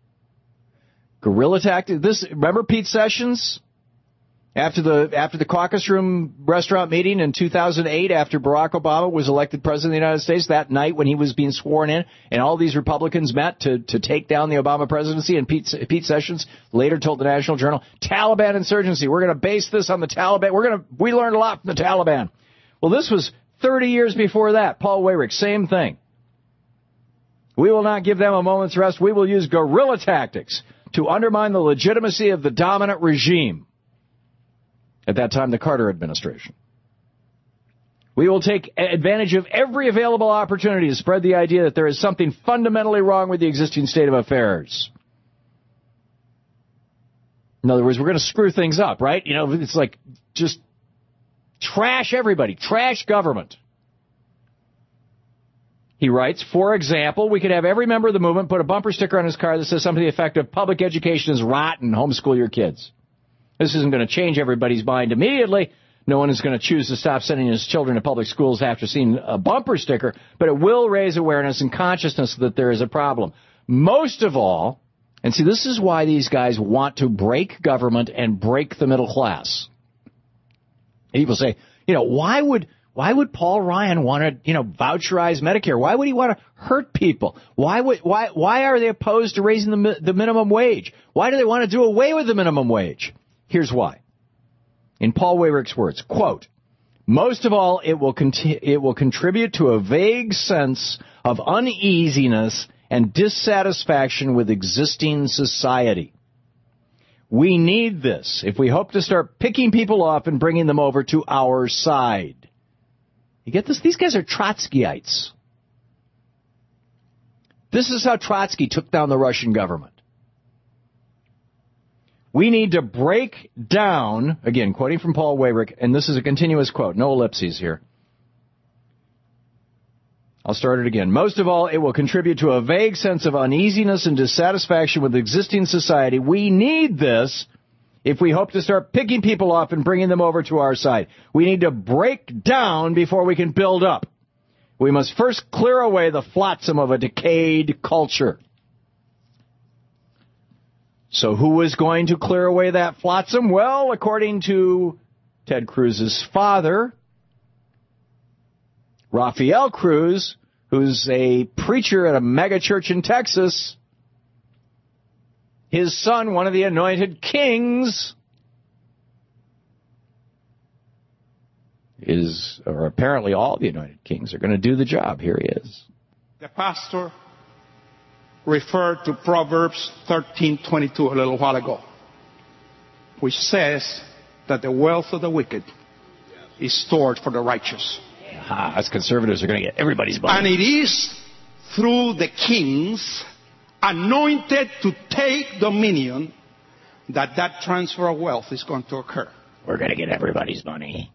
Guerrilla tactics. This, remember Pete Sessions? After the after the Caucus Room restaurant meeting in two thousand eight, after Barack Obama was elected president of the United States, that night when he was being sworn in, and all these Republicans met to, to take down the Obama presidency, and Pete, Pete Sessions later told the National Journal, Taliban insurgency, we're going to base this on the Taliban. We're going to we learned a lot from the Taliban. Well, this was thirty years before that. Paul Weyrich, same thing. We will not give them a moment's rest. We will use guerrilla tactics to undermine the legitimacy of the dominant regime. At that time, the Carter administration. We will take advantage of every available opportunity to spread the idea that there is something fundamentally wrong with the existing state of affairs. In other words, we're going to screw things up, right? You know, it's like just trash everybody, trash government. He writes, for example, we could have every member of the movement put a bumper sticker on his car that says something to the effect of public education is rotten, homeschool your kids. This isn't going to change everybody's mind immediately. No one is going to choose to stop sending his children to public schools after seeing a bumper sticker, but it will raise awareness and consciousness that there is a problem. Most of all, and see, this is why these guys want to break government and break the middle class. People say, you know, why would why would Paul Ryan want to, you know, voucherize Medicare? Why would he want to hurt people? Why would why why are they opposed to raising the the minimum wage? Why do they want to do away with the minimum wage? Here's why. In Paul Weyrich's words, quote, most of all, it will conti- it will contribute to a vague sense of uneasiness and dissatisfaction with existing society. We need this if we hope to start picking people off and bringing them over to our side. You get this? These guys are Trotskyites. This is how Trotsky took down the Russian government. We need to break down, again, quoting from Paul Weyrich, and this is a continuous quote, no ellipses here. I'll start it again. Most of all, it will contribute to a vague sense of uneasiness and dissatisfaction with existing society. We need this if we hope to start picking people off and bringing them over to our side. We need to break down before we can build up. We must first clear away the flotsam of a decayed culture. So who is going to clear away that flotsam? Well, according to Ted Cruz's father, Rafael Cruz, who's a preacher at a mega church in Texas, his son, one of the anointed kings is, or apparently all the anointed kings, are going to do the job. Here he is. The pastor referred to Proverbs thirteen twenty-two a little while ago, which says that the wealth of the wicked is stored for the righteous. Ah, us conservatives are going to get everybody's money. And it is through the kings anointed to take dominion that that transfer of wealth is going to occur. We're going to get everybody's money.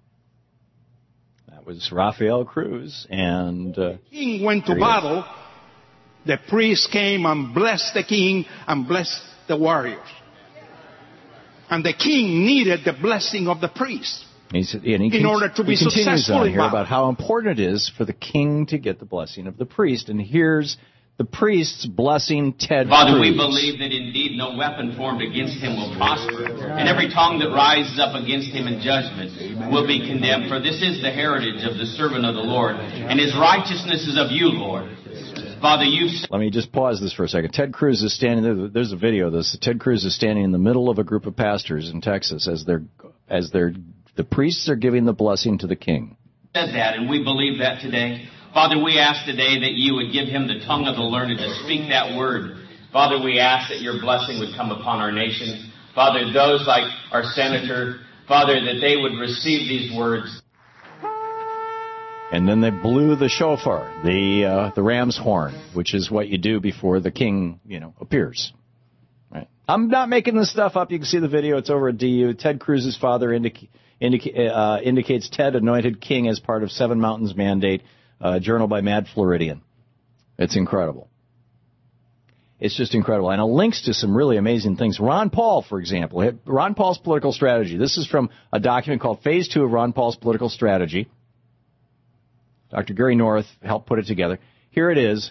That was Rafael Cruz. And uh, the king went to battle. The priest came and blessed the king and blessed the warriors. And the king needed the blessing of the priest. He's, and he in order to be he continues successful on in here battle. about how important it is for the king to get the blessing of the priest. And here's the priest's blessing Ted Father, Cruz. we believe that indeed no weapon formed against him will prosper, and every tongue that rises up against him in judgment will be condemned. For this is the heritage of the servant of the Lord, and his righteousness is of you, Lord. Father, you've... Let me just pause this for a second. Ted Cruz is standing there. There's a video of this. Ted Cruz is standing in the middle of a group of pastors in Texas as they're, as they're, the priests are giving the blessing to the king. Said that, and we believe that today. Father, we ask today that you would give him the tongue of the learned to speak that word. Father, we ask that your blessing would come upon our nation. Father, those like our senator, Father, that they would receive these words. And then they blew the shofar, the uh, the ram's horn, which is what you do before the king, you know, appears. Right? I'm not making this stuff up. You can see the video. It's over at D U. Ted Cruz's father indica- indica- uh, indicates Ted anointed king as part of Seven Mountains mandate. Uh, journal by Mad Floridian. It's incredible. It's just incredible. And it links to some really amazing things. Ron Paul, for example. Ron Paul's political strategy. This is from a document called Phase two of Ron Paul's political strategy. Doctor Gary North helped put it together. Here it is.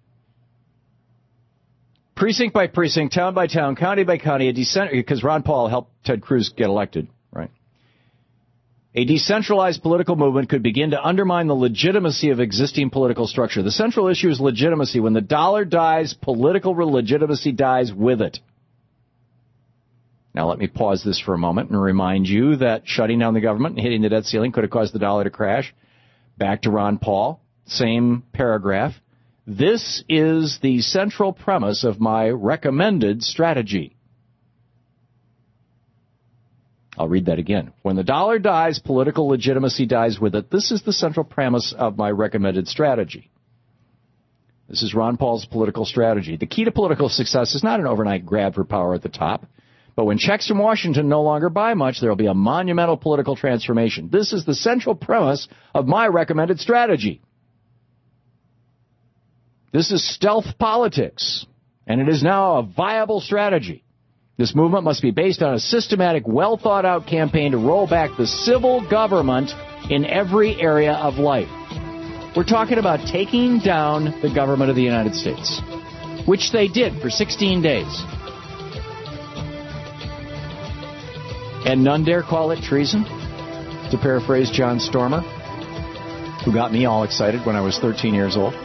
Precinct by precinct, town by town, county by county, a decent, because Ron Paul helped Ted Cruz get elected, right? A decentralized political movement could begin to undermine the legitimacy of existing political structure. The central issue is legitimacy. When the dollar dies, political legitimacy dies with it. Now let me pause this for a moment and remind you that shutting down the government and hitting the debt ceiling could have caused the dollar to crash. Back to Ron Paul, same paragraph. This is the central premise of my recommended strategy. I'll read that again. When the dollar dies, political legitimacy dies with it. This is the central premise of my recommended strategy. This is Ron Paul's political strategy. The key to political success is not an overnight grab for power at the top, but when checks from Washington no longer buy much, there will be a monumental political transformation. This is the central premise of my recommended strategy. This is stealth politics, and it is now a viable strategy. This movement must be based on a systematic, well-thought-out campaign to roll back the civil government in every area of life. We're talking about taking down the government of the United States, which they did for sixteen days. And none dare call it treason, to paraphrase John Stormer, who got me all excited when I was thirteen years old.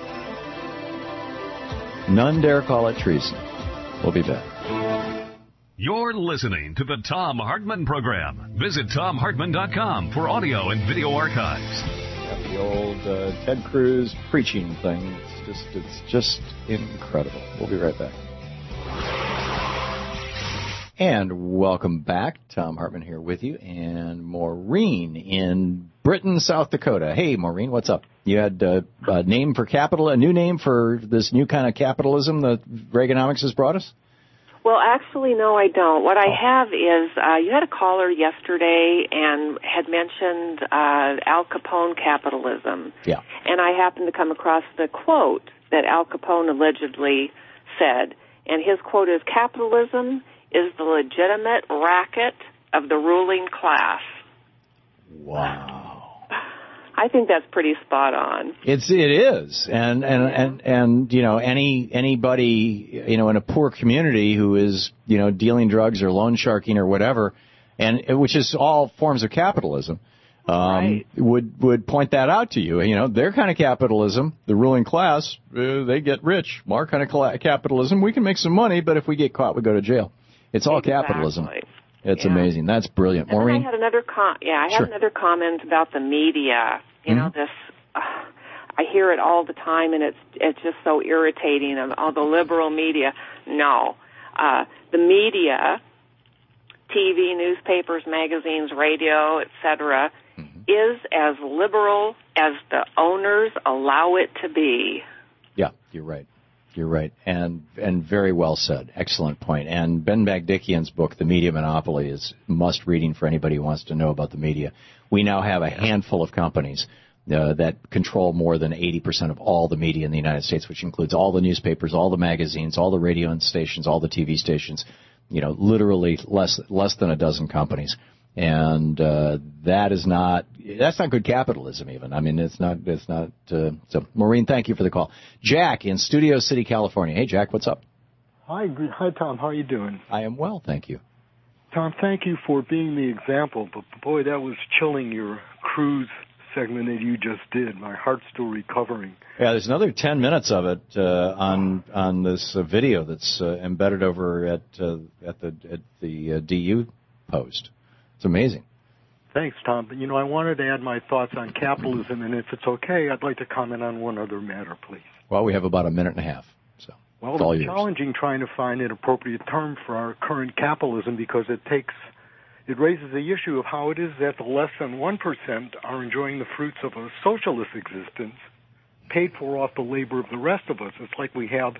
None dare call it treason. We'll be back. You're listening to the Thom Hartmann Program. Visit Thom Hartmann dot com for audio and video archives. Got the old uh, Ted Cruz preaching thing. It's just, it's just incredible. We'll be right back. And welcome back. Thom Hartmann here with you, and Maureen in Britain, South Dakota. Hey, Maureen, what's up? You had uh, a name for capital, a new name for this new kind of capitalism that Reaganomics has brought us? Well, actually, no, I don't. What I have is, uh, you had a caller yesterday and had mentioned uh, Al Capone capitalism. Yeah. And I happened to come across the quote that Al Capone allegedly said. And his quote is, "Capitalism is the legitimate racket of the ruling class." Wow. I think that's pretty spot on. It's it is, and and and and you know any anybody you know in a poor community who is you know dealing drugs or loan sharking or whatever, and which is all forms of capitalism, um, right. would would point that out to you. You know their kind of capitalism, the ruling class, uh, they get rich. Our kind of capitalism, we can make some money, but if we get caught, we go to jail. It's all exactly. capitalism. It's Yeah. amazing. That's brilliant. And then Maureen? I had another com- yeah, I had Sure. another comment about the media. You know, Mm-hmm. this uh, I hear it all the time, and it's it's just so irritating. Of all the liberal media, no, uh, the media, T V, newspapers, magazines, radio, et cetera, Mm-hmm. is as liberal as the owners allow it to be. Yeah, you're right. You're right, and and very well said. Excellent point. And Ben Bagdikian's book, The Media Monopoly, is must reading for anybody who wants to know about the media. We now have a handful of companies uh, that control more than eighty percent of all the media in the United States, which includes all the newspapers, all the magazines, all the radio stations, all the T V stations. You know, literally less less than a dozen companies. And uh, that is not that's not good capitalism. Even I mean, it's not it's not. Uh, so, Maureen, thank you for the call. Jack in Studio City, California. Hey, Jack, what's up? Hi, hi, Tom. How are you doing? I am well, thank you. Tom, thank you for being the example. But boy, that was chilling. Your cruise segment that you just did. My heart's still recovering. Yeah, there's another ten minutes of it uh, on on this uh, video that's uh, embedded over at uh, at the at the uh, D U post. It's amazing. Thanks, Tom. But, you know, I wanted to add my thoughts on capitalism, and if it's okay, I'd like to comment on one other matter, please. Well, we have about a minute and a half, so Well, it's all it's yours. challenging trying to find an appropriate term for our current capitalism because it takes, it raises the issue of how it is that the less than one percent are enjoying the fruits of a socialist existence paid for off the labor of the rest of us. It's like we have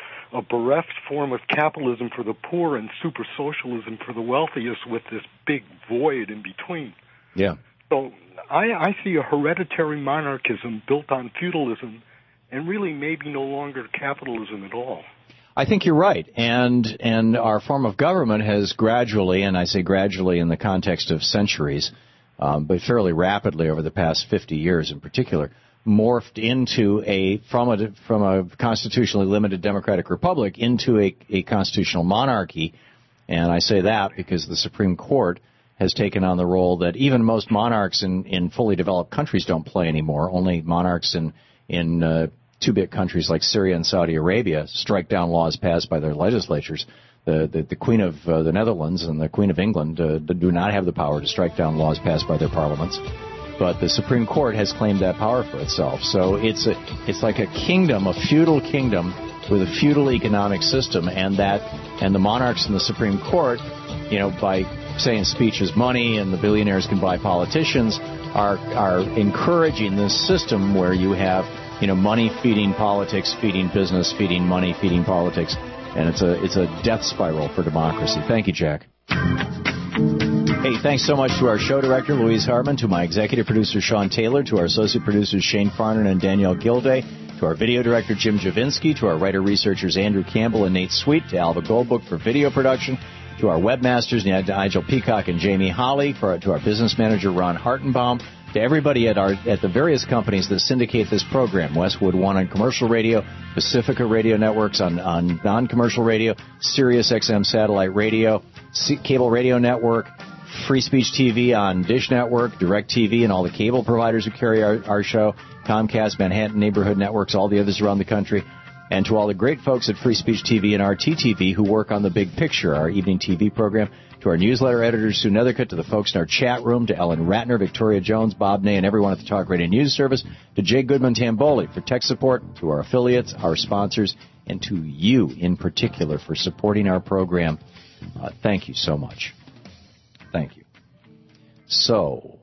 a bereft form of capitalism for the poor and super socialism for the wealthiest with this big void in between. Yeah. So I, I see a hereditary monarchism built on feudalism and really maybe no longer capitalism at all. I think you're right, and and our form of government has gradually, and I say gradually in the context of centuries, um, but fairly rapidly over the past fifty years in particular, morphed into a from a from a constitutionally limited democratic republic into a, a constitutional monarchy, and I say that because the Supreme Court has taken on the role that even most monarchs in, in fully developed countries don't play anymore. Only monarchs in in uh, two-bit countries like Syria and Saudi Arabia strike down laws passed by their legislatures. The the, the Queen of uh, the Netherlands and the Queen of England uh, do not have the power to strike down laws passed by their parliaments. But the Supreme Court has claimed that power for itself. So it's a, it's like a kingdom, a feudal kingdom with a feudal economic system, and that and the monarchs in the Supreme Court, you know, by saying speech is money and the billionaires can buy politicians, are are encouraging this system where you have, you know, money feeding politics, feeding business, feeding money, feeding politics, and it's a it's a death spiral for democracy. Thank you, Jack. Hey, thanks so much to our show director, Louise Hartman, to my executive producer, Sean Taylor, to our associate producers, Shane Farnan and Danielle Gilday, to our video director, Jim Javinsky, to our writer-researchers, Andrew Campbell and Nate Sweet, to Alva Goldbook for video production, to our webmasters, Nigel Peacock and Jamie Holly, for our, to our business manager, Ron Hartenbaum, to everybody at our at the various companies that syndicate this program, Westwood One on commercial radio, Pacifica Radio Networks on, on non-commercial radio, Sirius X M satellite radio, C- cable radio network, Free Speech T V on Dish Network, DirecTV, and all the cable providers who carry our, our show, Comcast, Manhattan Neighborhood Networks, all the others around the country, and to all the great folks at Free Speech T V and R T T V who work on The Big Picture, our evening T V program, to our newsletter editor, Sue Nethercutt, to the folks in our chat room, to Ellen Ratner, Victoria Jones, Bob Ney, and everyone at the Talk Radio News Service, to Jay Goodman-Tamboli for tech support, to our affiliates, our sponsors, and to you in particular for supporting our program. Uh, thank you so much. Thank you. So,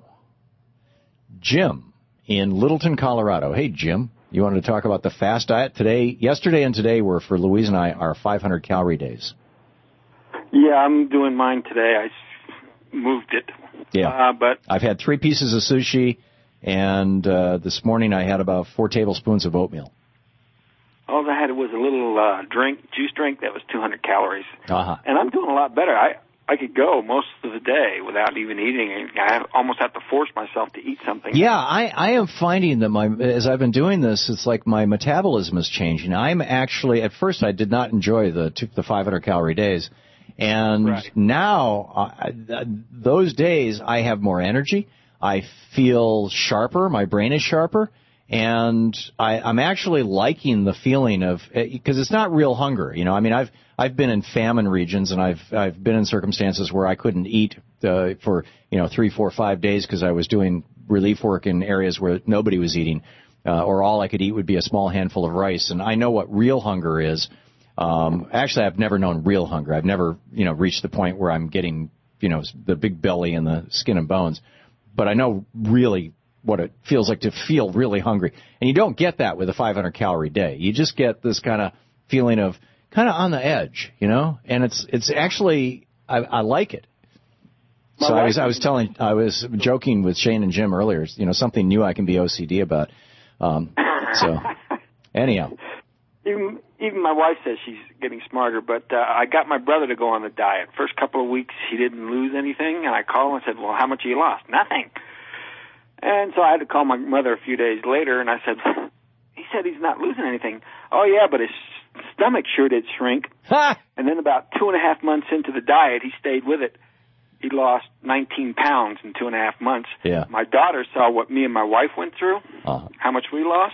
Jim in Littleton, Colorado. Hey, Jim, you wanted to talk about the fast diet today? Yesterday and today were, for Louise and I, our five hundred calorie days. Yeah, I'm doing mine today. I moved it. Yeah, uh, but I've had three pieces of sushi, and uh, this morning I had about four tablespoons of oatmeal. all I had was a little uh, drink, juice drink that was two hundred calories. Uh-huh. And I'm doing a lot better. I I could go most of the day without even eating. I almost have to force myself to eat something. Yeah, I, I am finding that my as I've been doing this, it's like my metabolism is changing. I'm actually, at first I did not enjoy the the five hundred calorie days. And right. now, uh, those days, I have more energy. I feel sharper. My brain is sharper. And I, I'm actually liking the feeling of, because it's not real hunger. You know, I mean, I've I've been in famine regions, and I've I've been in circumstances where I couldn't eat uh, for you know three, four, five days because I was doing relief work in areas where nobody was eating, uh, or all I could eat would be a small handful of rice. And I know what real hunger is. Um, actually, I've never known real hunger. I've never you know reached the point where I'm getting you know the big belly and the skin and bones. But I know really what it feels like to feel really hungry. And you don't get that with a five hundred calorie day. You just get this kind of feeling of kind of on the edge, you know? And it's it's actually, I, I like it. So I was I was telling, I was joking with Shane and Jim earlier, you know, something new I can be O C D about. Um, so, anyhow. Even, even my wife says she's getting smarter, but uh, I got my brother to go on the diet. First couple of weeks, he didn't lose anything, and I called him and said, well, how much have you lost? Nothing. And so I had to call my mother a few days later, and I said, he said he's not losing anything. Oh, yeah, but his stomach sure did shrink. And then about two and a half months into the diet, he stayed with it. He lost nineteen pounds in two and a half months. Yeah. My daughter saw what me and my wife went through, uh-huh. how much we lost.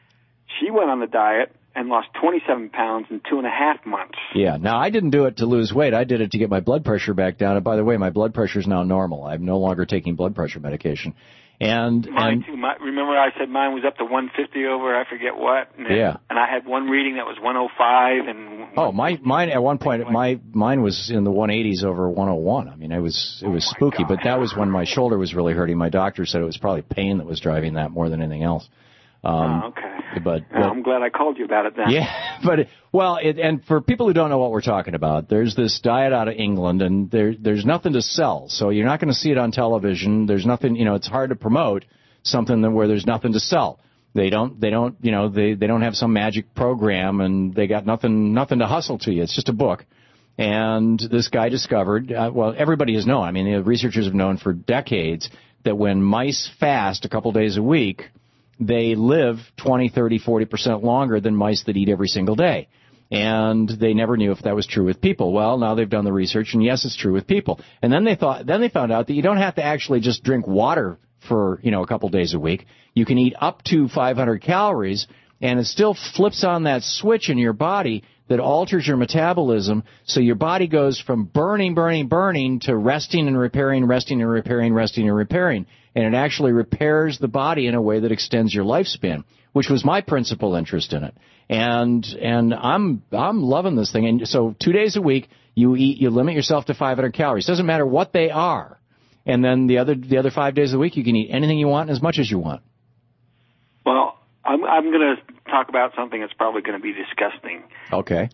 She went on the diet and lost twenty-seven pounds in two and a half months. Yeah. Now, I didn't do it to lose weight. I did it to get my blood pressure back down. And by the way, my blood pressure is now normal. I'm no longer taking blood pressure medication. And, mine and too. My, remember I said mine was up to one fifty over I forget what. And, yeah. And I had one reading that was one oh five. And oh, my mine at one point my mine was in the one eighties over one oh one. I mean, it was it was oh spooky. God. But that was when my shoulder was really hurting. My doctor said it was probably pain that was driving that more than anything else. Um, oh, okay. But, but well, I'm glad I called you about it then. Yeah, but well, it, and for people who don't know what we're talking about, there's this diet out of England, and there there's nothing to sell, so you're not going to see it on television. There's nothing, you know, it's hard to promote something that, where there's nothing to sell. They don't, they don't, you know, they they don't have some magic program, and they got nothing nothing to hustle to you. It's just a book. And this guy discovered, uh, well, everybody has known. I mean, the researchers have known for decades that when mice fast a couple days a week, they live twenty, thirty, forty percent longer than mice that eat every single day. And they never knew if that was true with people. Well, now they've done the research, and yes, it's true with people. And then they thought, then they found out that you don't have to actually just drink water for, you know, a couple days a week. You can eat up to five hundred calories, and it still flips on that switch in your body that alters your metabolism, so your body goes from burning, burning, burning to resting and repairing, resting and repairing, resting and repairing. And it actually repairs the body in a way that extends your lifespan, which was my principal interest in it. And and I'm I'm loving this thing. And so two days a week, you eat, you limit yourself to five hundred calories. Doesn't matter what they are. And then the other the other five days a week, you can eat anything you want and as much as you want. Well, I'm I'm going to talk about something that's probably going to be disgusting. Okay.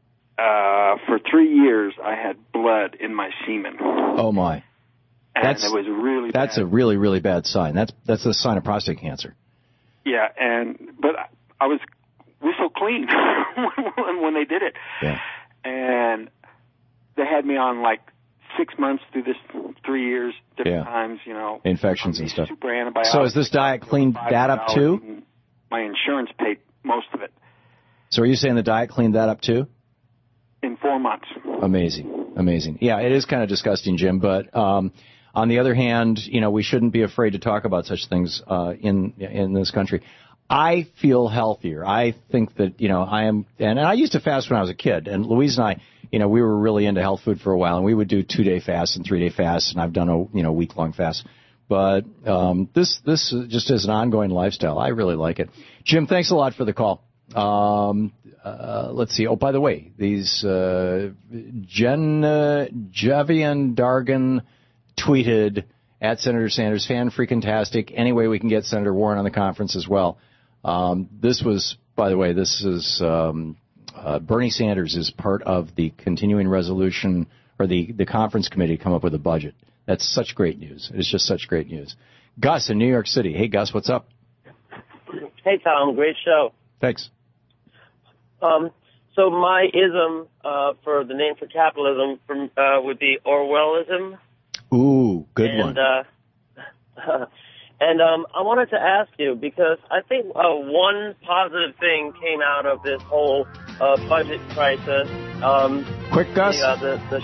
Uh, for three years, I had blood in my semen. Oh my. And that's, it was really That's bad. a really, really bad sign. That's that's a sign of prostate cancer. Yeah, and but I was we're so clean when, when they did it. Yeah. And they had me on like six months through this three years, different yeah. times, you know. Infections and stuff. Super antibiotics. So has this diet cleaned that up too? My insurance paid most of it. So are you saying the diet cleaned that up too? In four months. Amazing. Amazing. Yeah, it is kind of disgusting, Jim, but um on the other hand, you know, we shouldn't be afraid to talk about such things uh, in in this country. I feel healthier. I think that, you know, I am, and I used to fast when I was a kid, and Louise and I, you know, we were really into health food for a while, and we would do two-day fasts and three-day fasts, and I've done a, you know, week-long fast. But um, this this just is an ongoing lifestyle. I really like it. Jim, thanks a lot for the call. Um, uh, let's see. Oh, by the way, these uh, Jen uh, Javian Dargan tweeted at Senator Sanders, fan-freaking-tastic. Any way we can get Senator Warren on the conference as well. Um, this was, by the way, this is um, uh, Bernie Sanders is part of the continuing resolution or the, the conference committee to come up with a budget. That's such great news. It's just such great news. Gus in New York City. Hey, Gus, what's up? Hey, Tom. Great show. Thanks. Um, so my ism uh, for the name for capitalism from, uh, would be Orwellism. Ooh, good and, one. Uh, and um, I wanted to ask you, because I think uh, one positive thing came out of this whole uh, budget crisis. Um, Quick, Gus. The, uh, the, the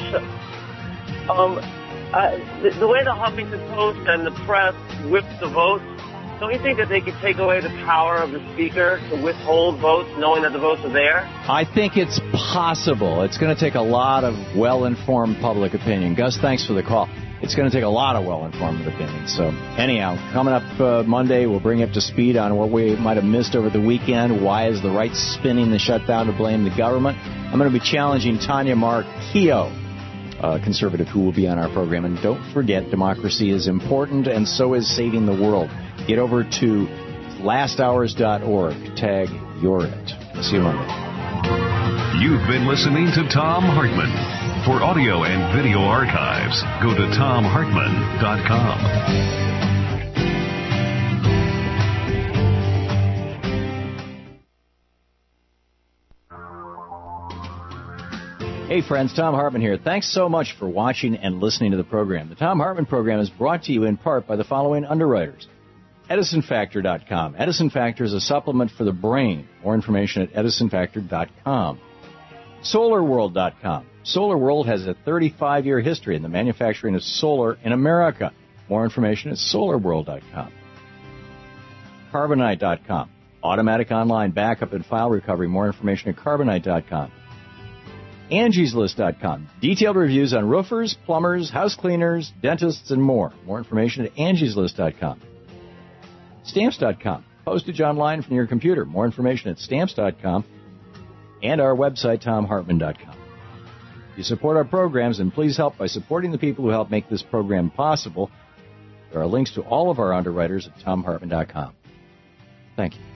sh- um, I, the, the way the Huffington Post and the press whipped the votes don't you think that they could take away the power of the speaker to withhold votes, knowing that the votes are there? I think it's possible. It's going to take a lot of well-informed public opinion. Gus, thanks for the call. It's going to take a lot of well-informed opinion. So anyhow, coming up uh, Monday, we'll bring you up to speed on what we might have missed over the weekend. Why is the right spinning the shutdown to blame the government? I'm going to be challenging Tanya Marquillo, a conservative who will be on our program. And don't forget, democracy is important, and so is saving the world. Get over to last hours dot org. Tag You're It. See you Monday. You've been listening to Thom Hartmann. For audio and video archives, go to Thom Hartmann dot com. Hey friends, Thom Hartmann here. Thanks so much for watching and listening to the program. The Thom Hartmann program is brought to you in part by the following underwriters. Edison Factor dot com. Edison Factor is a supplement for the brain. More information at Edison Factor dot com. Solar World dot com. Solar World has a thirty-five year history in the manufacturing of solar in America. More information at Solar World dot com. Carbonite dot com. Automatic online backup and file recovery. More information at Carbonite dot com. Angie's List dot com. Detailed reviews on roofers, plumbers, house cleaners, dentists, and more. More information at Angie's List dot com. Stamps dot com. Postage online from your computer. More information at Stamps dot com. And our website, Thom Hartmann dot com. You support our programs, and please help by supporting the people who help make this program possible. There are links to all of our underwriters at Thom Hartmann dot com. Thank you.